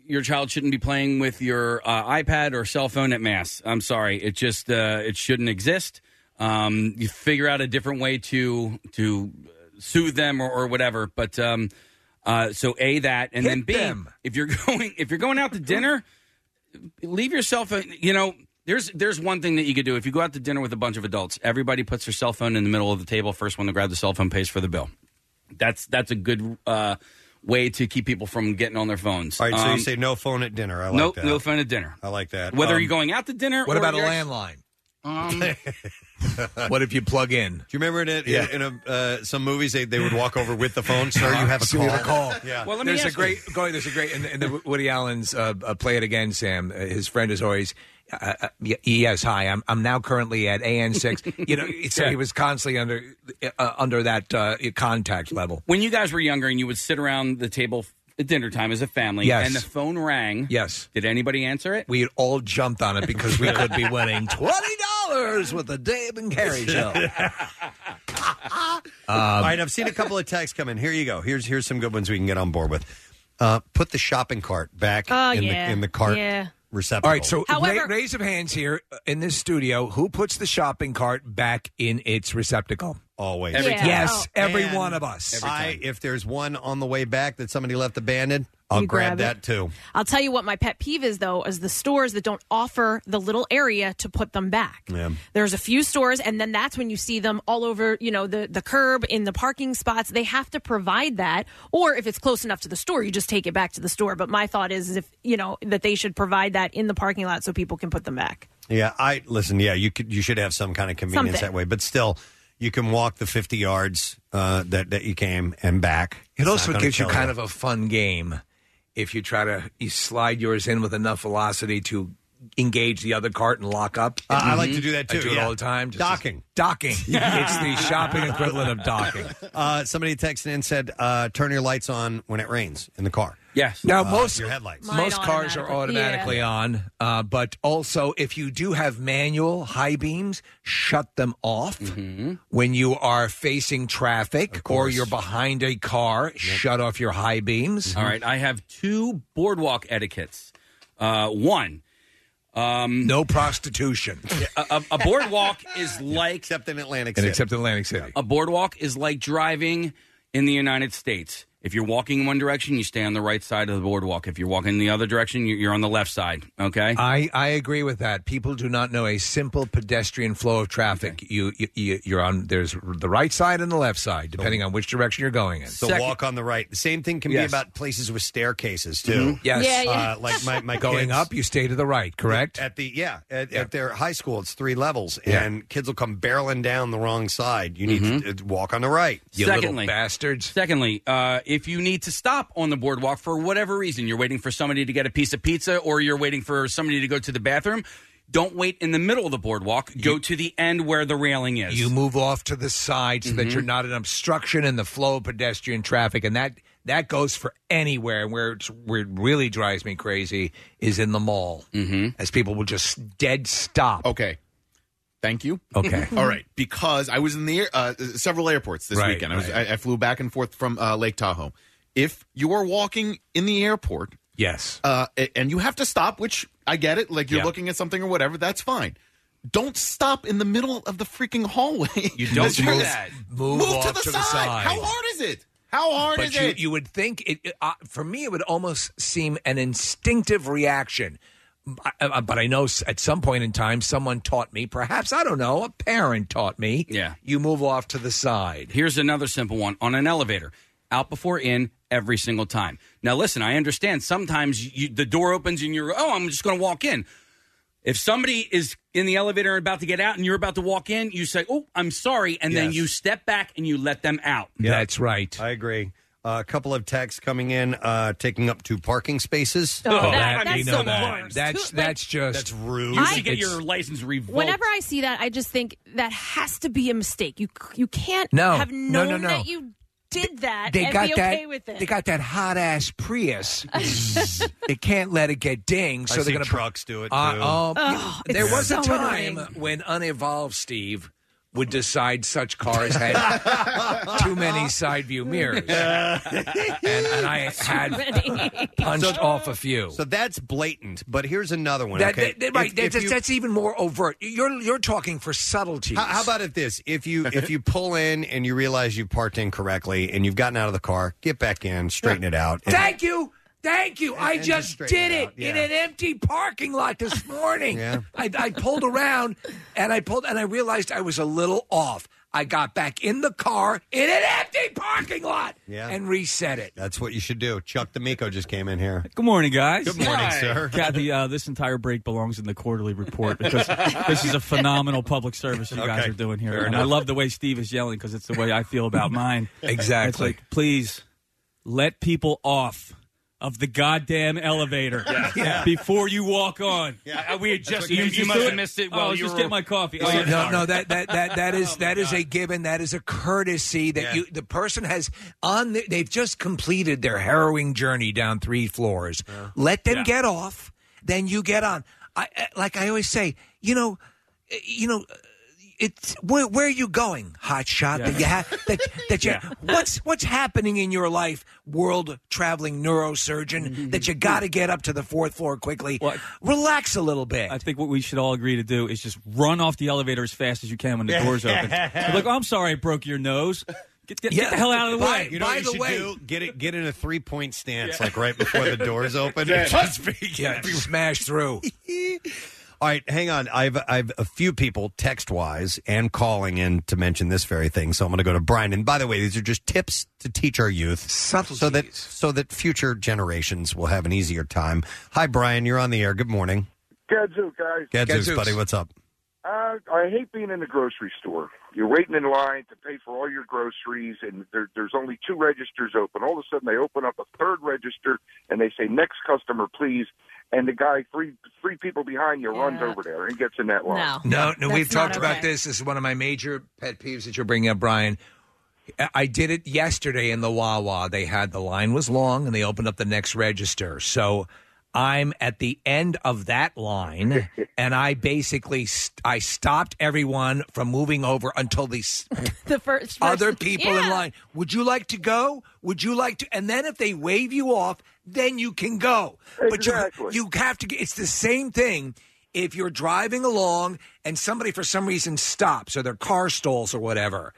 your child shouldn't be playing with your iPad or cell phone at Mass. I'm sorry. It just it shouldn't exist. You figure out a different way to soothe them or whatever. But so A, that, and then B, if you're going out to dinner, leave your cell phone. There's one thing that you could do. If you go out to dinner with a bunch of adults, everybody puts their cell phone in the middle of the table. First one to grab the cell phone pays for the bill. That's a good way to keep people from getting on their phones. All right, so you say no phone at dinner. I like that. No phone at dinner. I like that. Whether you're going out to dinner What or about a you're- landline? What if you plug in? Do you remember in some movies they would walk over with the phone? Sir, you have a So call. you have a call. Yeah. Well, let me There's a ask great in the Woody Allen's Play It Again, Sam. His friend is always. Yes, hi. I'm now currently at AN6. So he was constantly under that contact level. When you guys were younger and you would sit around the table at dinner time as a family, Yes. and the phone rang. Yes. Did anybody answer it? We all jumped on it because we could be winning $20 with the Dave and Carey Show. All right, I've seen a couple of texts come in. Here you go. Here's some good ones we can get on board with. Put the shopping cart back in the cart receptacle. All right, so However- raise of hands here in this studio. Who puts the shopping cart back in its receptacle? Always. Every time. Yes, every And one of us. If there's one on the way back that somebody left abandoned, I'll You grab grab that too. I'll tell you what my pet peeve is, though, is the stores that don't offer the little area to put them back. Yeah. There's a few stores, and then that's when you see them all over, the curb, in the parking spots. They have to provide that. Or if it's close enough to the store, you just take it back to the store. But my thought is if, that they should provide that in the parking lot so people can put them back. Yeah, you should have some kind of convenience Something. that way, but still, you can walk the 50 yards that you came and back. It It's also not gonna gives you kill kind of a fun game if you you slide yours in with enough velocity to engage the other cart and lock up. I like to do that too. I do it yeah. all the time. Docking. It's the shopping equivalent of docking. Somebody texted in and said, turn your lights on when it rains in the car. Yes. Now, your headlights. most cars are automatically on, but also if you do have manual high beams, shut them off. When you are facing traffic or you're behind a car, shut off your high beams. All right, I have two boardwalk etiquettes. One. No prostitution. A boardwalk is like... Except in Atlantic City. A boardwalk is like driving in the United States. If you're walking in one direction, you stay on the right side of the boardwalk. If you're walking in the other direction, you're on the left side, okay? I agree with that. People do not know a simple pedestrian flow of traffic. Okay. You're on, there's the right side and the left side, depending on which direction you're going in. So walk on the right. The same thing can be about places with staircases, too. Yes. Yeah. Like my going kids, up, you stay to the right, correct? At their high school, it's 3 levels, and kids will come barreling down the wrong side. You need to walk on the right. You little bastards. Secondly, if you need to stop on the boardwalk for whatever reason, you're waiting for somebody to get a piece of pizza or you're waiting for somebody to go to the bathroom, don't wait in the middle of the boardwalk. Go to the end where the railing is. You move off to the side so that you're not an obstruction in the flow of pedestrian traffic, and that goes for anywhere. Where it really drives me crazy is in the mall, as people will just dead stop. Okay. Thank you. Okay. All right. Because I was in the several airports this Right, weekend. right. I flew back and forth from Lake Tahoe. If you are walking in the airport, yes, and you have to stop, which I get it, like you're Yeah. looking at something or whatever, that's fine. Don't stop in the middle of the freaking hallway. You don't do Move that. Move to off the to the side. side. How hard is it? How hard But is it? you would think for me, it would almost seem an instinctive reaction. But I know at some point in time, someone taught me, perhaps, I don't know, a parent taught me, you move off to the side. Here's another simple one. On an elevator, out before in every single time. Now, listen, I understand sometimes the door opens and you're, I'm just going to walk in. If somebody is in the elevator and about to get out and you're about to walk in, you say, I'm sorry, and then you step back and you let them out. That's right. I agree. A couple of texts coming in, taking up 2 parking spaces. That's rude. You should get your license revoked. Whenever I see that, I just think that has to be a mistake. You can't No. have No, known no. that you did that They and got be okay with it. They got that hot ass Prius. They can't let it get dinged, so I they're see going to trucks do it, too. There it's was a so time annoying. when Unevolved Steve would decide such cars had too many side view mirrors. and I had punched off a few. So that's blatant. But here's another one. Right, okay? that's even more overt. You're talking for subtleties. How about this? If you pull in and you realize you parked incorrectly and you've gotten out of the car, get back in, straighten it out. Thank you. I just did it in an empty parking lot this morning. I pulled around and I realized I was a little off. I got back in the car in an empty parking lot and reset it. That's what you should do. Chuck D'Amico just came in here. Good morning, guys. Good morning, sir. Kathy, this entire break belongs in the quarterly report because this is a phenomenal public service you guys are doing here. And I love the way Steve is yelling because it's the way I feel about mine. Exactly. It's like, please let people off of the goddamn elevator before you walk on. We had just you must have missed it. Well, just get my coffee. No, that is a given. That is a courtesy that the person has they've just completed their harrowing journey down 3 floors. Let them get off, then you get on. Like I always say, it's where are you going, hot shot? What's happening in your life, world traveling neurosurgeon? That you got to get up to the 4th floor quickly. Relax a little bit. I think what we should all agree to do is just run off the elevator as fast as you can when the doors open. Like, I'm sorry, I broke your nose. Get the hell out of the way. You know what you should do? Get in a 3-point stance, like right before the doors open. Smash through. All right, hang on. I've a few people text-wise and calling in to mention this very thing, so I'm going to go to Brian. And by the way, these are just tips to teach our youth so that future generations will have an easier time. Hi, Brian. You're on the air. Good morning. Gadzooks, guys. Gadzooks, buddy. What's up? I hate being in the grocery store. You're waiting in line to pay for all your groceries, and there's only 2 registers open. All of a sudden, they open up a 3rd register, and they say, "Next customer, please." And the guy, three people behind you, runs over there and gets in that line. No, we've talked about this. This is one of my major pet peeves that you're bringing up, Brian. I did it yesterday in the Wawa. The line was long, and they opened up the next register. So I'm at the end of that line, and I basically I stopped everyone from moving over until the first other people in line. Would you like to go? Would you like to? And then if they wave you off, then you can go. Exactly. But you have to. It's the same thing. If you're driving along and somebody for some reason stops or their car stalls or whatever,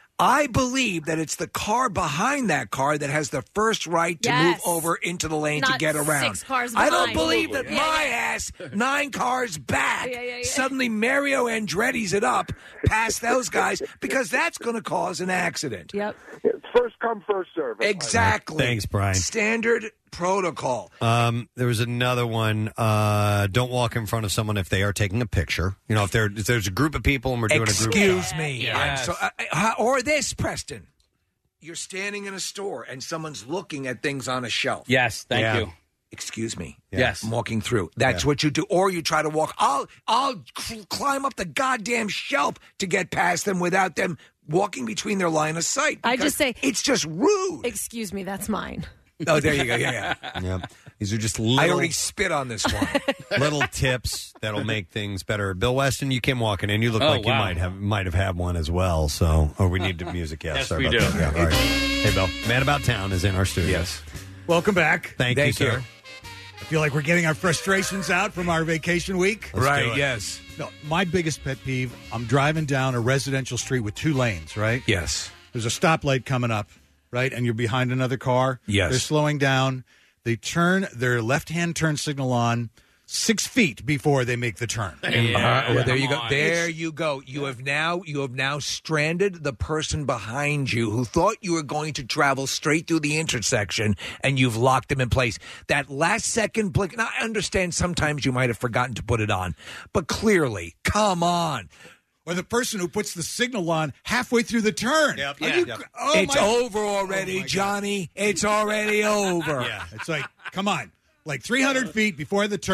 I believe that it's the car behind that car that has the first right to move over into the lane to get around. 6 cars I don't behind. believe that my ass 9 cars back suddenly Mario Andretti's it up past those guys because that's going to cause an accident. Yep. First come, first serve. Exactly. Thanks, Brian. Standard protocol. There was another one. Don't walk in front of someone if they are taking a picture. You know, if there's a group of people and we're doing a group. Excuse me. Yes. Or this, Preston. You're standing in a store and someone's looking at things on a shelf. Yes, thank you. Excuse me. Yes. I'm walking through. That's what you do. Or you try to walk. I'll climb up the goddamn shelf to get past them without them walking between their line of sight. I just say, it's just rude. Excuse me, that's mine. Oh, there you go. Yeah. Yep. These are just little... I already spit on this one. Little tips that'll make things better. Bill Weston, you came walking in. You look like you might have had one as well. So, we need the music. Yes, sorry we about do. that. Yeah, all right. Hey, Bill. Man About Town is in our studio. Yes. Welcome back. Thank you, sir. I feel like we're getting our frustrations out from our vacation week. Let's do it. Yes. No, my biggest pet peeve, I'm driving down a residential street with 2 lanes, right? Yes. There's a stoplight coming up, right? And you're behind another car. Yes. They're slowing down. They turn their left-hand turn signal on 6 feet before they make the turn. Well, there you go. There you go. You have now stranded the person behind you who thought you were going to travel straight through the intersection, and you've locked them in place. That last second blink. Now, I understand sometimes you might have forgotten to put it on, but clearly, come on. Or the person who puts the signal on halfway through the turn. Yep. It's over already, Johnny. It's already over. Yeah. It's like, come on. Like 300 feet before the turn,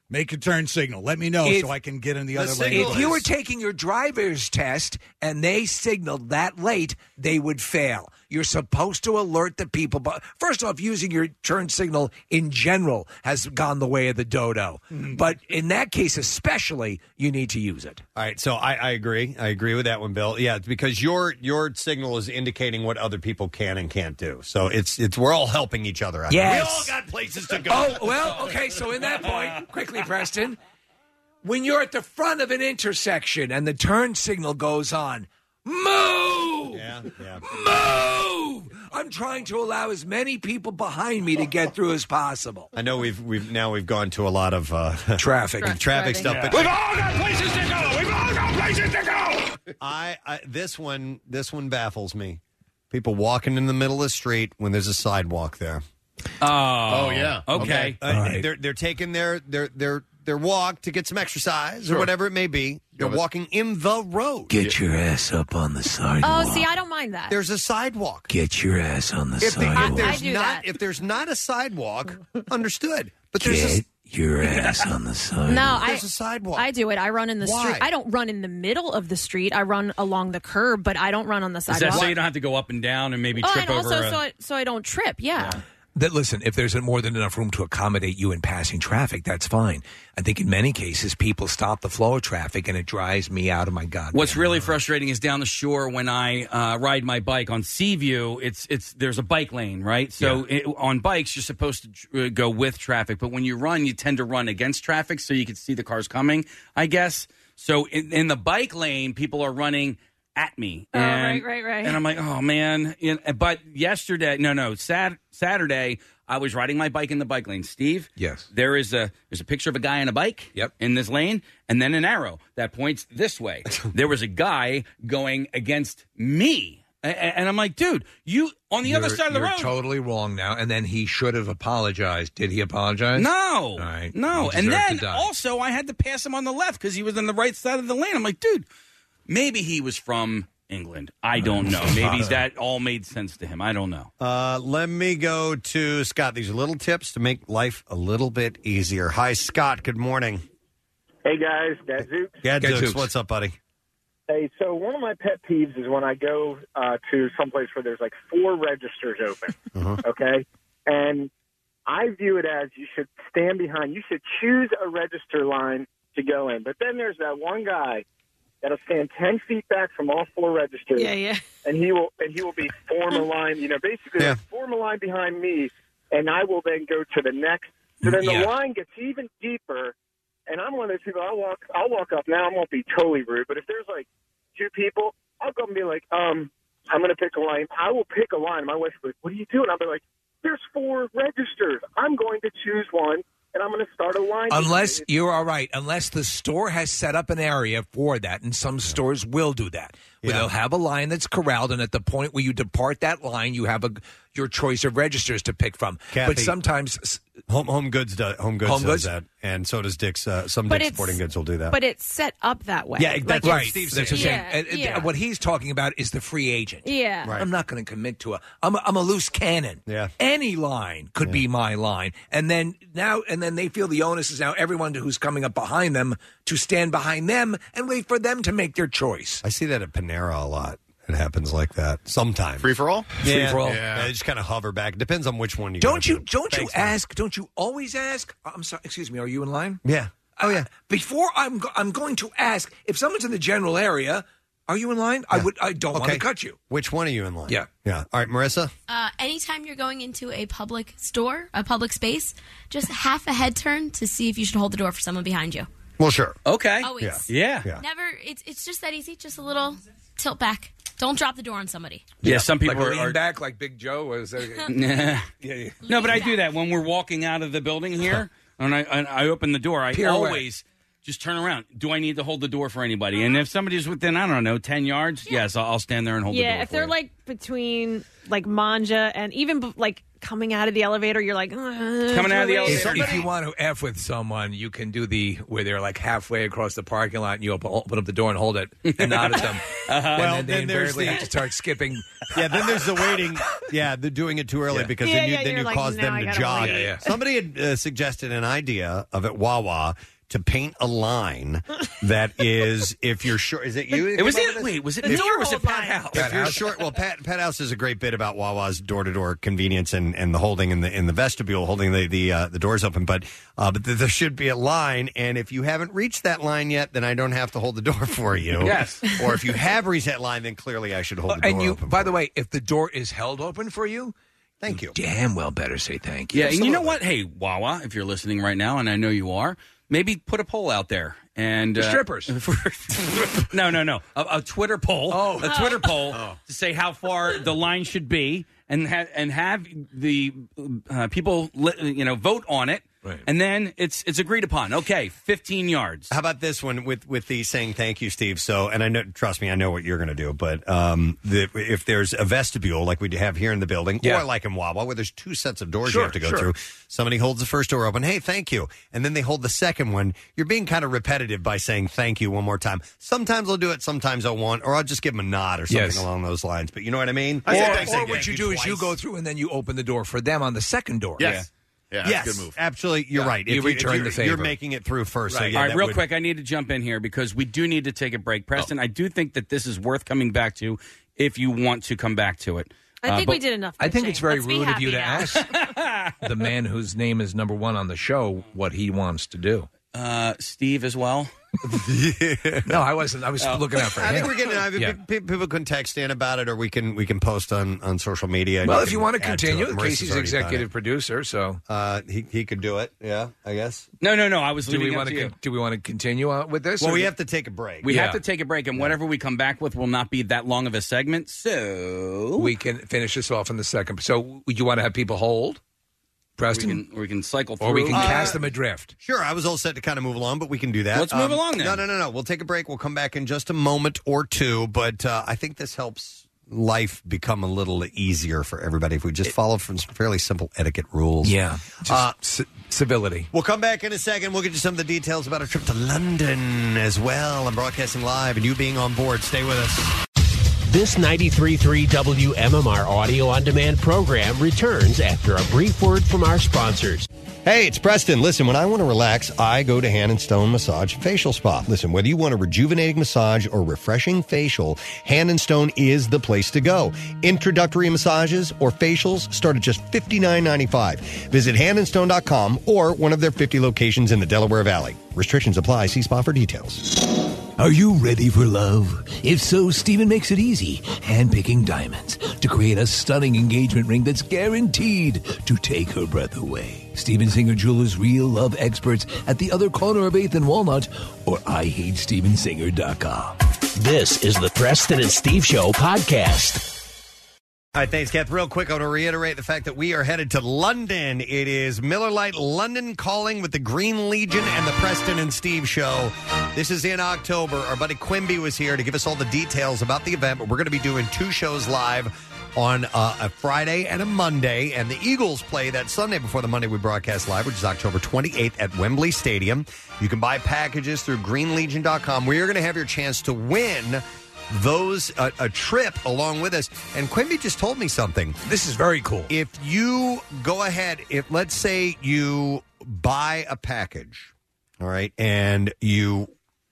Make a turn signal. Let me know so I can get in the other lane. If you were taking your driver's test and they signaled that late, they would fail. You're supposed to alert the people. But first off, using your turn signal in general has gone the way of the dodo. But in that case especially, you need to use it. All right, so I agree. I agree with that one, Bill. Yeah, it's because your signal is indicating what other people can and can't do. So it's we're all helping each other out. Yes. We all got places to go. Oh, well, okay, so in that point, quickly, Preston, when you're at the front of an intersection and the turn signal goes on, move! Yeah. Move! I'm trying to allow as many people behind me to get through as possible. I know we've gone to a lot of traffic stuff, Yeah. but We've all got places to go. We've all got places to go. This one baffles me. People walking in the middle of the street when there's a sidewalk there. Oh yeah. Okay. They're taking their walk to get some exercise or whatever it may be. They're walking in the road. Get your ass up on the sidewalk. Oh, see, I don't mind that. There's a sidewalk. Get your ass on the sidewalk. If there's not a sidewalk, understood. But Get your ass on the sidewalk. No, there's a sidewalk. I do it. I run in the Why? street. I don't run in the middle of the street. I run along the curb, but I don't run on the Is sidewalk. that so you don't have to go up and down and maybe trip and also over? so I don't trip. Yeah. That listen, if there's more than enough room to accommodate you in passing traffic, that's fine. I think in many cases people stop the flow of traffic, and it drives me out of my god. What's really frustrating is down the shore when I ride my bike on Seaview. There's a bike lane, right? So on bikes you're supposed to go with traffic, but when you run, you tend to run against traffic, so you can see the cars coming, I guess. So in the bike lane, people are running at me. And, right. And I'm like, oh, man. But Saturday, I was riding my bike in the bike lane. Steve? Yes. There's a picture of a guy on a bike in this lane, and then an arrow that points this way. There was a guy going against me. And I'm like, dude, you on the other side of the road. You're totally wrong now. And then he should have apologized. Did he apologize? No. All right. No. He And deserved then to die. also I had to pass him on the left because he was on the right side of the lane. I'm like, dude, maybe he was from England. I don't know. Maybe that all made sense to him. I don't know. Let me go to Scott. These are little tips to make life a little bit easier. Hi, Scott. Good morning. Hey, guys. Gadzooks. Gadzooks. What's up, buddy? Hey, so one of my pet peeves is when I go to someplace where there's like 4 registers open, okay? And I view it as you should stand behind. You should choose a register line to go in. But then there's that one guy that'll stand 10 feet back from all 4 registers. Yeah. And he will be form a line, basically form a line behind me, and I will then go to the next. So then the line gets even deeper, and I'm one of those people, I'll walk up now. I won't be totally rude, but if there's like 2 people, I'll go and be like, I'm going to pick a line. I will pick a line. My wife will be like, what are you doing? I'll be like, there's 4 registers. I'm going to choose one, and I'm going to start a line. Unless you're all right, unless the store has set up an area for that, and some stores will do that, where they'll have a line that's corralled, and at the point where you depart that line, you have your choice of registers to pick from. Kathy, but sometimes Home Goods does that, and so does Dick's. Some But Dick's it's- Sporting Goods will do that. But it's set up that way. Yeah, that's Like, what it's- Steve's That's what I'm saying. Yeah, And yeah. what he's talking about is the free agent. Yeah. Right. I'm not going to commit to I'm a loose cannon. Yeah. Any line could be my line. And then they feel the onus is now everyone who's coming up behind them to stand behind them and wait for them to make their choice. I see that at Panera a lot. It happens like that sometimes. Free for all? Yeah. Free for all. Yeah, they just kind of hover back. Depends on which one you Don't go you to. Thanks, man. ask? Don't you always ask? I'm sorry. Excuse me. Are you in line? Yeah. Oh yeah. Before I'm going to ask if someone's in the general area. Are you in line? I don't want to cut you. Which one are you in line? Yeah. Yeah. All right, Marissa. Anytime you're going into a public store, a public space, just half a head turn to see if you should hold the door for someone behind you. Well, sure. Okay. Always. Yeah. Never. It's just that easy. Just a little tilt back. Don't drop the door on somebody. Yeah, some people like are lean back like Big Joe was. Yeah. No, but I do that when we're walking out of the building here, and I open the door. I Pirouette. always just turn around. Do I need to hold the door for anybody? And if somebody's within, I don't know, 10 yards, yes, I'll stand there and hold the door. Yeah, if they're like between like Manja and even like coming out of the elevator, you're like coming out of the elevator. If you want to F with someone, you can do where they're like halfway across the parking lot and you open up the door and hold it and nod at them. Well, and then they there's invariably have to start skipping. Yeah, then there's the waiting. Yeah, they're doing it too early because then you like, cause them to jog. Somebody had suggested an idea of at Wawa to paint a line that is, if you're short, is it you? Was it me or was it Pat House? If you're short, well, Pat House is a great bit about Wawa's door-to-door convenience and the holding in the vestibule, holding the doors open. But there should be a line, and if you haven't reached that line yet, then I don't have to hold the door for you. Yes. Or if you have reached that line, then clearly I should hold the door And you, open. by the way, if the door is held open for you, thank you. Damn well better say thank you. Yeah, and you know what? Hey, Wawa, if you're listening right now, and I know you are, maybe put a poll out there. And strippers. No. A Twitter poll. A Twitter poll to say how far the line should be, and have the people vote on it. Right. And then it's agreed upon. Okay, 15 yards. How about this one with the saying thank you, Steve? So, and I know, trust me, I know what you're going to do. But if there's a vestibule like we have here in the building, or like in Wawa, where there's two sets of doors you have to go through, somebody holds the first door open. Hey, thank you, and then they hold the second one. You're being kind of repetitive by saying thank you one more time. Sometimes I'll do it, sometimes I won't, or I'll just give them a nod or something along those lines. But you know what I mean? Or what you do is you go through and then you open the door for them on the second door. Yes. Yeah, yes, that's a good move. Absolutely, you're right. You return the favor. You're making it through first. Right. So All right, real quick, I need to jump in here because we do need to take a break. Preston, I do think that this is worth coming back to if you want to come back to it. I think we did enough. I think it's very Let's be rude of you to happy ask the man whose name is number one on the show what he wants to do. Steve as well. No, I wasn't. I was looking out for him. I think we're getting. People can text in about it, or we can post on social media. Well, if you want to continue, Casey's executive producer, so he could do it. Yeah, I guess. No. I was. Do we want to continue with this? Well, we have to take a break. We have to take a break, and whatever we come back with will not be that long of a segment. So we can finish this off in the second. So you want to have people hold? Preston? We can cycle through. Or we can cast them adrift. Sure, I was all set to kind of move along, but we can do that. Let's move along then. No. We'll take a break. We'll come back in just a moment or two, but I think this helps life become a little easier for everybody if we just follow some fairly simple etiquette rules. Yeah. Civility. We'll come back in a second. We'll get you some of the details about our trip to London as well. I'm broadcasting live, and you being on board. Stay with us. This 93.3 WMMR audio-on-demand program returns after a brief word from our sponsors. Hey, it's Preston. Listen, when I want to relax, I go to Hand & Stone Massage Facial Spa. Listen, whether you want a rejuvenating massage or refreshing facial, Hand & Stone is the place to go. Introductory massages or facials start at just $59.95. Visit handandstone.com or one of their 50 locations in the Delaware Valley. Restrictions apply. See spa for details. Are you ready for love? If so, Steven makes it easy, handpicking diamonds to create a stunning engagement ring that's guaranteed to take her breath away. Steven Singer Jewelers' real love experts at the other corner of 8th and Walnut, or IHateStevenSinger.com. This is the Preston and Steve Show podcast. All right, thanks, Kath. Real quick, I want to reiterate the fact that we are headed to London. It is Miller Lite London Calling with the Green Legion and the Preston and Steve Show. This is in October. Our buddy Quimby was here to give us all the details about the event, but we're going to be doing two shows live on a Friday and a Monday, and the Eagles play that Sunday before the Monday we broadcast live, which is October 28th at Wembley Stadium. You can buy packages through greenlegion.com, where you're going to have your chance to win those a trip along with us. And Quimby just told me something. This is very cool. If you go ahead, let's say you buy a package, all right, and you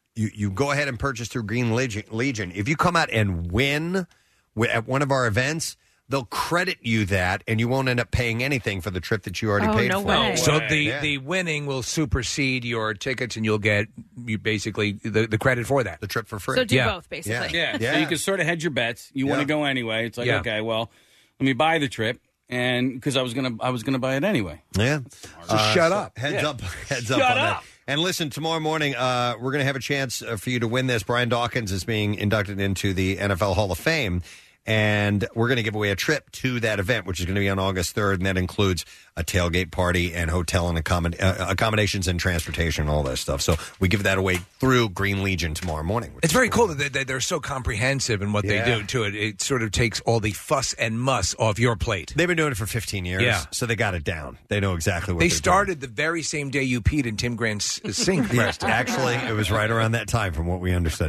go ahead and purchase through Green Legion. If you come out and win at one of our events, they'll credit you that, and you won't end up paying anything for the trip that you already paid for. So the winning will supersede your tickets, and you'll get basically the credit for that. The trip for free. So do both, basically. Yeah. So you can sort of hedge your bets. You want to go anyway. It's like, okay, well, let me buy the trip, and because I was gonna buy it anyway. Yeah. So shut up. Heads up Shut on up. that. And listen, tomorrow morning, we're going to have a chance for you to win this. Brian Dawkins is being inducted into the NFL Hall of Fame. And we're going to give away a trip to that event, which is going to be on August 3rd, and that includes a tailgate party and hotel and accommodations and transportation and all that stuff. So we give that away through Green Legion tomorrow morning. It's very cool that they're so comprehensive in what they do to it. It sort of takes all the fuss and muss off your plate. They've been doing it for 15 years, so they got it down. They know exactly what they they're started the very same day you peed in Tim Grant's sink. Preston. Actually, it was right around that time from what we understood.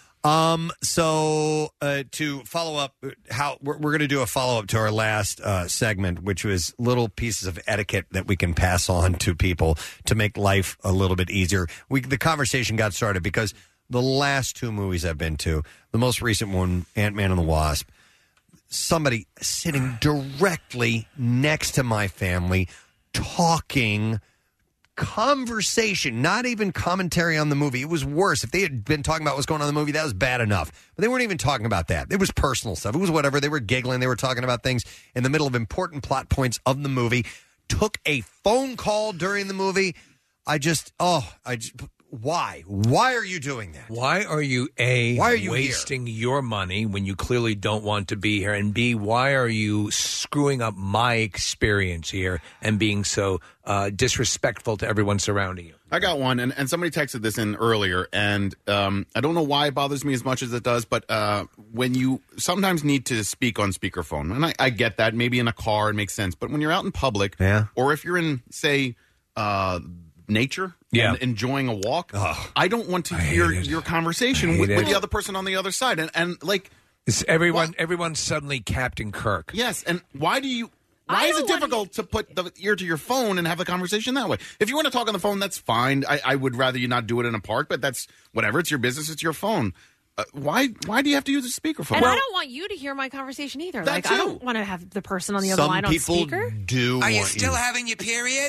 So to follow up, how we're going to do a follow up to our last segment, which was little pieces of etiquette that we can pass on to people to make life a little bit easier. The conversation got started because the last two movies I've been to, the most recent one, Ant-Man and the Wasp, somebody sitting directly next to my family talking. Conversation, not even commentary on the movie. It was worse. If they had been talking about what's going on in the movie, that was bad enough. But they weren't even talking about that. It was personal stuff. It was whatever. They were giggling. They were talking about things in the middle of important plot points of the movie. Took a phone call during the movie. Why? Why are you doing that? Why are you wasting your money when you clearly don't want to be here? And B, why are you screwing up my experience here and being so disrespectful to everyone surrounding you? I got one, and somebody texted this in earlier, and I don't know why it bothers me as much as it does, but when you sometimes need to speak on speakerphone, and I get that, maybe in a car it makes sense, but when you're out in public, or if you're in, say, nature and enjoying a walk, I don't want to hear your conversation with the other person on the other side. And like, everyone's suddenly Captain Kirk. Yes, and why is it difficult to put the ear to your phone and have the conversation that way? If you want to talk on the phone, that's fine. I would rather you not do it in a park, but that's whatever. It's your business. It's your phone. Why do you have to use a speakerphone? And I don't want you to hear my conversation either. I don't want to have the person on the other line on speaker. Are you still having your period?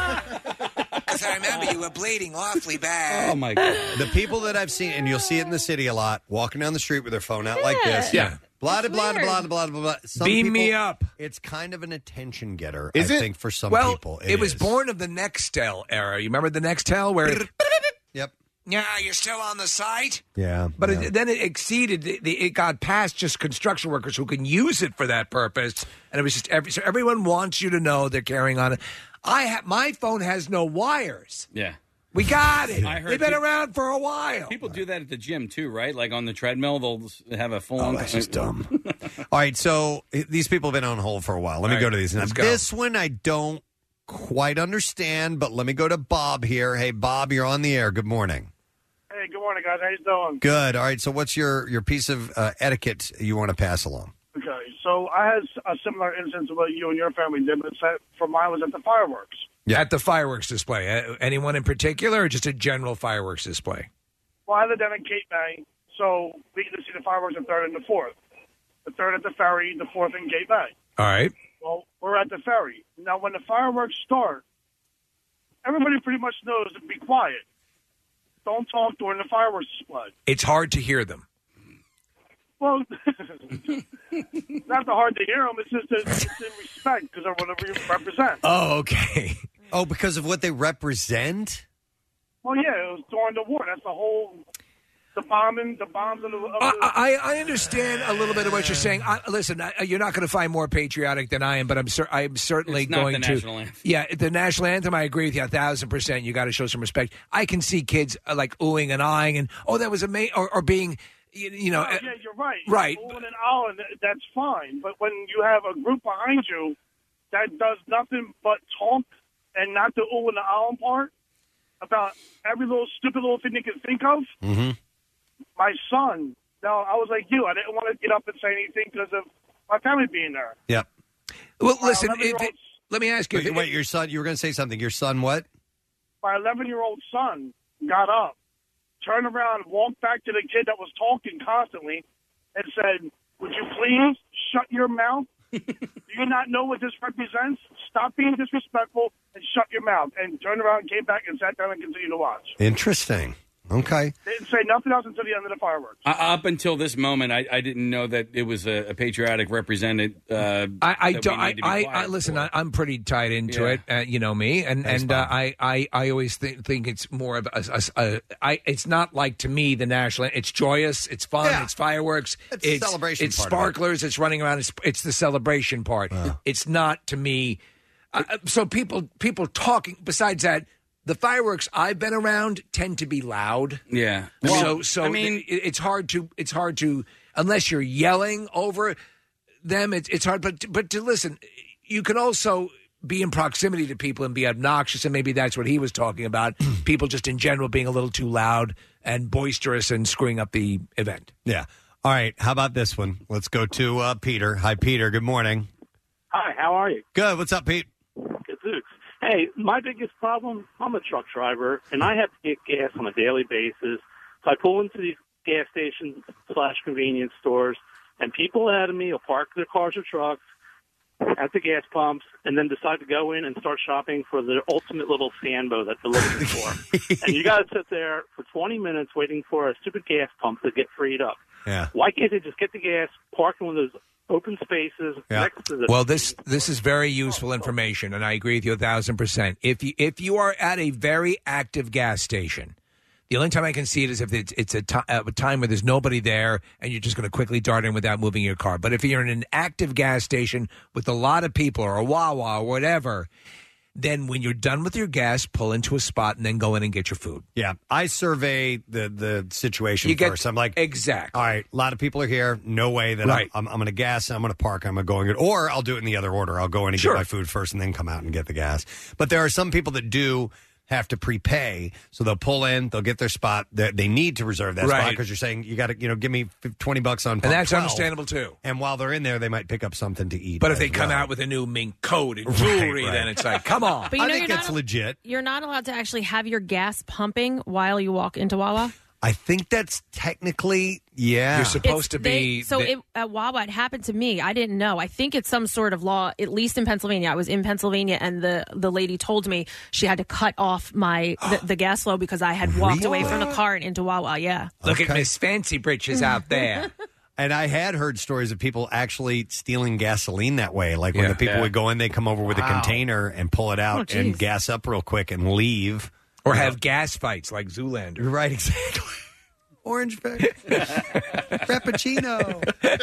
Because I remember you were bleeding awfully bad. Oh, my God. The people that I've seen, and you'll see it in the city a lot, walking down the street with their phone out like this. Yeah. Blah, blah, blah, blah, blah, blah. Beam me up. It's kind of an attention getter, Is I it? think, for some well, people. It was born of the Nextel era. You remember the Nextel where Yep. Yeah, you're still on the site? Yeah. But then it exceeded, it got past just construction workers who can use it for that purpose. And it was just, so everyone wants you to know they're carrying on it. My phone has no wires. Yeah. We got it. I heard They've been around for a while. People do that at the gym, too, right? Like on the treadmill, they'll have a full-on... Oh, that's just dumb. All right, so these people have been on hold for a while. Let me go to these. Now, let's go. This one I don't quite understand, but let me go to Bob here. Hey, Bob, you're on the air. Good morning. Hey, good morning, guys. How you doing? Good. All right, so what's your piece of etiquette you want to pass along? Okay, so I had a similar instance of what you and your family did, but for mine was at the fireworks. Yeah. At the fireworks display. Anyone in particular or just a general fireworks display? Well, I live down in Cape May, so we get to see the fireworks the 3rd and the 4th. The 3rd at the ferry, the 4th in Cape May. All right. Well, we're at the ferry. Now, when the fireworks start, everybody pretty much knows to be quiet. Don't talk during the fireworks display. It's hard to hear them. Well, not the hard to hear them. It's just it's in respect because of what they represent. Oh, okay. Oh, because of what they represent? Well, yeah, it was during the war. That's the whole... The bombs of the... I understand a little bit of what you're saying. Listen, you're not going to find more patriotic than I am, but I'm certainly It's not going the to. national anthem. Yeah, the national anthem. I agree with you 1,000%. You got to show some respect. I can see kids like oohing and eyeing, and that was amazing, or being, yeah, you're right. Right. Oohing and ahhing, that's fine. But when you have a group behind you that does nothing but talk and not the ooh and the ahhing part about every little stupid little thing they can think of. Mm-hmm. My son, I was like you. I didn't want to get up and say anything because of my family being there. Yep. Well, listen, let me ask you. Wait, your son, you were going to say something. Your son what? My 11-year-old son got up, turned around, walked back to the kid that was talking constantly and said, "Would you please shut your mouth? Do you not know what this represents? Stop being disrespectful and shut your mouth." And turned around, came back, and sat down and continued to watch. Interesting. Okay. They didn't say nothing else until the end of the fireworks. Up until this moment, I didn't know that it was a patriotic represented. Listen. I'm pretty tied into it. You know me, and I always think it's more of it's not like, to me, the national. It's joyous. It's fun. Yeah. It's fireworks. It's the celebration It's part of it. sparklers. It's running around. It's the celebration part. It's not, to me. So people talking. Besides that, the fireworks I've been around tend to be loud. Yeah. So I mean, it's hard to unless you're yelling over them. It's hard. But to listen, you can also be in proximity to people and be obnoxious, and maybe that's what he was talking about. People just in general being a little too loud and boisterous and screwing up the event. Yeah. All right. How about this one? Let's go to Peter. Hi, Peter. Good morning. Hi, how are you? Good. What's up, Pete? Good, thanks. Hey, my biggest problem, I'm a truck driver, and I have to get gas on a daily basis. So I pull into these gas stations / convenience stores, and people ahead of me will park their cars or trucks at the gas pumps and then decide to go in and start shopping for the ultimate little Sambo that they're looking for. And you got to sit there for 20 minutes waiting for a stupid gas pump to get freed up. Yeah. Why can't they just get the gas, park in one of those open spaces next to the... Well, this is very useful information, and I agree with you 1,000%. If you are at a very active gas station, the only time I can see it is if it's a time where there's nobody there and you're just going to quickly dart in without moving your car. But if you're in an active gas station with a lot of people or a Wawa or whatever, then when you're done with your gas, pull into a spot and then go in and get your food. Yeah, I survey the situation first. I'm like, exactly. All right, a lot of people are here. No way that I'm going to gas. I'm going to park. I'm going to go and get, or I'll do it in the other order. I'll go in and get my food first and then come out and get the gas. But there are some people that do have to prepay, so they'll pull in, they'll get their spot. They need to reserve that spot because you're saying you got to, give me $20 on pump and that's 12. understandable too. And while they're in there, they might pick up something to eat. But if they come out with a new mink coat and jewelry, then it's like, come on. But you know, I think that's legit. You're not allowed to actually have your gas pumping while you walk into Wawa. I think that's technically, You're supposed to be. At Wawa, it happened to me. I didn't know. I think it's some sort of law, at least in Pennsylvania. I was in Pennsylvania, and the lady told me she had to cut off the gas flow because I had walked away from the car and into Wawa. Yeah. Look at Miss Fancy Britches out there. And I had heard stories of people actually stealing gasoline that way. Like when the people would go in, they come over with a container and pull it out and gas up real quick and leave. Or have gas fights like Zoolander. Right, exactly. Orange Frappuccino.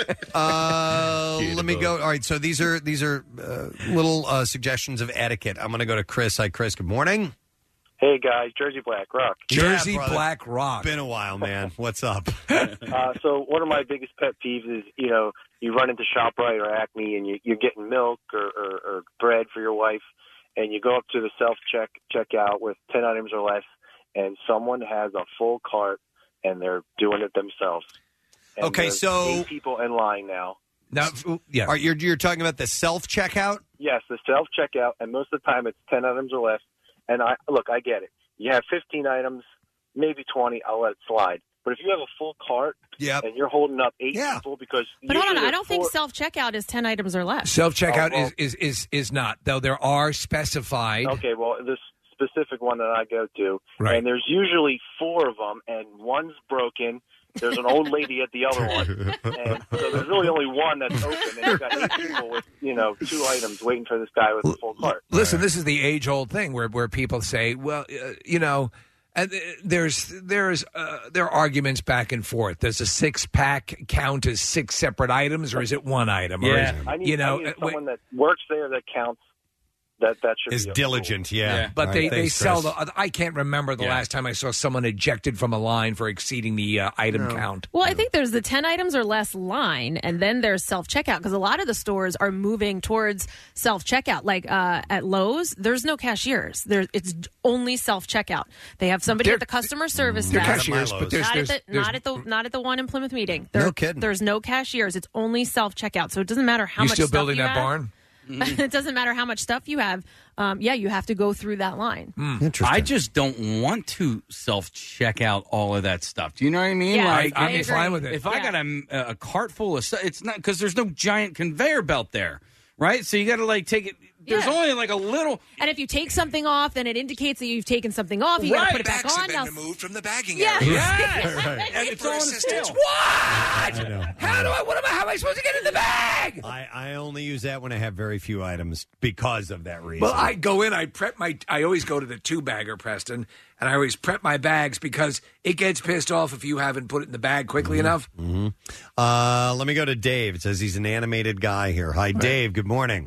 Let me go. All right, so these are little suggestions of etiquette. I'm going to go to Chris. Hi, Chris. Good morning. Hey, guys. Jersey Black Rock. Jersey Black Rock. Been a while, man. What's up? So one of my biggest pet peeves is, you run into ShopRite or Acme and you're getting milk or bread for your wife, and you go up to the self-checkout with 10 items or less, and someone has a full cart, and they're doing it themselves. And okay, there's so 8 people in line now. Yeah. All right, you're talking about the self-checkout? Yes, the self-checkout, and most of the time it's 10 items or less. And I get it. You have 15 items, maybe 20, I'll let it slide. But if you have a full cart and you're holding up 8 people because... But hold on, I don't think self-checkout is 10 items or less. Self-checkout is not, though there are specified... Okay, well, this specific one that I go to, and there's usually 4 of them, and one's broken. There's an old lady at the other one. And so there's really only one that's open, and you've got 8 people with, 2 items waiting for this guy with a full cart. Listen, this is the age-old thing where people say, well, there are arguments back and forth. Does a 6-pack count as 6 separate items, or is it 1 item? Yeah, I need someone that works there that counts. That should is be diligent, yeah. But All right, they thanks, sell Chris. I can't remember the last time I saw someone ejected from a line for exceeding the item count. Well, I think there's the 10 items or less line, and then there's self-checkout, because a lot of the stores are moving towards self-checkout. Like at Lowe's, there's no cashiers. It's only self-checkout. They have somebody at the customer service desk. Cashiers, but not at the one in Plymouth Meeting. No kidding. There's no cashiers. It's only self-checkout, so it doesn't matter how You much still stuff building you that have. barn? It doesn't matter how much stuff you have. You have to go through that line. I just don't want to self-check out all of that stuff. Do you know what I mean? Yeah, like, I agree. fine with it. If I got a cart full of stuff, it's not because there's no giant conveyor belt there, right? So you got to like take it. There's Yeah. only like a little. And if you take something off, then it indicates that you've taken something off. You got to put it back on. Have been removed from the bagging Yeah. area. Yes. And it's all in the assistance. scale. What? I know. How am I supposed to get in the bag? I only use that when I have very few items because of that reason. Well, I go in, I always go to the 2-bagger, Preston, and I always prep my bags because it gets pissed off if you haven't put it in the bag quickly enough. Mm-hmm. Let me go to Dave. It says he's an animated guy here. Hi, Dave. Good morning.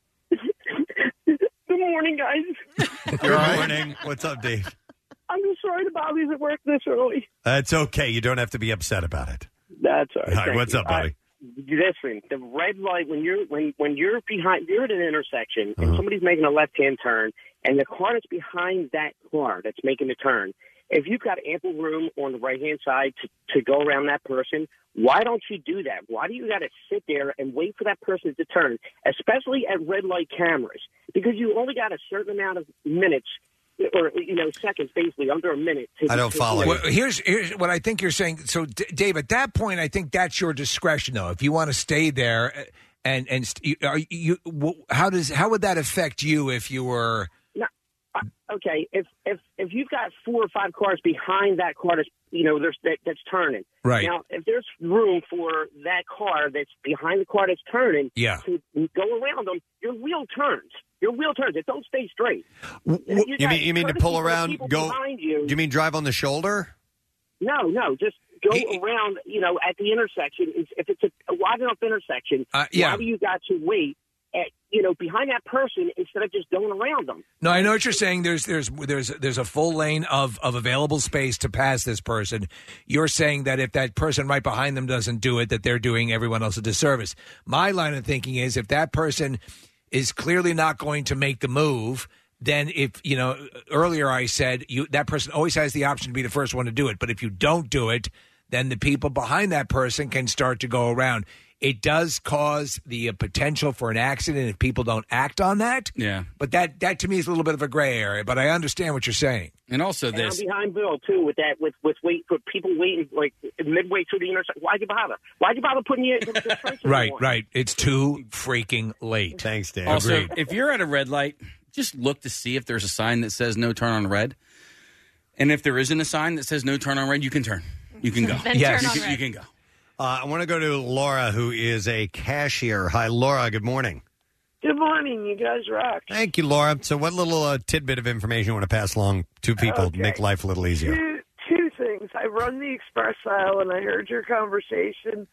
Good morning, guys. Good morning. What's up, Dave? I'm just sorry to bother you at work this early. That's okay. You don't have to be upset about it. That's all right. All right, Thank what's you. up, buddy? Listen, the red light when you're behind, you're at an intersection Uh-huh. and somebody's making a left-hand turn, and the car that's behind that car that's making the turn. If you've got ample room on the right-hand side to go around that person, why don't you do that? Why do you got to sit there and wait for that person to turn, especially at red light cameras? Because you only got a certain amount of minutes or seconds, basically under a minute. I don't follow you. Well, here's what I think you're saying. So, Dave, at that point, I think that's your discretion, though. If you want to stay there, how would that affect you if you were? No, okay, if you've got 4 or 5 cars behind that car that's turning, right now, if there's room for that car that's behind the car that's turning, yeah. to go around them, your wheel turns. Your wheel turns. It don't stay straight. You mean to pull around? Go? You. Do you mean drive on the shoulder? No, just go around. At the intersection. If it's a wide enough intersection, yeah. why do you got to wait at behind that person instead of just going around them? No, I know what you're saying. There's a full lane of available space to pass this person. You're saying that if that person right behind them doesn't do it, that they're doing everyone else a disservice. My line of thinking is if that person is clearly not going to make the move, then if, earlier I said that person always has the option to be the first one to do it. But if you don't do it, then the people behind that person can start to go around. It does cause the potential for an accident if people don't act on that. Yeah. But that to me is a little bit of a gray area, but I understand what you're saying. And also And I'm behind Bill too with that with wait for people waiting like midway through the intersection. Why'd you bother? Why'd you bother putting the turn signal on? Right. It's too freaking late. Thanks, Dave. Also, Agreed. if you're at a red light, just look to see if there's a sign that says no turn on red. And if there isn't a sign that says no turn on red, you can turn. You can go. Yes. You can go. I want to go to Laura, who is a cashier. Hi, Laura. Good morning. Good morning. You guys rock. Thank you, Laura. So what little tidbit of information you want to pass along to people to make life a little easier? Two things. I run the express aisle, and I heard your conversation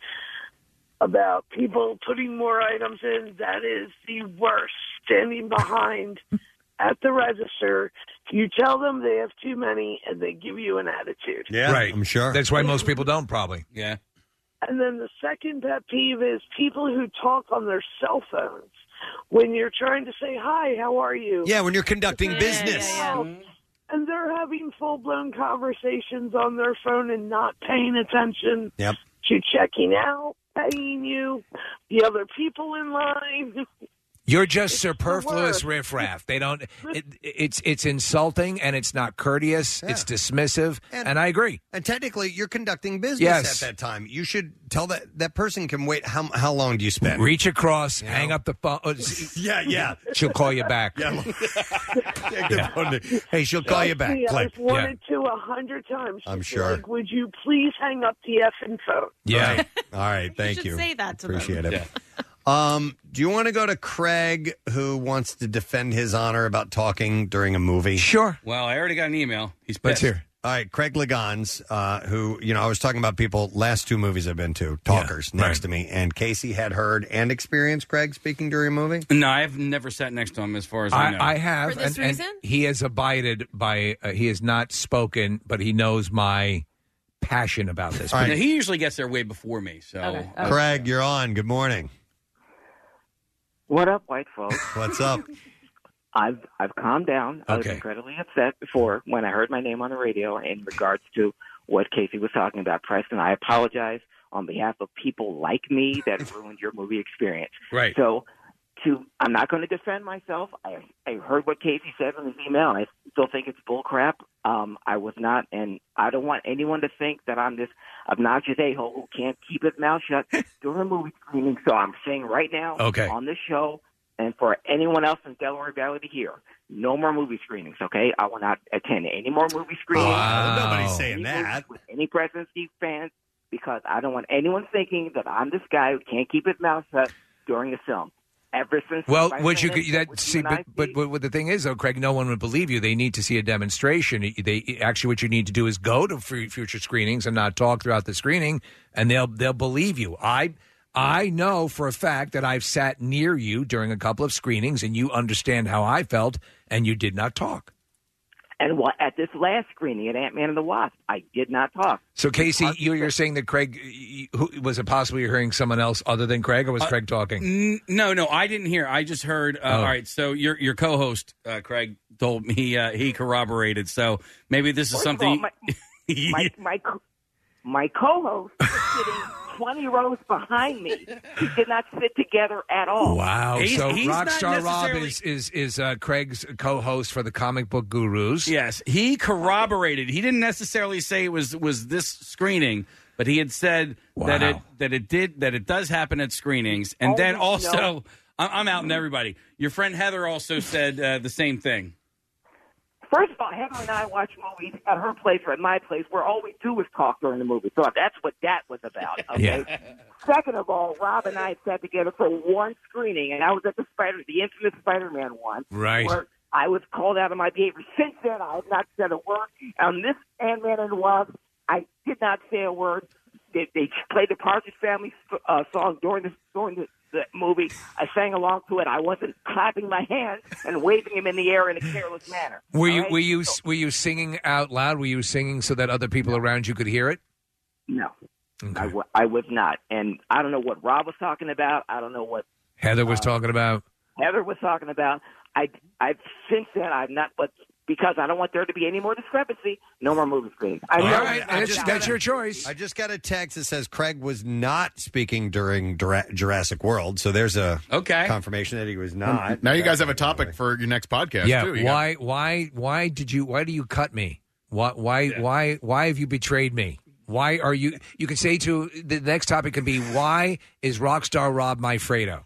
about people putting more items in. That is the worst. Standing behind at the register, you tell them they have too many, and they give you an attitude. Yeah, right. I'm sure. That's why most people don't, probably. Yeah. And then the second pet peeve is people who talk on their cell phones when you're trying to say, hi, how are you? Yeah, when you're conducting business. And they're having full-blown conversations on their phone and not paying attention Yep. to checking out, paying you, the other people in line. You're just superfluous riffraff. They don't. It's insulting and it's not courteous. It's dismissive, and I agree. And technically, you're conducting business Yes. at that time. You should tell that person can wait. How long do you spend? Reach across, hang up the phone. Yeah. She'll call you back. Hey, she'll call you back. See, Click. I've wanted to 100 times. I'm to sure. Like, would you please hang up the effing phone? Yeah. Right. All right. Thank should you. say that to them. Appreciate it. Do you want to go to Craig, who wants to defend his honor about talking during a movie? Sure. Well, I already got an email. He's pissed. Let's hear. All right, Craig Legans, who, I was talking about people, last 2 movies I've been to, talkers next to me, and Casey had heard and experienced Craig speaking during a movie? No, I've never sat next to him as far as I know. I have. For this and reason? he has abided by, he has not spoken, but he knows my passion about this. Now, he usually gets there way before me. So, Craig, you're on. Good morning. What up, white folks? What's up? I've calmed down. I was incredibly upset before when I heard my name on the radio in regards to what Casey was talking about. Preston, I apologize on behalf of people like me that ruined your movie experience. Right. So, I'm not going to defend myself. I heard what Casey said in his email, and I still think it's bull crap. I was not, and I don't want anyone to think that I'm this obnoxious a-hole who can't keep his mouth shut during a movie screening. So I'm saying right now on this show, and for anyone else in Delaware Valley to hear, no more movie screenings, okay? I will not attend any more movie screenings. Nobody's saying that. With any President Steve fans, because I don't want anyone thinking that I'm this guy who can't keep his mouth shut during a film. Ever since well, what you could but the thing is though, Craig, no one would believe you. They need to see a demonstration. They actually, what you need to do is go to future screenings and not talk throughout the screening, and they'll believe you. I know for a fact that I've sat near you during a couple of screenings, and you understand how I felt, and you did not talk. And at this last screening at Ant-Man and the Wasp, I did not talk. So, Casey, you're saying that Craig, was it possible you're hearing someone else other than Craig, or was Craig talking? No, I didn't hear. I just heard. All right, so your co-host, Craig, told me he corroborated. So maybe this is something. My co-host is sitting 20 rows behind me. We did not sit together at all. Wow. He's Rockstar not Rob is Craig's co-host for the Comic Book Gurus. Yes, he corroborated. He didn't necessarily say it was this screening, but he had said that it does happen at screenings. And then also, I'm outing everybody. Your friend Heather also said the same thing. First of all, Heather and I watch movies at her place or at my place where all we do is talk during the movie. So that's what that was about. Okay. Yeah. Second of all, Rob and I sat together for one screening, and I was at the infamous Spider-Man one. Right. Where I was called out on my behavior. Since then, I have not said a word. On this Ant-Man and the Wasp, I did not say a word. They played the Partridge Family song during the movie. I sang along to it. I wasn't clapping my hands and waving them in the air in a careless manner. Were you singing out loud? Were you singing so that other people around you could hear it? No, okay. I was not. And I don't know what Rob was talking about. I don't know what Heather was talking about. Heather was talking about. I've since then I've not, but because I don't want there to be any more discrepancy, no more movie screenings. That's your choice. I just got a text that says Craig was not speaking during Jurassic World, so there's a confirmation that he was not. Now you guys have a topic for your next podcast. Yeah. Too. Why do you cut me? Why have you betrayed me? Why are you? You can say to the next topic could be why is Rockstar Rob my Fredo?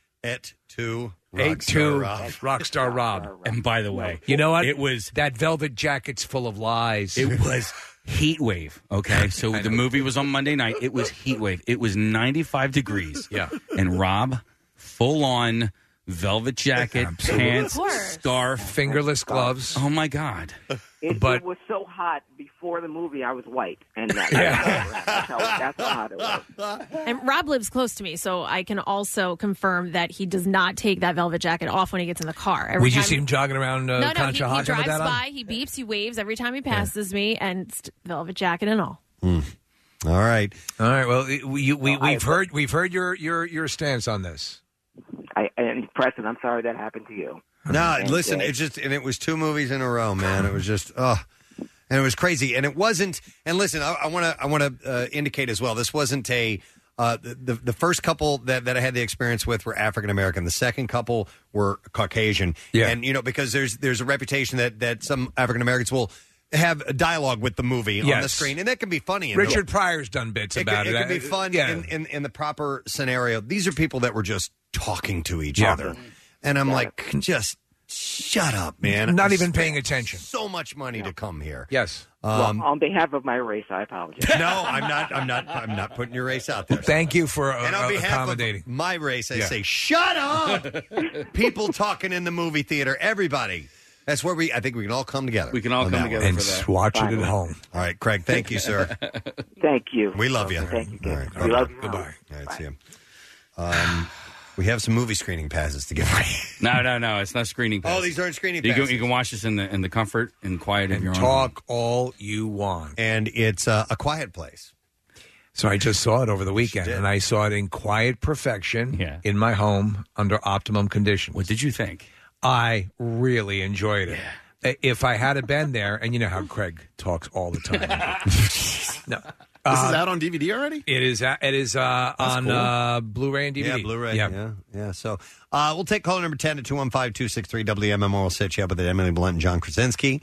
Rockstar Rob. And by the way, you know what? It was that velvet jacket's full of lies. It was Heat Wave. Okay, so the movie was on Monday night. It was Heat Wave. It was 95 degrees. Yeah, and Rob, full on velvet jacket, pants, scarf, fingerless gloves. Oh my God! It was so hot before the movie. I was white, and that's how hot it was. And Rob lives close to me, so I can also confirm that he does not take that velvet jacket off when he gets in the car. We just see him jogging around. No, he drives by, he beeps, he waves every time he passes me, and velvet jacket and all. All right. Well, we've heard your stance on this. And Preston, I'm sorry that happened to you. No, listen, it was 2 movies in a row, man. It was just, and it was crazy. And it wasn't, and listen, I want to indicate as well, this wasn't the first couple that I had the experience with were African American. The second couple were Caucasian. Yeah. And, because there's a reputation that some African Americans will have a dialogue with the movie on the screen, and that can be funny. Richard Pryor's done bits about it. It can be fun in the proper scenario. These are people that were just talking to each other. And I'm like, just shut up, man. Not even paying attention. So much money to come here. Yes. On behalf of my race, I apologize. No, I'm not putting your race out there. Thank you for and on behalf accommodating of my race. I say, shut up. People talking in the movie theater. Everybody. That's where I think we can all come together. We can all come together and for that. watch it at home. All right, Craig. Thank you, sir. Thank you. We love you. Thank you. All right, we love you. Goodbye. All right, see you. We have some movie screening passes to give away. No, it's not screening passes. Oh, these aren't screening passes. You can watch this in the comfort and quiet of your own talk home. all you want. And it's a quiet place. So I just saw it over the weekend, and I saw it in quiet perfection in my home under optimum conditions. What did you think? I really enjoyed it. If I had been there, and you know how Craig talks all the time. No. This is out on DVD already? It is on cool. Blu-ray and DVD. Yeah, Blu-ray. Yeah. So we'll take caller number 10 at 215-263-WMMR. We'll set you up with Emily Blunt and John Krasinski.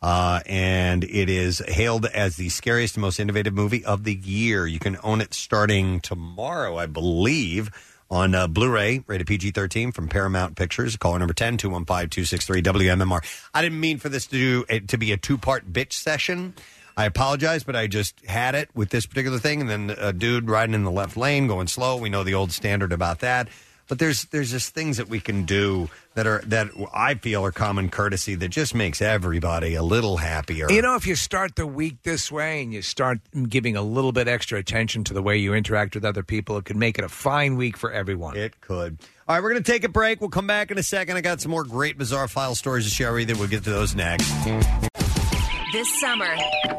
And it is hailed as the scariest and most innovative movie of the year. You can own it starting tomorrow, I believe, on Blu-ray, rated PG-13 from Paramount Pictures. Caller number 10, 215-263-WMMR. I didn't mean for this to be a two-part bitch session. I apologize, but I just had it with this particular thing, and then a dude riding in the left lane going slow. We know the old standard about that. But there's just things that we can do that I feel are common courtesy that just makes everybody a little happier. You know, if you start the week this way and you start giving a little bit extra attention to the way you interact with other people, it could make it a fine week for everyone. It could. All right, we're going to take a break. We'll come back in a second. I got some more great Bizarre File stories to share with you. We'll get to those next. This summer,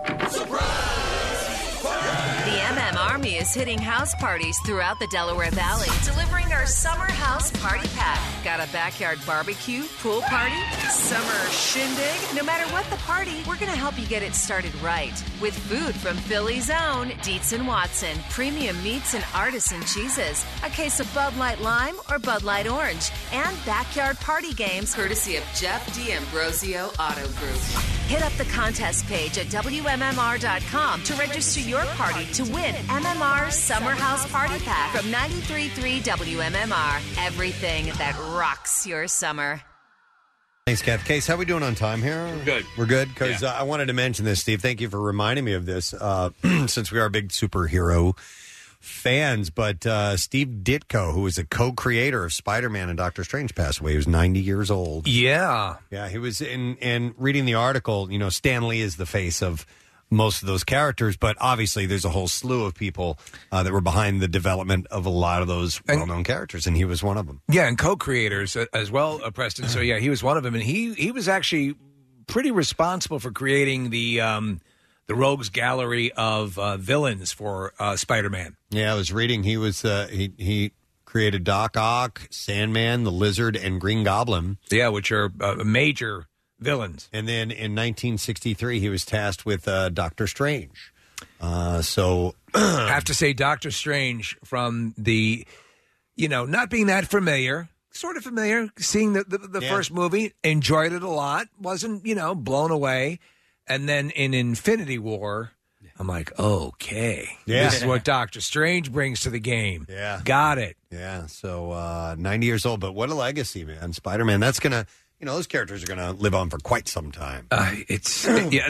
the MM Army is hitting house parties throughout the Delaware Valley, delivering our summer house party pack. Got a backyard barbecue, pool party, summer shindig? No matter what the party, we're going to help you get it started right. With food from Philly's own Dietz & Watson, premium meats and artisan cheeses, a case of Bud Light Lime or Bud Light Orange, and backyard party games courtesy of Jeff D'Ambrosio Auto Group. Hit up the contest page at WMMR.com to register your party to win MMR's Summer House Party Pack from 93.3 WMMR. Everything that rocks your summer. Thanks, Kath. Case, how are we doing on time here? Good. We're good? Because I wanted to mention this, Steve. Thank you for reminding me of this, since we are big superhero fans. But Steve Ditko, who was a co-creator of Spider-Man and Doctor Strange, passed away. He was 90 years old. Yeah. Yeah, he was in reading the article, you know, Stan Lee is the face of most of those characters, but obviously there's a whole slew of people that were behind the development of a lot of those well-known characters, and he was one of them. Yeah, and co-creators as well, Preston. So, yeah, he was one of them, and he was actually pretty responsible for creating the Rogues Gallery of villains for Spider-Man. Yeah, I was reading he was he created Doc Ock, Sandman, the Lizard, and Green Goblin. Yeah, which are major villains. And then in 1963, he was tasked with Doctor Strange. So I have to say, Doctor Strange, from the, not being that familiar, sort of familiar, seeing the first movie, enjoyed it a lot, wasn't, blown away. And then in Infinity War, I'm like, okay, this is what Doctor Strange brings to the game. Yeah. Got it. Yeah, so 90 years old, but what a legacy, man. Spider-Man, that's going to... those characters are going to live on for quite some time. It's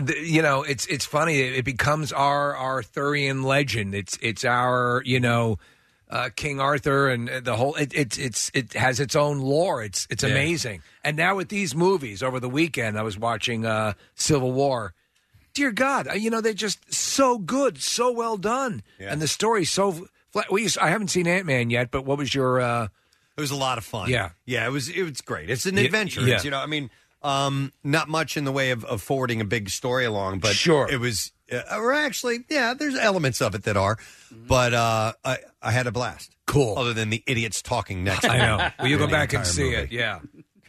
funny. It becomes our Arthurian legend. It's our King Arthur and the whole. It has its own lore. It's amazing. And now with these movies over the weekend, I was watching Civil War. Dear God, they're just so good, so well done, and the story's so. I haven't seen Ant-Man yet, but what was your? It was a lot of fun. Yeah. It was great. It's an adventure. Yeah. It's, not much in the way of forwarding a big story along, but sure. It was, or actually, there's elements of it that are, but I had a blast. Cool. Other than the idiots talking next. I know. Will you go back and see movie. it? Yeah.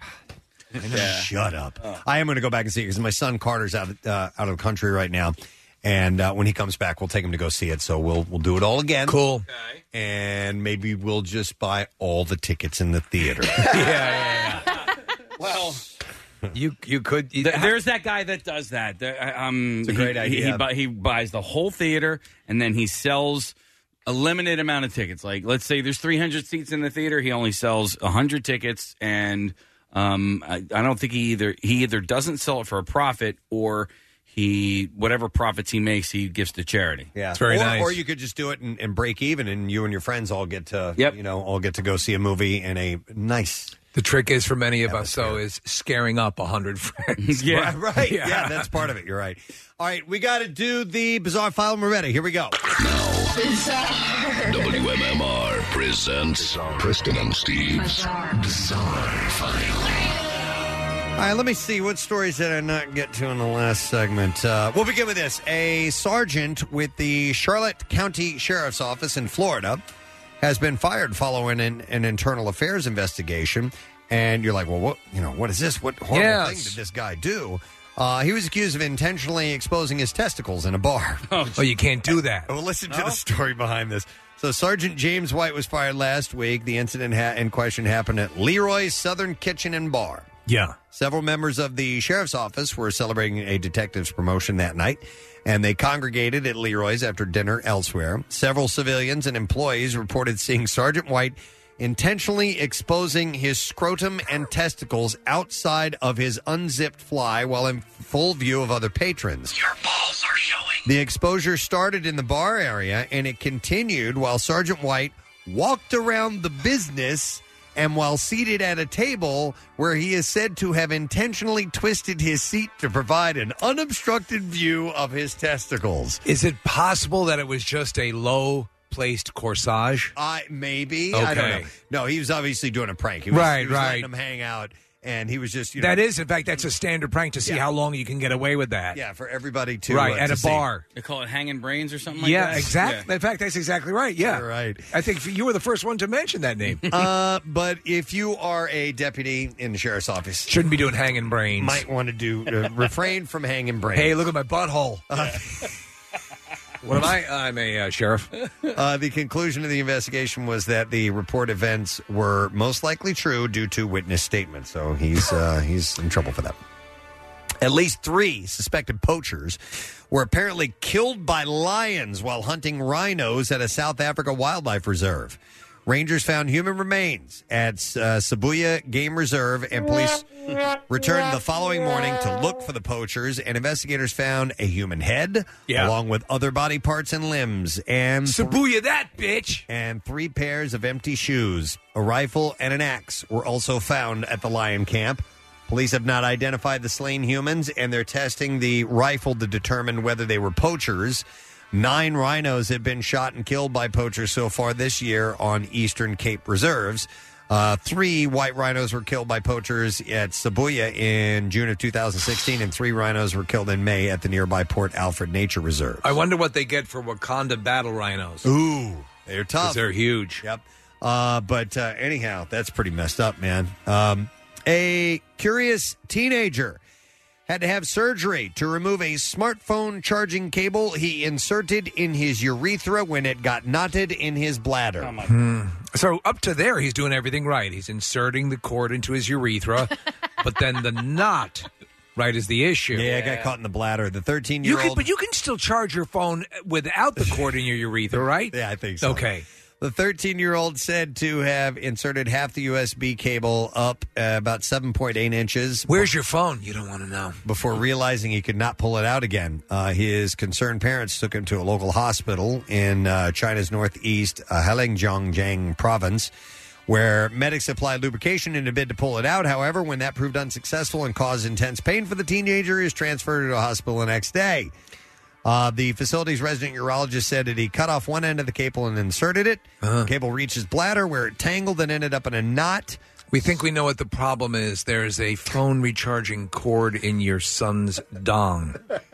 Shut up. I am going to go back and see it because my son Carter's out of the country right now. And when he comes back, we'll take him to go see it. So we'll do it all again. Cool. Okay. And maybe we'll just buy all the tickets in the theater. Yeah. Well, you could. There's that guy that does that. It's a great idea. He buys the whole theater and then he sells a limited amount of tickets. Like, let's say there's 300 seats in the theater. He only sells 100 tickets, and I don't think he either doesn't sell it for a profit or. Whatever profits he makes, he gives to charity. Yeah, it's very nice. Or you could just do it and break even, and you and your friends all get to, all get to go see a movie in a nice. The trick is for many of us, though, is scaring up 100 friends. Yeah, right. Yeah, that's part of it. You're right. All right, we got to do the Bizarre File when we're ready. Here we go. WMMR presents Preston and Steve's Bizarre File. All right, let me see. What stories did I not get to in the last segment? We'll begin with this. A sergeant with the Charlotte County Sheriff's Office in Florida has been fired following an internal affairs investigation. And you're like, well, what is this? What horrible thing did this guy do? He was accused of intentionally exposing his testicles in a bar. Oh, you can't do that. Well, listen to the story behind this. So Sergeant James White was fired last week. The incident in question happened at Leroy's Southern Kitchen and Bar. Yeah. Several members of the sheriff's office were celebrating a detective's promotion that night, and they congregated at Leroy's after dinner elsewhere. Several civilians and employees reported seeing Sergeant White intentionally exposing his scrotum and testicles outside of his unzipped fly while in full view of other patrons. Your balls are showing. The exposure started in the bar area, and it continued while Sergeant White walked around the business and while seated at a table where he is said to have intentionally twisted his seat to provide an unobstructed view of his testicles. Is it possible that it was just a low-placed corsage? Maybe. Okay. I don't know. No, he was obviously doing a prank. He was, Right, he was right. letting them hang out, and he was just, you know. That is, in fact, that's a standard prank to see how long you can get away with that. Yeah, for everybody to Right, at to a see. bar. They call it hanging brains or something like Yeah, that? exactly. In fact, that's exactly right. Yeah. You're right. I think you were the first one to mention that name. But if you are a deputy in the sheriff's office, Shouldn't be doing hanging brains. might want to do refrain from hanging brains. Hey, look at my butthole. What am I? I'm a sheriff. The conclusion of the investigation was that the report events were most likely true due to witness statements. So he's in trouble for that. At least 3 suspected poachers were apparently killed by lions while hunting rhinos at a South Africa wildlife reserve. Rangers found human remains at Sibuya Game Reserve, and police returned the following morning to look for the poachers, and investigators found a human head along with other body parts and limbs. And Sibuya that bitch! And 3 pairs of empty shoes, a rifle, and an axe were also found at the lion camp. Police have not identified the slain humans, and they're testing the rifle to determine whether they were poachers. 9 rhinos have been shot and killed by poachers so far this year on Eastern Cape reserves. 3 white rhinos were killed by poachers at Sibuya in June of 2016, and 3 rhinos were killed in May at the nearby Port Alfred Nature Reserve. I wonder what they get for Wakanda battle rhinos. Ooh, they're tough. 'Cause they're huge. Yep. But anyhow, that's pretty messed up, man. A curious teenager had to have surgery to remove a smartphone charging cable he inserted in his urethra when it got knotted in his bladder. So up to there, he's doing everything right. He's inserting the cord into his urethra, but then the knot, right, is the issue. Yeah, I got caught in the bladder. The 13-year-old... But you can still charge your phone without the cord in your urethra, right? Yeah, I think so. Okay. The 13-year-old said to have inserted half the USB cable up about 7.8 inches. Where's your phone? You don't want to know. Before realizing he could not pull it out again. His concerned parents took him to a local hospital in China's northeast Heilongjiang province, where medics applied lubrication in a bid to pull it out. However, when that proved unsuccessful and caused intense pain for the teenager, he was transferred to a hospital the next day. The facility's resident urologist said that he cut off one end of the cable and inserted it. The cable reached his bladder where it tangled and ended up in a knot. We think we know what the problem is. There's a phone recharging cord in your son's dong.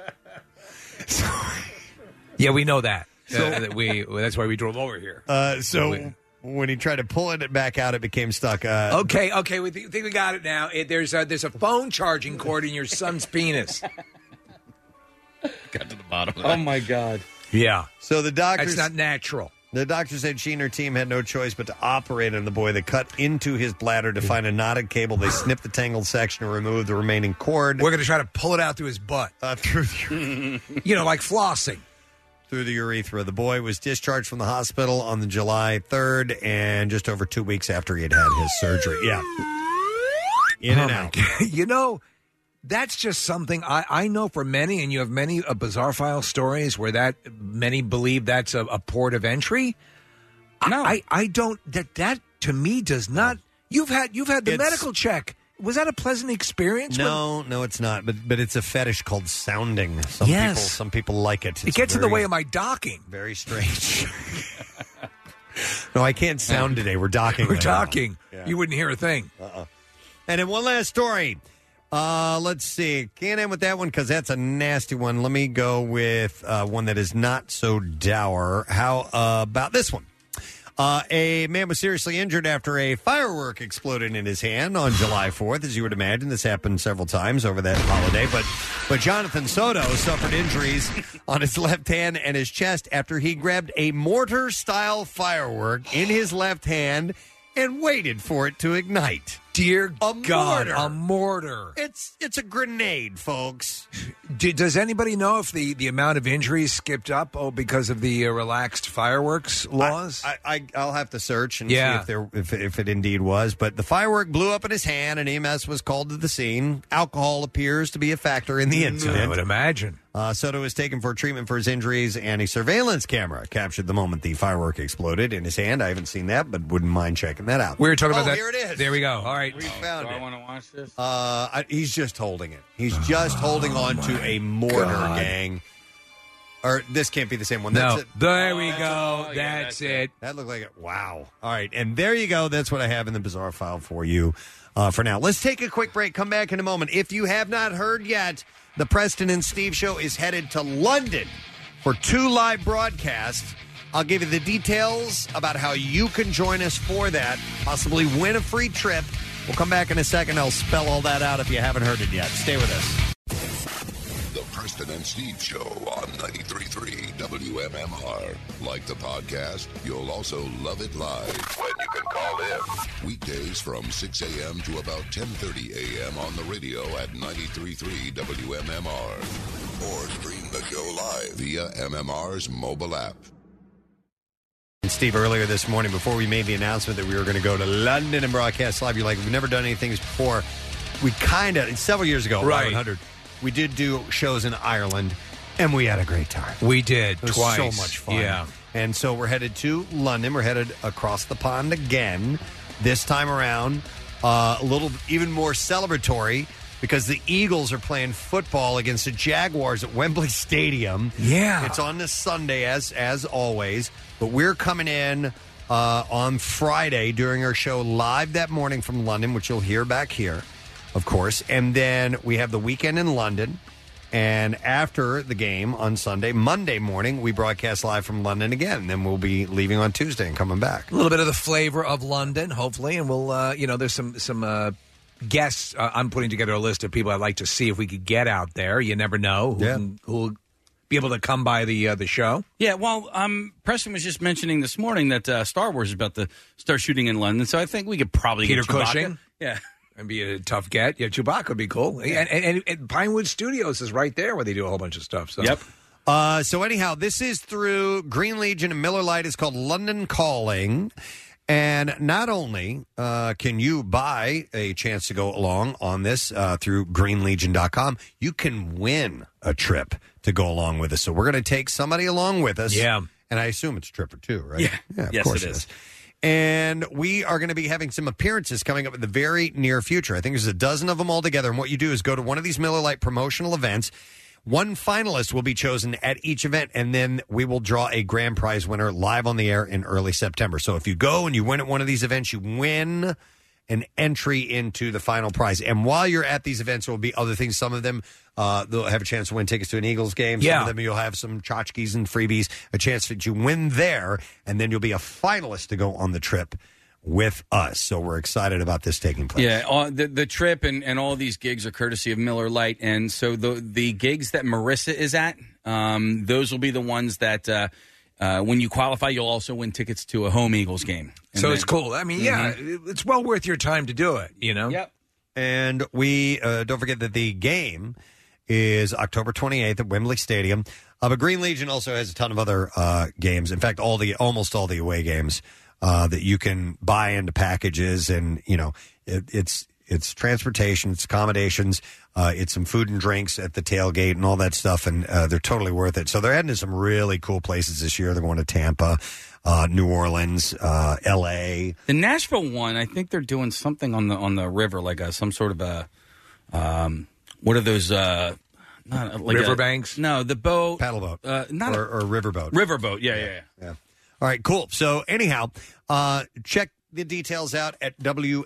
Yeah, we know that. That's why we drove over here. When he tried to pull it back out, it became stuck. Okay, we think we got it now. There's a phone charging cord in your son's penis. Got to the bottom of Oh, that. my God. Yeah. So the doctors... That's not natural. The doctor said she and her team had no choice but to operate on the boy. They cut into his bladder to find a knotted cable. They snipped the tangled section and removed the remaining cord. We're going to try to pull it out through his butt. Through the like flossing. Through the urethra. The boy was discharged from the hospital on the July 3rd and just over 2 weeks after he had had his surgery. Yeah. In and out. You know, that's just something I know for many, and you have many bizarre file stories where that many believe that's a port of entry. No, I don't. That to me does not. You've had the medical check. Was that a pleasant experience? No, it's not. But it's a fetish called sounding. Some people like it. It gets in the way of my docking. Very strange. No, I can't sound today. We're docking. We're right now. docking. Yeah. You wouldn't hear a thing. And then one last story. Let's see. Can't end with that one because that's a nasty one. Let me go with one that is not so dour. How about this one? A man was seriously injured after a firework exploded in his hand on July 4th. As you would imagine, this happened several times over that holiday. But Jonathan Soto suffered injuries on his left hand and his chest after he grabbed a mortar-style firework in his left hand and waited for it to ignite. dear God, a mortar. It's a grenade, folks. Does anybody know if the amount of injuries skipped up because of the relaxed fireworks laws? I'll have to search and see if it indeed was. But the firework blew up in his hand, and EMS was called to the scene. Alcohol appears to be a factor in the incident. I would imagine. Soto was taken for treatment for his injuries, and a surveillance camera captured the moment the firework exploded in his hand. I haven't seen that, but wouldn't mind checking that out. We were talking about that. Here it is. There we go. All right. We found it. I want to watch this. He's just holding it. He's just holding on to a mortar, gang. Or this can't be the same one. That's it. There we go. That's it. That looked like it. Wow. All right. And there you go. That's what I have in the bizarre file for you for now. Let's take a quick break. Come back in a moment. If you have not heard yet, the Preston and Steve Show is headed to London for 2 live broadcasts. I'll give you the details about how you can join us for that, possibly win a free trip. We'll come back in a second. I'll spell all that out if you haven't heard it yet. Stay with us. The Preston and Steve Show on 93.3 WMMR. Like the podcast, you'll also love it live when you can call in. Weekdays from 6 a.m. to about 10:30 a.m. on the radio at 93.3 WMMR. Or stream the show live via MMR's mobile app. And Steve, earlier this morning, before we made the announcement that we were going to go to London and broadcast live, you're like, we've never done anything before. We kind of, several years ago, right. 100, we did do shows in Ireland, and we had a great time. We did, it was twice. So much fun. Yeah. And so we're headed to London. We're headed across the pond again. This time around, a little even more celebratory because the Eagles are playing football against the Jaguars at Wembley Stadium. Yeah. It's on this Sunday, as always. But we're coming in on Friday during our show live that morning from London, which you'll hear back here, of course. And then we have the weekend in London. And after the game on Sunday, Monday morning, we broadcast live from London again. Then we'll be leaving on Tuesday and coming back. A little bit of the flavor of London, hopefully. And we'll, there's some guests. I'm putting together a list of people I'd like to see if we could get out there. You never know who'll be able to come by the show. Yeah, well, Preston was just mentioning this morning that Star Wars is about to start shooting in London, so I think we could probably Peter get Chewbacca. Cushing? Yeah. And be a tough get. Yeah, Chewbacca would be cool. Yeah. And Pinewood Studios is right there where they do a whole bunch of stuff. So. Yep. So anyhow, this is through Green Legion and Miller Lite. It's called London Calling. And not only can you buy a chance to go along on this through greenlegion.com, you can win a trip to go along with us. So we're going to take somebody along with us. Yeah. And I assume it's a trip or two, right? Yeah. Of Yes, course it is. And we are going to be having some appearances coming up in the very near future. I think there's a dozen of them all together. And what you do is go to one of these Miller Lite promotional events. One finalist will be chosen at each event, and then we will draw a grand prize winner live on the air in early September. So if you go and you win at one of these events, you win an entry into the final prize. And while you're at these events, there will be other things. Some of them, they'll have a chance to win tickets to an Eagles game. Some of them, you'll have some tchotchkes and freebies, a chance that you win there, and then you'll be a finalist to go on the trip with us. So we're excited about this taking place. Yeah, the trip and all these gigs are courtesy of Miller Lite. And so the gigs that Marissa is at, those will be the ones that when you qualify, you'll also win tickets to a home Eagles game. And so it's cool. I mean, it's well worth your time to do it, you know? Yep. And we don't forget that the game is October 28th at Wembley Stadium. But Green Legion also has a ton of other games. In fact, almost all the away games that you can buy into packages, and it's transportation, it's accommodations, it's some food and drinks at the tailgate and all that stuff, and they're totally worth it. So they're heading to some really cool places this year. They're going to Tampa, New Orleans, L.A. The Nashville one, I think they're doing something on the river, like some sort of a what are those? Not like riverbanks? No, the boat, paddle boat, or riverboat. Riverboat, yeah. All right, cool. So anyhow, check the details out at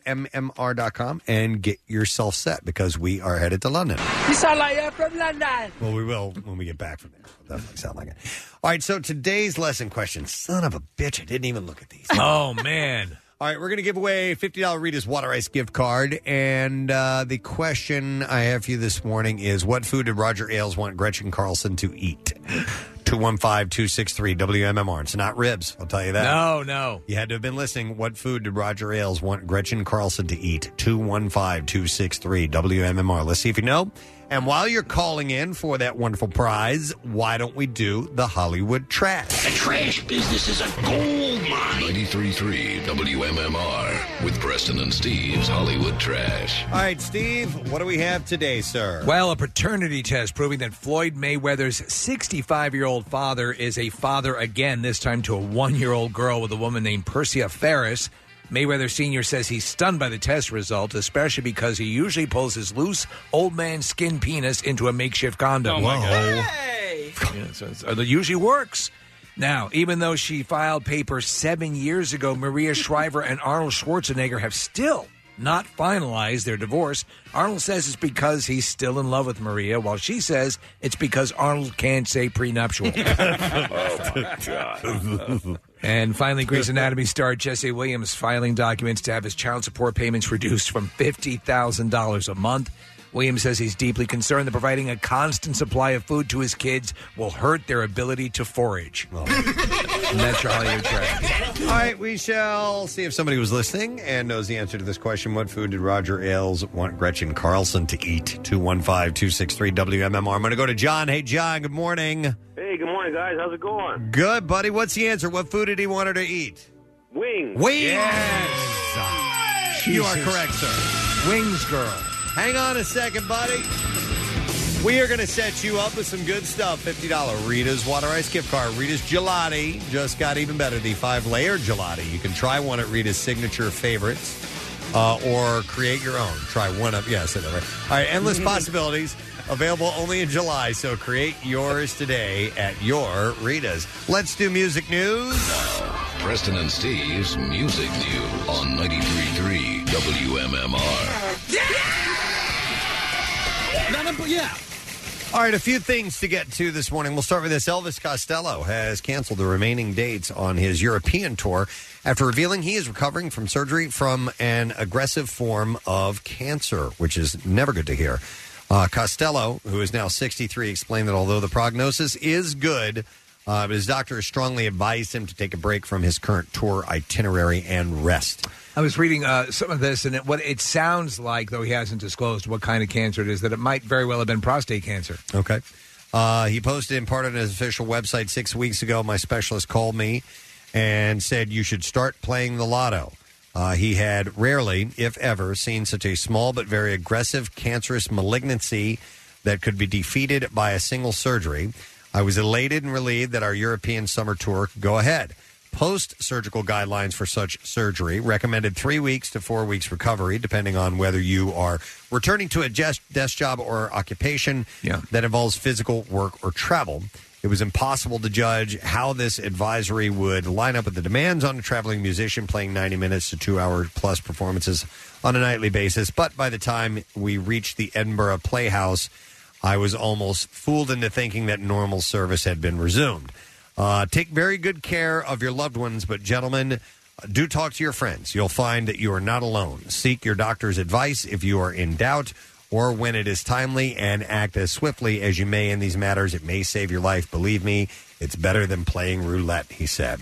WMMR.com and get yourself set because we are headed to London. You sound like you're from London. Well, we will when we get back from there. It'll definitely sound like it. All right, so today's lesson question. Son of a bitch, I didn't even look at these. Oh, man. All right, we're going to give away a $50 Rita's Water Ice gift card. And the question I have for you this morning is, what food did Roger Ailes want Gretchen Carlson to eat? 215-263-WMMR. It's not ribs, I'll tell you that. No. You had to have been listening. What food did Roger Ailes want Gretchen Carlson to eat? 215-263-WMMR. Let's see if you know. And while you're calling in for that wonderful prize, why don't we do the Hollywood Trash? The trash business is a gold mine. 93.3 WMMR with Preston and Steve's Hollywood Trash. All right, Steve, what do we have today, sir? Well, a paternity test proving that Floyd Mayweather's 65-year-old father is a father again, this time to a 1-year-old girl with a woman named Persia Ferris. Mayweather Sr. says he's stunned by the test result, especially because he usually pulls his loose, old man skin penis into a makeshift condom. Oh, my God. Hey! Yeah, so it usually works. Now, even though she filed papers 7 years ago, Maria Shriver and Arnold Schwarzenegger have still not finalized their divorce. Arnold says it's because he's still in love with Maria, while she says it's because Arnold can't say prenuptial. Oh, my God. And finally, Grey's Anatomy star Jesse Williams filing documents to have his child support payments reduced from $50,000 a month. Williams says he's deeply concerned that providing a constant supply of food to his kids will hurt their ability to forage. And that's your Hollywood Trash. All right, we shall see if somebody was listening and knows the answer to this question. What food did Roger Ailes want Gretchen Carlson to eat? 215-263-WMMR. I'm going to go to John. Hey, John, good morning. Hey, good morning, guys. How's it going? Good, buddy. What's the answer? What food did he want her to eat? Wings. Wings. Yes. You are correct, sir. Wings girl. Hang on a second, buddy. We are going to set you up with some good stuff. $50 Rita's Water Ice gift card. Rita's Gelati just got even better. The 5-layer gelati. You can try one at Rita's signature favorites or create your own. Try one of, yeah, I said that right. All right, endless possibilities. Available only in July, so create yours today at your Rita's. Let's do music news. Preston and Steve's Music News on 93.3 WMMR. Yeah. All right, a few things to get to this morning. We'll start with this. Elvis Costello has canceled the remaining dates on his European tour after revealing he is recovering from surgery from an aggressive form of cancer, which is never good to hear. Costello, who is now 63, explained that although the prognosis is good, his doctor has strongly advised him to take a break from his current tour itinerary and rest. I was reading some of this, and what it sounds like, though he hasn't disclosed what kind of cancer it is, that it might very well have been prostate cancer. Okay. He posted in part on his official website 6 weeks ago, my specialist called me and said you should start playing the lotto. He had rarely, if ever, seen such a small but very aggressive cancerous malignancy that could be defeated by a single surgery. I was elated and relieved that our European summer tour could go ahead. Post-surgical guidelines for such surgery recommended 3 weeks to 4 weeks recovery, depending on whether you are returning to a desk job or occupation that involves physical work or travel. It was impossible to judge how this advisory would line up with the demands on a traveling musician playing 90 minutes to 2 hour plus performances on a nightly basis. But by the time we reached the Edinburgh Playhouse, I was almost fooled into thinking that normal service had been resumed. Take very good care of your loved ones, but gentlemen, do talk to your friends. You'll find that you are not alone. Seek your doctor's advice if you are in doubt or when it is timely, and act as swiftly as you may in these matters. It may save your life. Believe me, it's better than playing roulette, he said.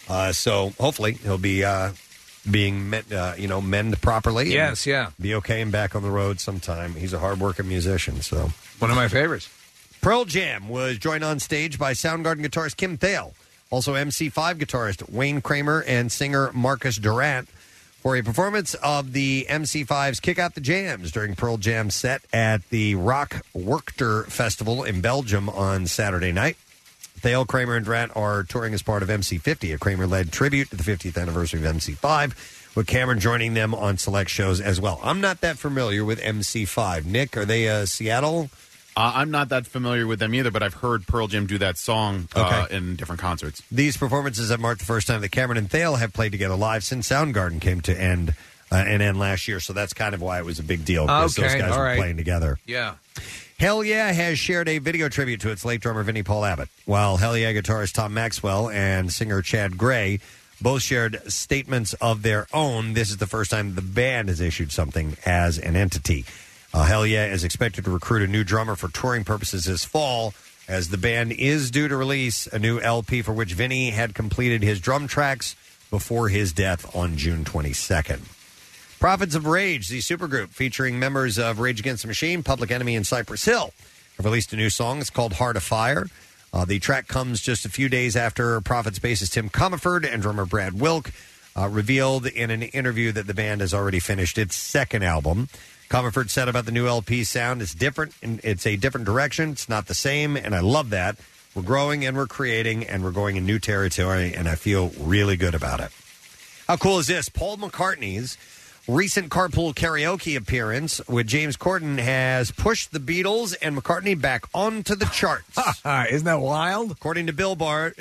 So hopefully he'll be being mend properly. Yes, yeah. Be okay and back on the road sometime. He's a hard-working musician, so. One of my favorites. Pearl Jam was joined on stage by Soundgarden guitarist Kim Thale, also MC5 guitarist Wayne Kramer, and singer Marcus Durant for a performance of the MC5's Kick Out the Jams during Pearl Jam's set at the Rock Werchter Festival in Belgium on Saturday night. Thale, Kramer, and Durant are touring as part of MC50, a Kramer-led tribute to the 50th anniversary of MC5, with Cameron joining them on select shows as well. I'm not that familiar with MC5. Nick, are they Seattle? I'm not that familiar with them either, but I've heard Pearl Jam do that song in different concerts. These performances have marked the first time that Cameron and Thale have played together live since Soundgarden came to end last year, so that's kind of why it was a big deal, because those guys were playing together. Yeah. Hell Yeah has shared a video tribute to its late drummer Vinnie Paul Abbott, while Hell Yeah guitarist Tom Maxwell and singer Chad Gray both shared statements of their own. This is the first time the band has issued something as an entity. Hell Yeah is expected to recruit a new drummer for touring purposes this fall, as the band is due to release a new LP for which Vinny had completed his drum tracks before his death on June 22nd. Prophets of Rage, the supergroup featuring members of Rage Against the Machine, Public Enemy, and Cypress Hill, have released a new song. It's called Heart of Fire. The track comes just a few days after Prophets bassist Tim Comerford and drummer Brad Wilk revealed in an interview that the band has already finished its second album. Comerford said about the new LP sound, it's different, and it's a different direction. It's not the same, and I love that. We're growing and we're creating, and we're going in new territory, and I feel really good about it. How cool is this? Paul McCartney's recent Carpool Karaoke appearance with James Corden has pushed the Beatles and McCartney back onto the charts. Isn't that wild? According to Billboard,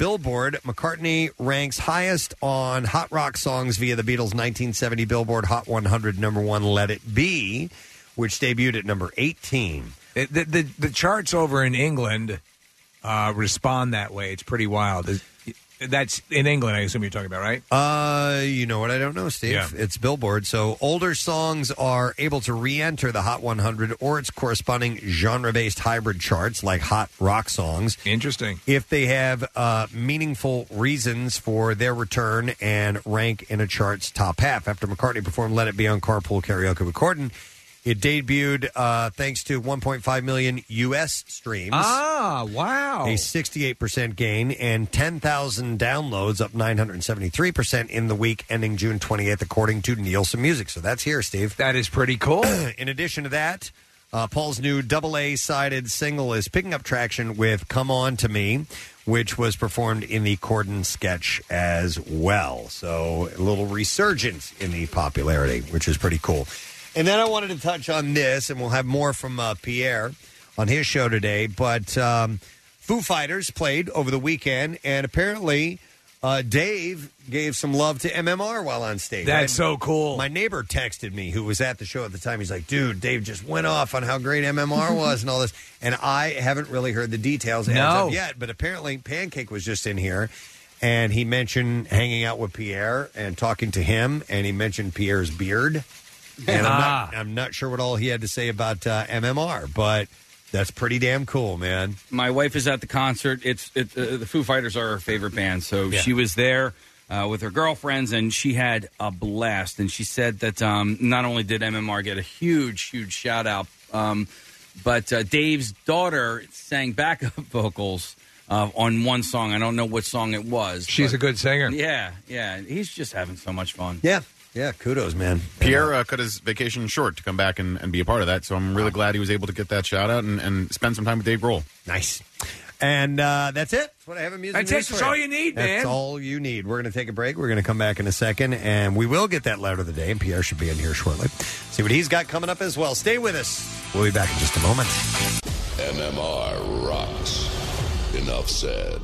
McCartney ranks highest on hot rock songs via the Beatles' 1970 Billboard Hot 100 #1 Let It Be, which debuted at number 18. The charts over in England respond that way. It's pretty wild. That's in England, I assume you're talking about, right? You know what? I don't know, Steve. Yeah. It's Billboard. So older songs are able to re-enter the Hot 100 or its corresponding genre-based hybrid charts, like hot rock songs. Interesting. If they have meaningful reasons for their return and rank in a chart's top half. After McCartney performed Let It Be on Carpool Karaoke with Corden, it debuted thanks to 1.5 million U.S. streams. Ah, wow. A 68% gain and 10,000 downloads, up 973% in the week ending June 28th, according to Nielsen Music. So that's here, Steve. That is pretty cool. In addition to that, Paul's new AA-sided single is picking up traction with Come On To Me, which was performed in the Corden sketch as well. So a little resurgence in the popularity, which is pretty cool. And then I wanted to touch on this, and we'll have more from Pierre on his show today. But Foo Fighters played over the weekend, and apparently Dave gave some love to MMR while on stage. That's so cool. My neighbor texted me, who was at the show at the time. He's like, dude, Dave just went off on how great MMR was and all this. And I haven't really heard the details as of yet, but apparently Pancake was just in here. And he mentioned hanging out with Pierre and talking to him, and he mentioned Pierre's beard. And I'm not sure what all he had to say about MMR, but that's pretty damn cool, man. My wife is at the concert. The Foo Fighters are her favorite band, so she was there with her girlfriends, and she had a blast. And she said that not only did MMR get a huge, huge shout-out, but Dave's daughter sang backup vocals on one song. I don't know what song it was. She's a good singer. Yeah. He's just having so much fun. Yeah, kudos, man. Pierre cut his vacation short to come back and be a part of that, so I'm really glad he was able to get that shout out and spend some time with Dave Grohl. Nice. And that's it. That's what I have in music. That's all you need, man. That's all you need. We're going to take a break. We're going to come back in a second, and we will get that letter of the day, and Pierre should be in here shortly. See what he's got coming up as well. Stay with us. We'll be back in just a moment. MMR rocks. Enough said.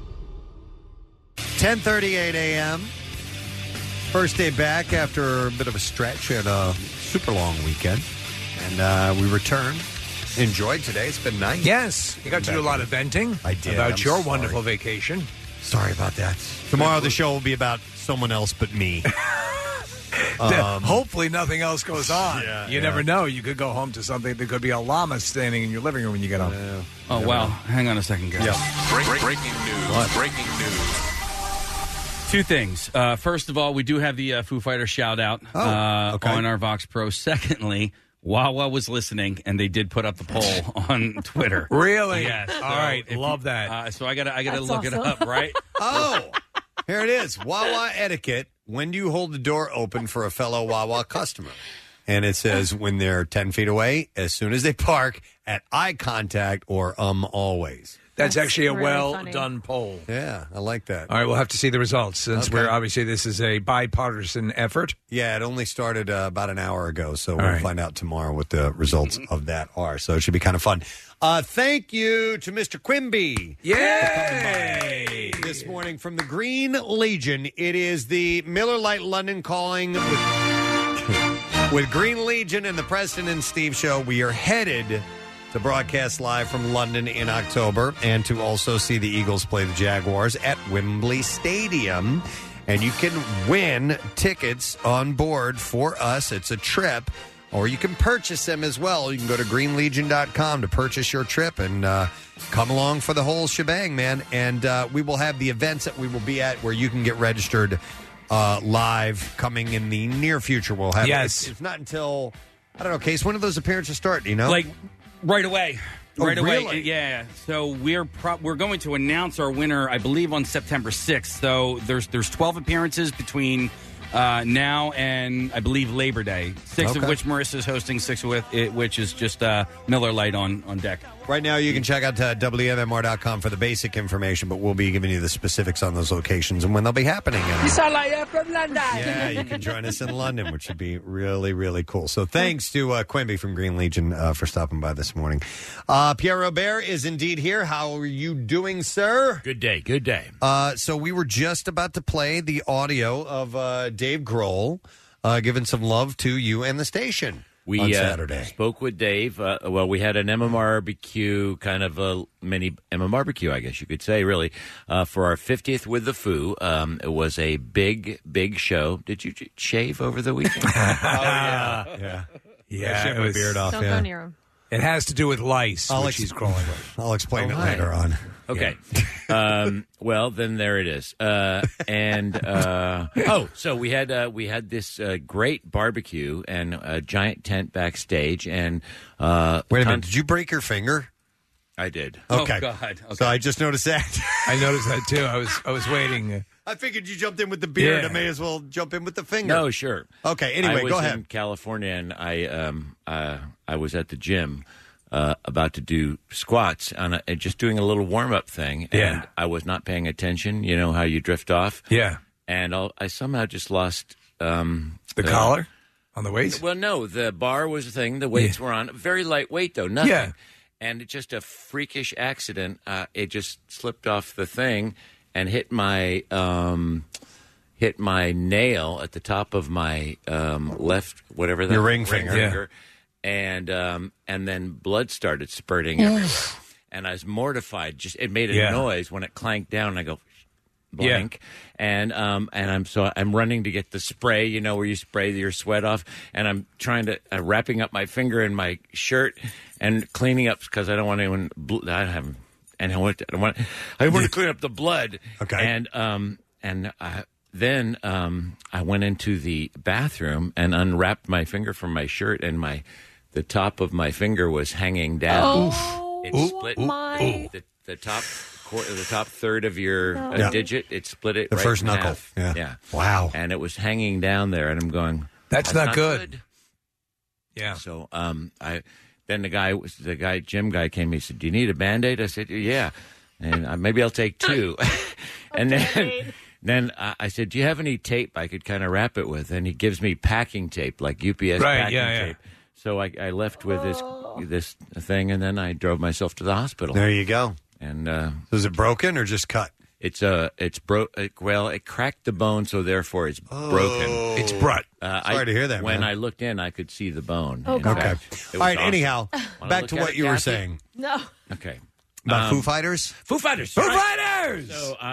10:38 a.m. First day back after a bit of a stretch and a super long weekend. And we returned. Enjoyed today. It's been nice. Yes. You got to do a lot of venting. I did. About I'm your sorry. wonderful vacation. Sorry about that. Tomorrow the show will be about someone else but me. Hopefully nothing else goes on. You yeah. never know. You could go home to something. There could be a llama standing in your living room when you get home. Oh, wow. Hang on a second, guys. Breaking news. Breaking news. Two things. First of all, we do have the Foo Fighters shout-out on our Vox Pro. Secondly, Wawa was listening, and they did put up the poll on Twitter. Really? Yes. All right. Love that. So I gotta look it up, right? Oh, here it is. Wawa etiquette. When do you hold the door open for a fellow Wawa customer? And it says when they're 10 feet away, as soon as they park, at eye contact, or always. That's actually a really well-done poll. Yeah, I like that. All right, we'll have to see the results since we're obviously this is a bipartisan effort. Yeah, it only started about an hour ago, so we'll find out tomorrow what the results of that are. So it should be kind of fun. Thank you to Mr. Quimby. Yay! This morning from the Green Legion. It is the Miller Lite London calling with Green Legion and the Preston and Steve Show. We are headed to broadcast live from London in October and to also see the Eagles play the Jaguars at Wembley Stadium. And you can win tickets on board for us. It's a trip or you can purchase them as well. You can go to greenlegion.com to purchase your trip and come along for the whole shebang, man. And we will have the events that we will be at where you can get registered live coming in the near future. We'll have it's not until, I don't know, Case, when do those appearances start, you know? Like right away. Oh, Right away, really? yeah. So we're going to announce our winner, I believe, on September 6th. So there's 12 appearances between now and I believe Labor Day. 6 of which Marissa's hosting, 6 of which is just Miller Lite on deck. Right now, you can check out WMMR.com for the basic information, but we'll be giving you the specifics on those locations and when they'll be happening. You sound like you're from London. Yeah, you can join us in London, which would be really, really cool. So thanks to Quimby from Green Legion for stopping by this morning. Pierre Robert is indeed here. How are you doing, sir? Good day, good day. So we were just about to play the audio of Dave Grohl giving some love to you and the station. We on Saturday. Spoke with Dave. We had an MMRBQ, kind of a mini MMRBQ, I guess you could say, really, for our 50th with the Foo. It was a big, big show. Did you shave over the weekend? Yeah. Yeah, shave my beard off. Don't go near him. It has to do with lice, which he's crawling with. I'll explain it hi. later on. Okay. Well, then there it is. So we had this great barbecue and a giant tent backstage. And wait a minute, did you break your finger? I did. Okay. Oh, God. Okay. So I just noticed that. I noticed that too. I was waiting. I figured you jumped in with the beard. Yeah. I may as well jump in with the finger. No, sure. Okay. Anyway, go I was ahead. in California, and I was at the gym about to do squats on just doing a little warm up thing, and I was not paying attention. You know how you drift off. Yeah. And I somehow just lost the collar on the weights. Well, no, the bar was a thing. The weights were on. Very lightweight though. Nothing. Yeah. And it's just a freakish accident. It just slipped off the thing and hit my nail at the top of my left, whatever that your ring finger. And then blood started spurting everywhere. And I was mortified. It made a noise when it clanked down. And I go blank. And I'm running to get the spray, you know, where you spray your sweat off, and I'm trying to wrapping up my finger in my shirt and cleaning up because I don't want anyone. I want to clean up the blood. Okay. Then I went into the bathroom and unwrapped my finger from my shirt, and the top of my finger was hanging down. It split the top third of your digit. It split it. The right first in knuckle. half. Yeah. Wow. And it was hanging down there, and I'm going. That's not good. Yeah. So then the gym guy came. He said, "Do you need a Band-Aid?" I said, "Yeah." And maybe I'll take 2. And then I said, "Do you have any tape I could kind of wrap it with?" And he gives me packing tape, like UPS packing tape. So I left with this thing, and then I drove myself to the hospital. There you go. And is it broken or just cut? It's well, it cracked the bone, so therefore it's broken. It's brut. Sorry to hear that. When man. I looked in, I could see the bone. Oh, God. Okay. All right. awesome. Anyhow, Wanna back look to at what it, you were Kathy? saying No. Okay. about Foo Fighters. Foo Fighters. Foo Fighters.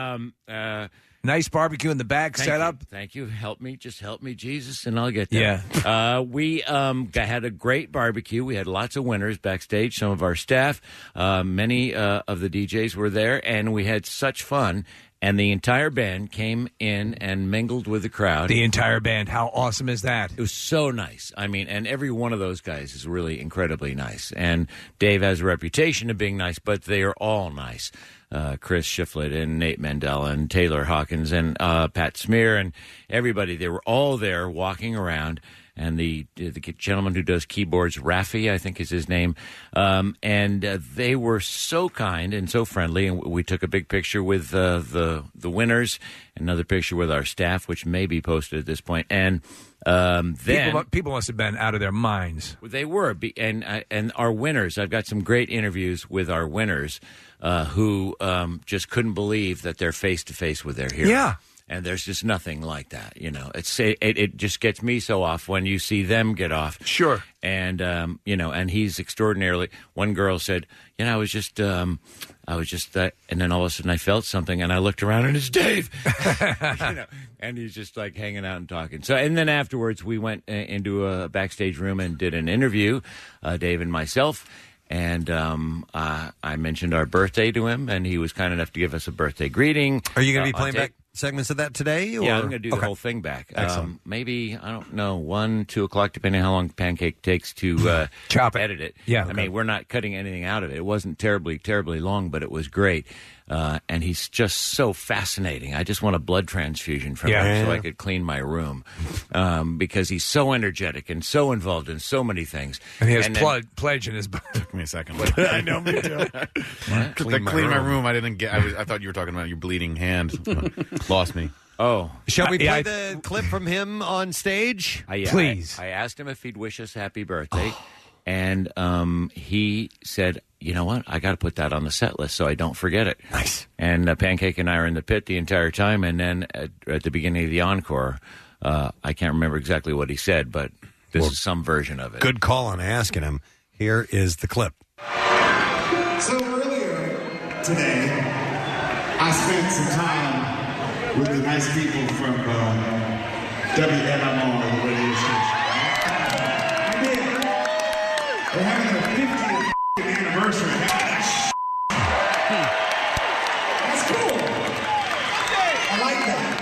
So, nice barbecue in the back set up. Thank you. Help me, Jesus, and I'll get there. Yeah. We had a great barbecue. We had lots of winners backstage. Some of our staff, many of the DJs were there, and we had such fun. And the entire band came in and mingled with the crowd. The entire band. How awesome is that? It was so nice. I mean, and every one of those guys is really incredibly nice. And Dave has a reputation of being nice, but they are all nice. Chris Shiflett and Nate Mandela and Taylor Hawkins and Pat Smear and everybody. They were all there walking around. And the gentleman who does keyboards, Rafi, I think is his name, and they were so kind and so friendly. And we took a big picture with the winners, another picture with our staff, which may be posted at this point. And then people must have been out of their minds. They were, and our winners. I've got some great interviews with our winners who just couldn't believe that they're face to face with their hero. Yeah. And there's just nothing like that, It just gets me so off when you see them get off. Sure. And and he's extraordinarily. One girl said, I was just, and then all of a sudden I felt something, and I looked around, and it's Dave. And he's just like hanging out and talking. So, and then afterwards we went into a backstage room and did an interview, Dave and myself. And I mentioned our birthday to him, and he was kind enough to give us a birthday greeting. Are you going to be playing back segments of that today? Or? Yeah, I'm going to do the whole thing back. Excellent. Maybe, I don't know, 1, 2 o'clock, depending on how long Pancake takes to edit it. Yeah, I mean, we're not cutting anything out of it. It wasn't terribly, terribly long, but it was great. And he's just so fascinating. I just want a blood transfusion from him so I could clean my room. Because he's so energetic and so involved in so many things. And he has pledge in his book. Took me a second. I know, me too. Clean my room. I didn't get. I thought you were talking about your bleeding hand. Lost me. Oh. Shall we play the clip from him on stage? Please. I asked him if he'd wish us happy birthday. And he said, you know what? I got to put that on the set list so I don't forget it. Nice. And Pancake and I are in the pit the entire time. And then at the beginning of the encore, I can't remember exactly what he said, but this is some version of it. Good call on asking him. Here is the clip. So earlier today, I spent some time with the nice people from WMMR, the radio station. I did. We're having a 50th anniversary. That's cool. I like that.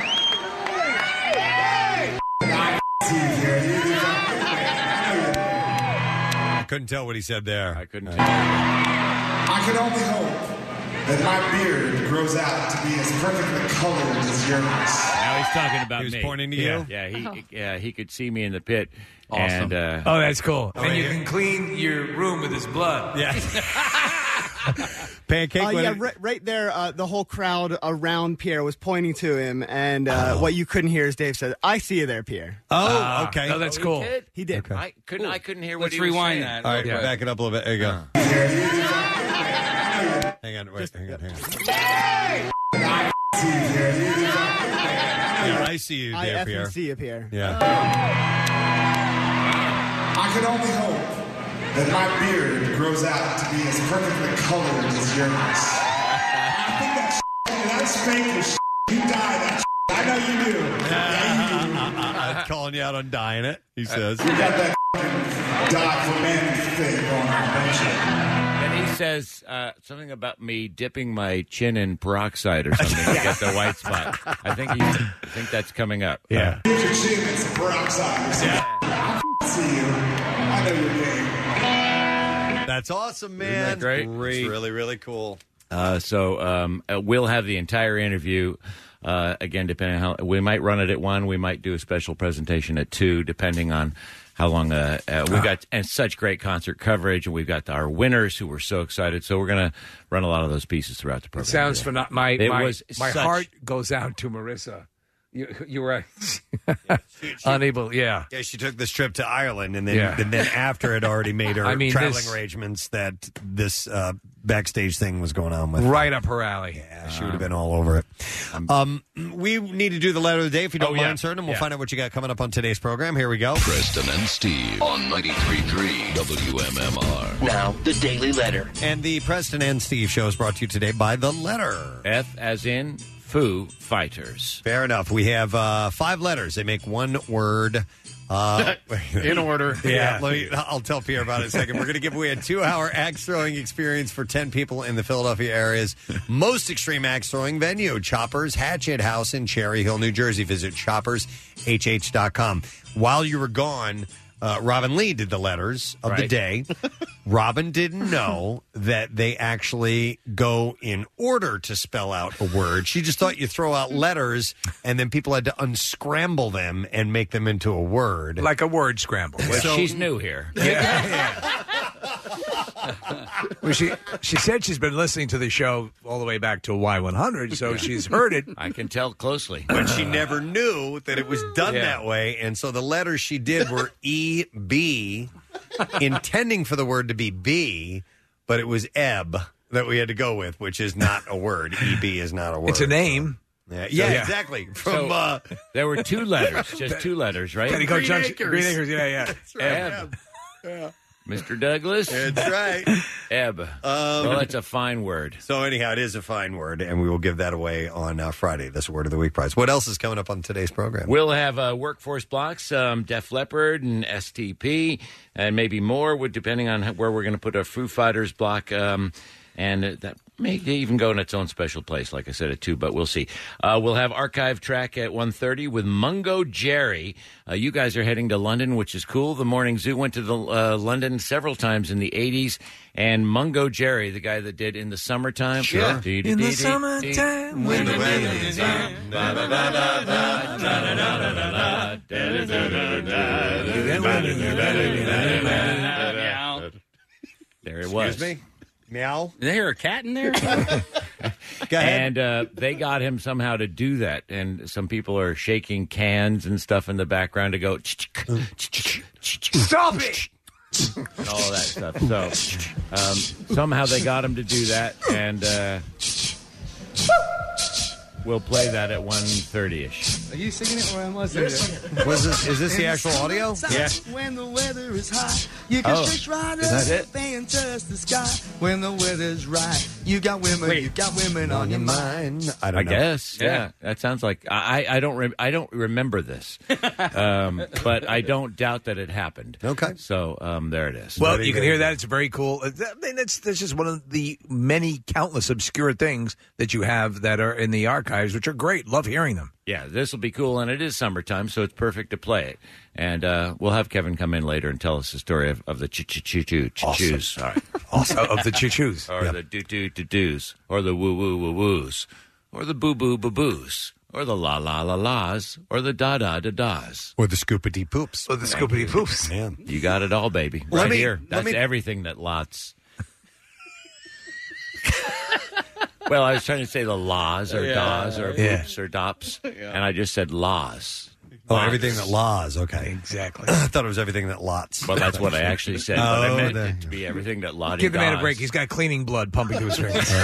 I couldn't tell what he said there. I couldn't. I can only hope that my beard grows out to be as perfectly colored as yours. Now he's talking about He was me. pointing to you? Yeah, he could see me in the pit. Awesome. And, Oh, that's cool. And you can clean your room with his blood. Yeah. Pancake. Right there, the whole crowd around Pierre was pointing to him, and what you couldn't hear is Dave said, "I see you there, Pierre." Oh, okay. No, that's cool. He did. Okay. I couldn't hear what Let's he was rewind saying. that. All right, Yeah. back it up a little bit. There you go. Hang on, wait, hang on. Yeah, I see you I there, effing Pierre. see you, Pierre. Yeah. I can only hope that my beard grows out to be as perfectly colored as yours. I think that's fake as you die that I know you do. I'm calling you out on dying it, he says. You got that die for men thing going on, don't you? And he says something about me dipping my chin in peroxide or something to get the white spot. I think that's coming up. Yeah. Here's your chin and some peroxide or something. I'll see you. I know your game. That's awesome, man. Isn't that great? It's really, really cool. So we'll have the entire interview. Again, depending on how we might run it at 1, we might do a special presentation at 2, depending on how long. We've got such great concert coverage, and we've got our winners who were so excited. So we're going to run a lot of those pieces throughout the program. It sounds phenomenal. My such- heart goes out to Marissa. You were unable. Yeah. Yeah, she took this trip to Ireland, and then after it already made her traveling arrangements that this backstage thing was going on with. Right up her alley. Yeah, she would have been all over it. We need to do the letter of the day, if you don't mind, sir, and we'll find out what you got coming up on today's program. Here we go. Preston and Steve on 93.3 WMMR. Now, the Daily Letter. And the Preston and Steve show is brought to you today by The Letter. F as in Foo Fighters. Fair enough. We have 5 letters. They make one word. In order. Yeah, I'll tell Pierre about it in a second. We're going to give away a 2-hour axe throwing experience for 10 people in the Philadelphia area's most extreme axe throwing venue, Choppers Hatchet House in Cherry Hill, New Jersey. Visit choppershh.com. While you were gone, Robin Lee did the letters of the day. Robin didn't know that they actually go in order to spell out a word. She just thought you throw out letters and then people had to unscramble them and make them into a word. Like a word scramble. Well, she's new here. Well, she said she's been listening to the show all the way back to Y100, so she's heard it. I can tell closely. But she never knew that it was done that way, and so the letters she did were E-B, intending for the word to be B, but it was ebb that we had to go with, which is not a word. E-B is not a word. It's a name. Yeah, exactly. From there were 2 letters, just 2 letters, right? Green Acres, yeah. Ebb. Mr. Douglas? That's right. Ebb. Well, that's a fine word. So anyhow, it is a fine word, and we will give that away on Friday, this Word of the Week prize. What else is coming up on today's program? We'll have workforce blocks, Def Leppard and STP, and maybe more, depending on where we're going to put our Foo Fighters block. And that may even go in its own special place, like I said, at 2, but we'll see. We'll have archive track at 1:30 with Mungo Jerry. You guys are heading to London, which is cool. The Morning Zoo went to London several times in the 80s. And Mungo Jerry, the guy that did In the Summertime. Sure. In the summertime, when the weather is there it was. Excuse me? Meow. Is there a cat in there? Go ahead. And they got him somehow to do that. And some people are shaking cans and stuff in the background to go, Stop it! and all of that stuff. So somehow they got him to do that. And we'll play that at 1:30-ish. Are you singing it or am I singing it? Is this the actual audio? Yeah. When the weather is hot, you can fish right is that up and touch the sky. When the weather's right, you got women on your mind. I don't know. Guess, yeah. That sounds like I don't remember this, but I don't doubt that it happened. Okay, so there it is. Well, you can hear that. It's very cool. I mean, that's just one of the many countless obscure things that you have that are in the archives, which are great. Love hearing them. Yeah, this will be cool, and it is summertime, so it's perfect to play it. And we'll have Kevin come in later and tell us the story of the choo-choo-choo-choos. All right. Also of the choo-choos. Or the do-do-do-doos, or the woo-woo-woo-woos, or the boo-boo-boo-boos, or the la-la-la-las, or the da-da-da-das. Or the scoopity-poops. Or the scoopity-poops. Man. You got it all, baby. Right here. That's everything that lots... Well, I was trying to say the laws or das or boops or dops, and I just said laws. Oh, everything that laws. Okay. Exactly. I thought it was everything that lots. Well, that's what I actually said, but I meant it to be everything that lottie Give the man a das. break. He's got cleaning blood pumping through his veins.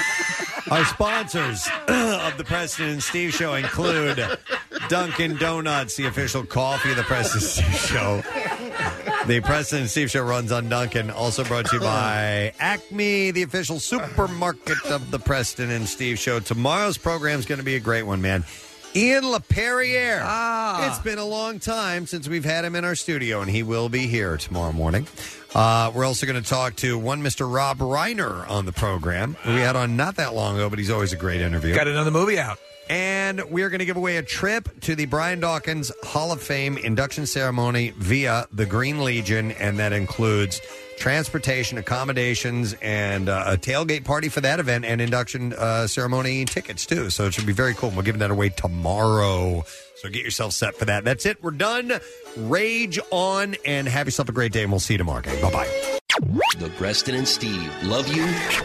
Our sponsors of the Preston and Steve Show include Dunkin' Donuts, the official coffee of the Preston and Steve Show. The Preston and Steve Show runs on Dunkin'. Also brought to you by Acme, the official supermarket of the Preston and Steve Show. Tomorrow's program is going to be a great one, man. Ian LaPerriere. It's been a long time since we've had him in our studio, and he will be here tomorrow morning. We're also going to talk to one Mr. Rob Reiner on the program, who we had on not that long ago, but he's always a great interview. Got another movie out. And we're going to give away a trip to the Brian Dawkins Hall of Fame induction ceremony via the Green Legion, and that includes transportation, accommodations, and a tailgate party for that event, and induction ceremony tickets, too. So it should be very cool. We're giving that away tomorrow. So get yourself set for that. That's it. We're done. Rage on, and have yourself a great day, and we'll see you tomorrow, gang. Bye-bye. The Preston and Steve Love You,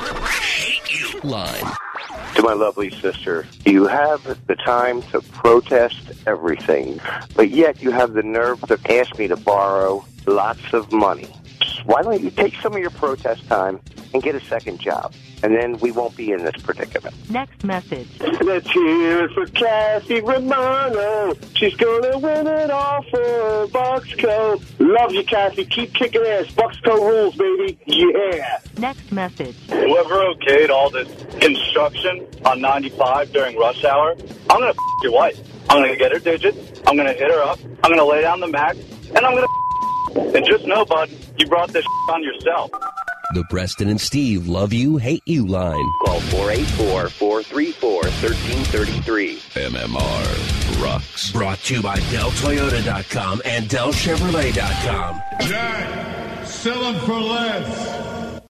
Hate You line. To my lovely sister, you have the time to protest everything, but yet you have the nerve to ask me to borrow lots of money. Why don't you take some of your protest time and get a second job? And then we won't be in this predicament. Next message. Let's hear it for Cassie Romano. She's gonna win it all for Bucksco. Love you, Cassie. Keep kicking ass. Bucksco rules, baby. Yeah. Next message. Whoever okayed all this construction on 95 during rush hour, I'm gonna your wife. I'm gonna get her digits. I'm gonna hit her up. I'm gonna lay down the Mac, and I'm gonna. And just know, bud, you brought this on yourself. The Preston and Steve Love You, Hate You line. Call 484-434-1333. MMR rocks. Brought to you by DellToyota.com and DellChevrolet.com. Jack, sell them for less.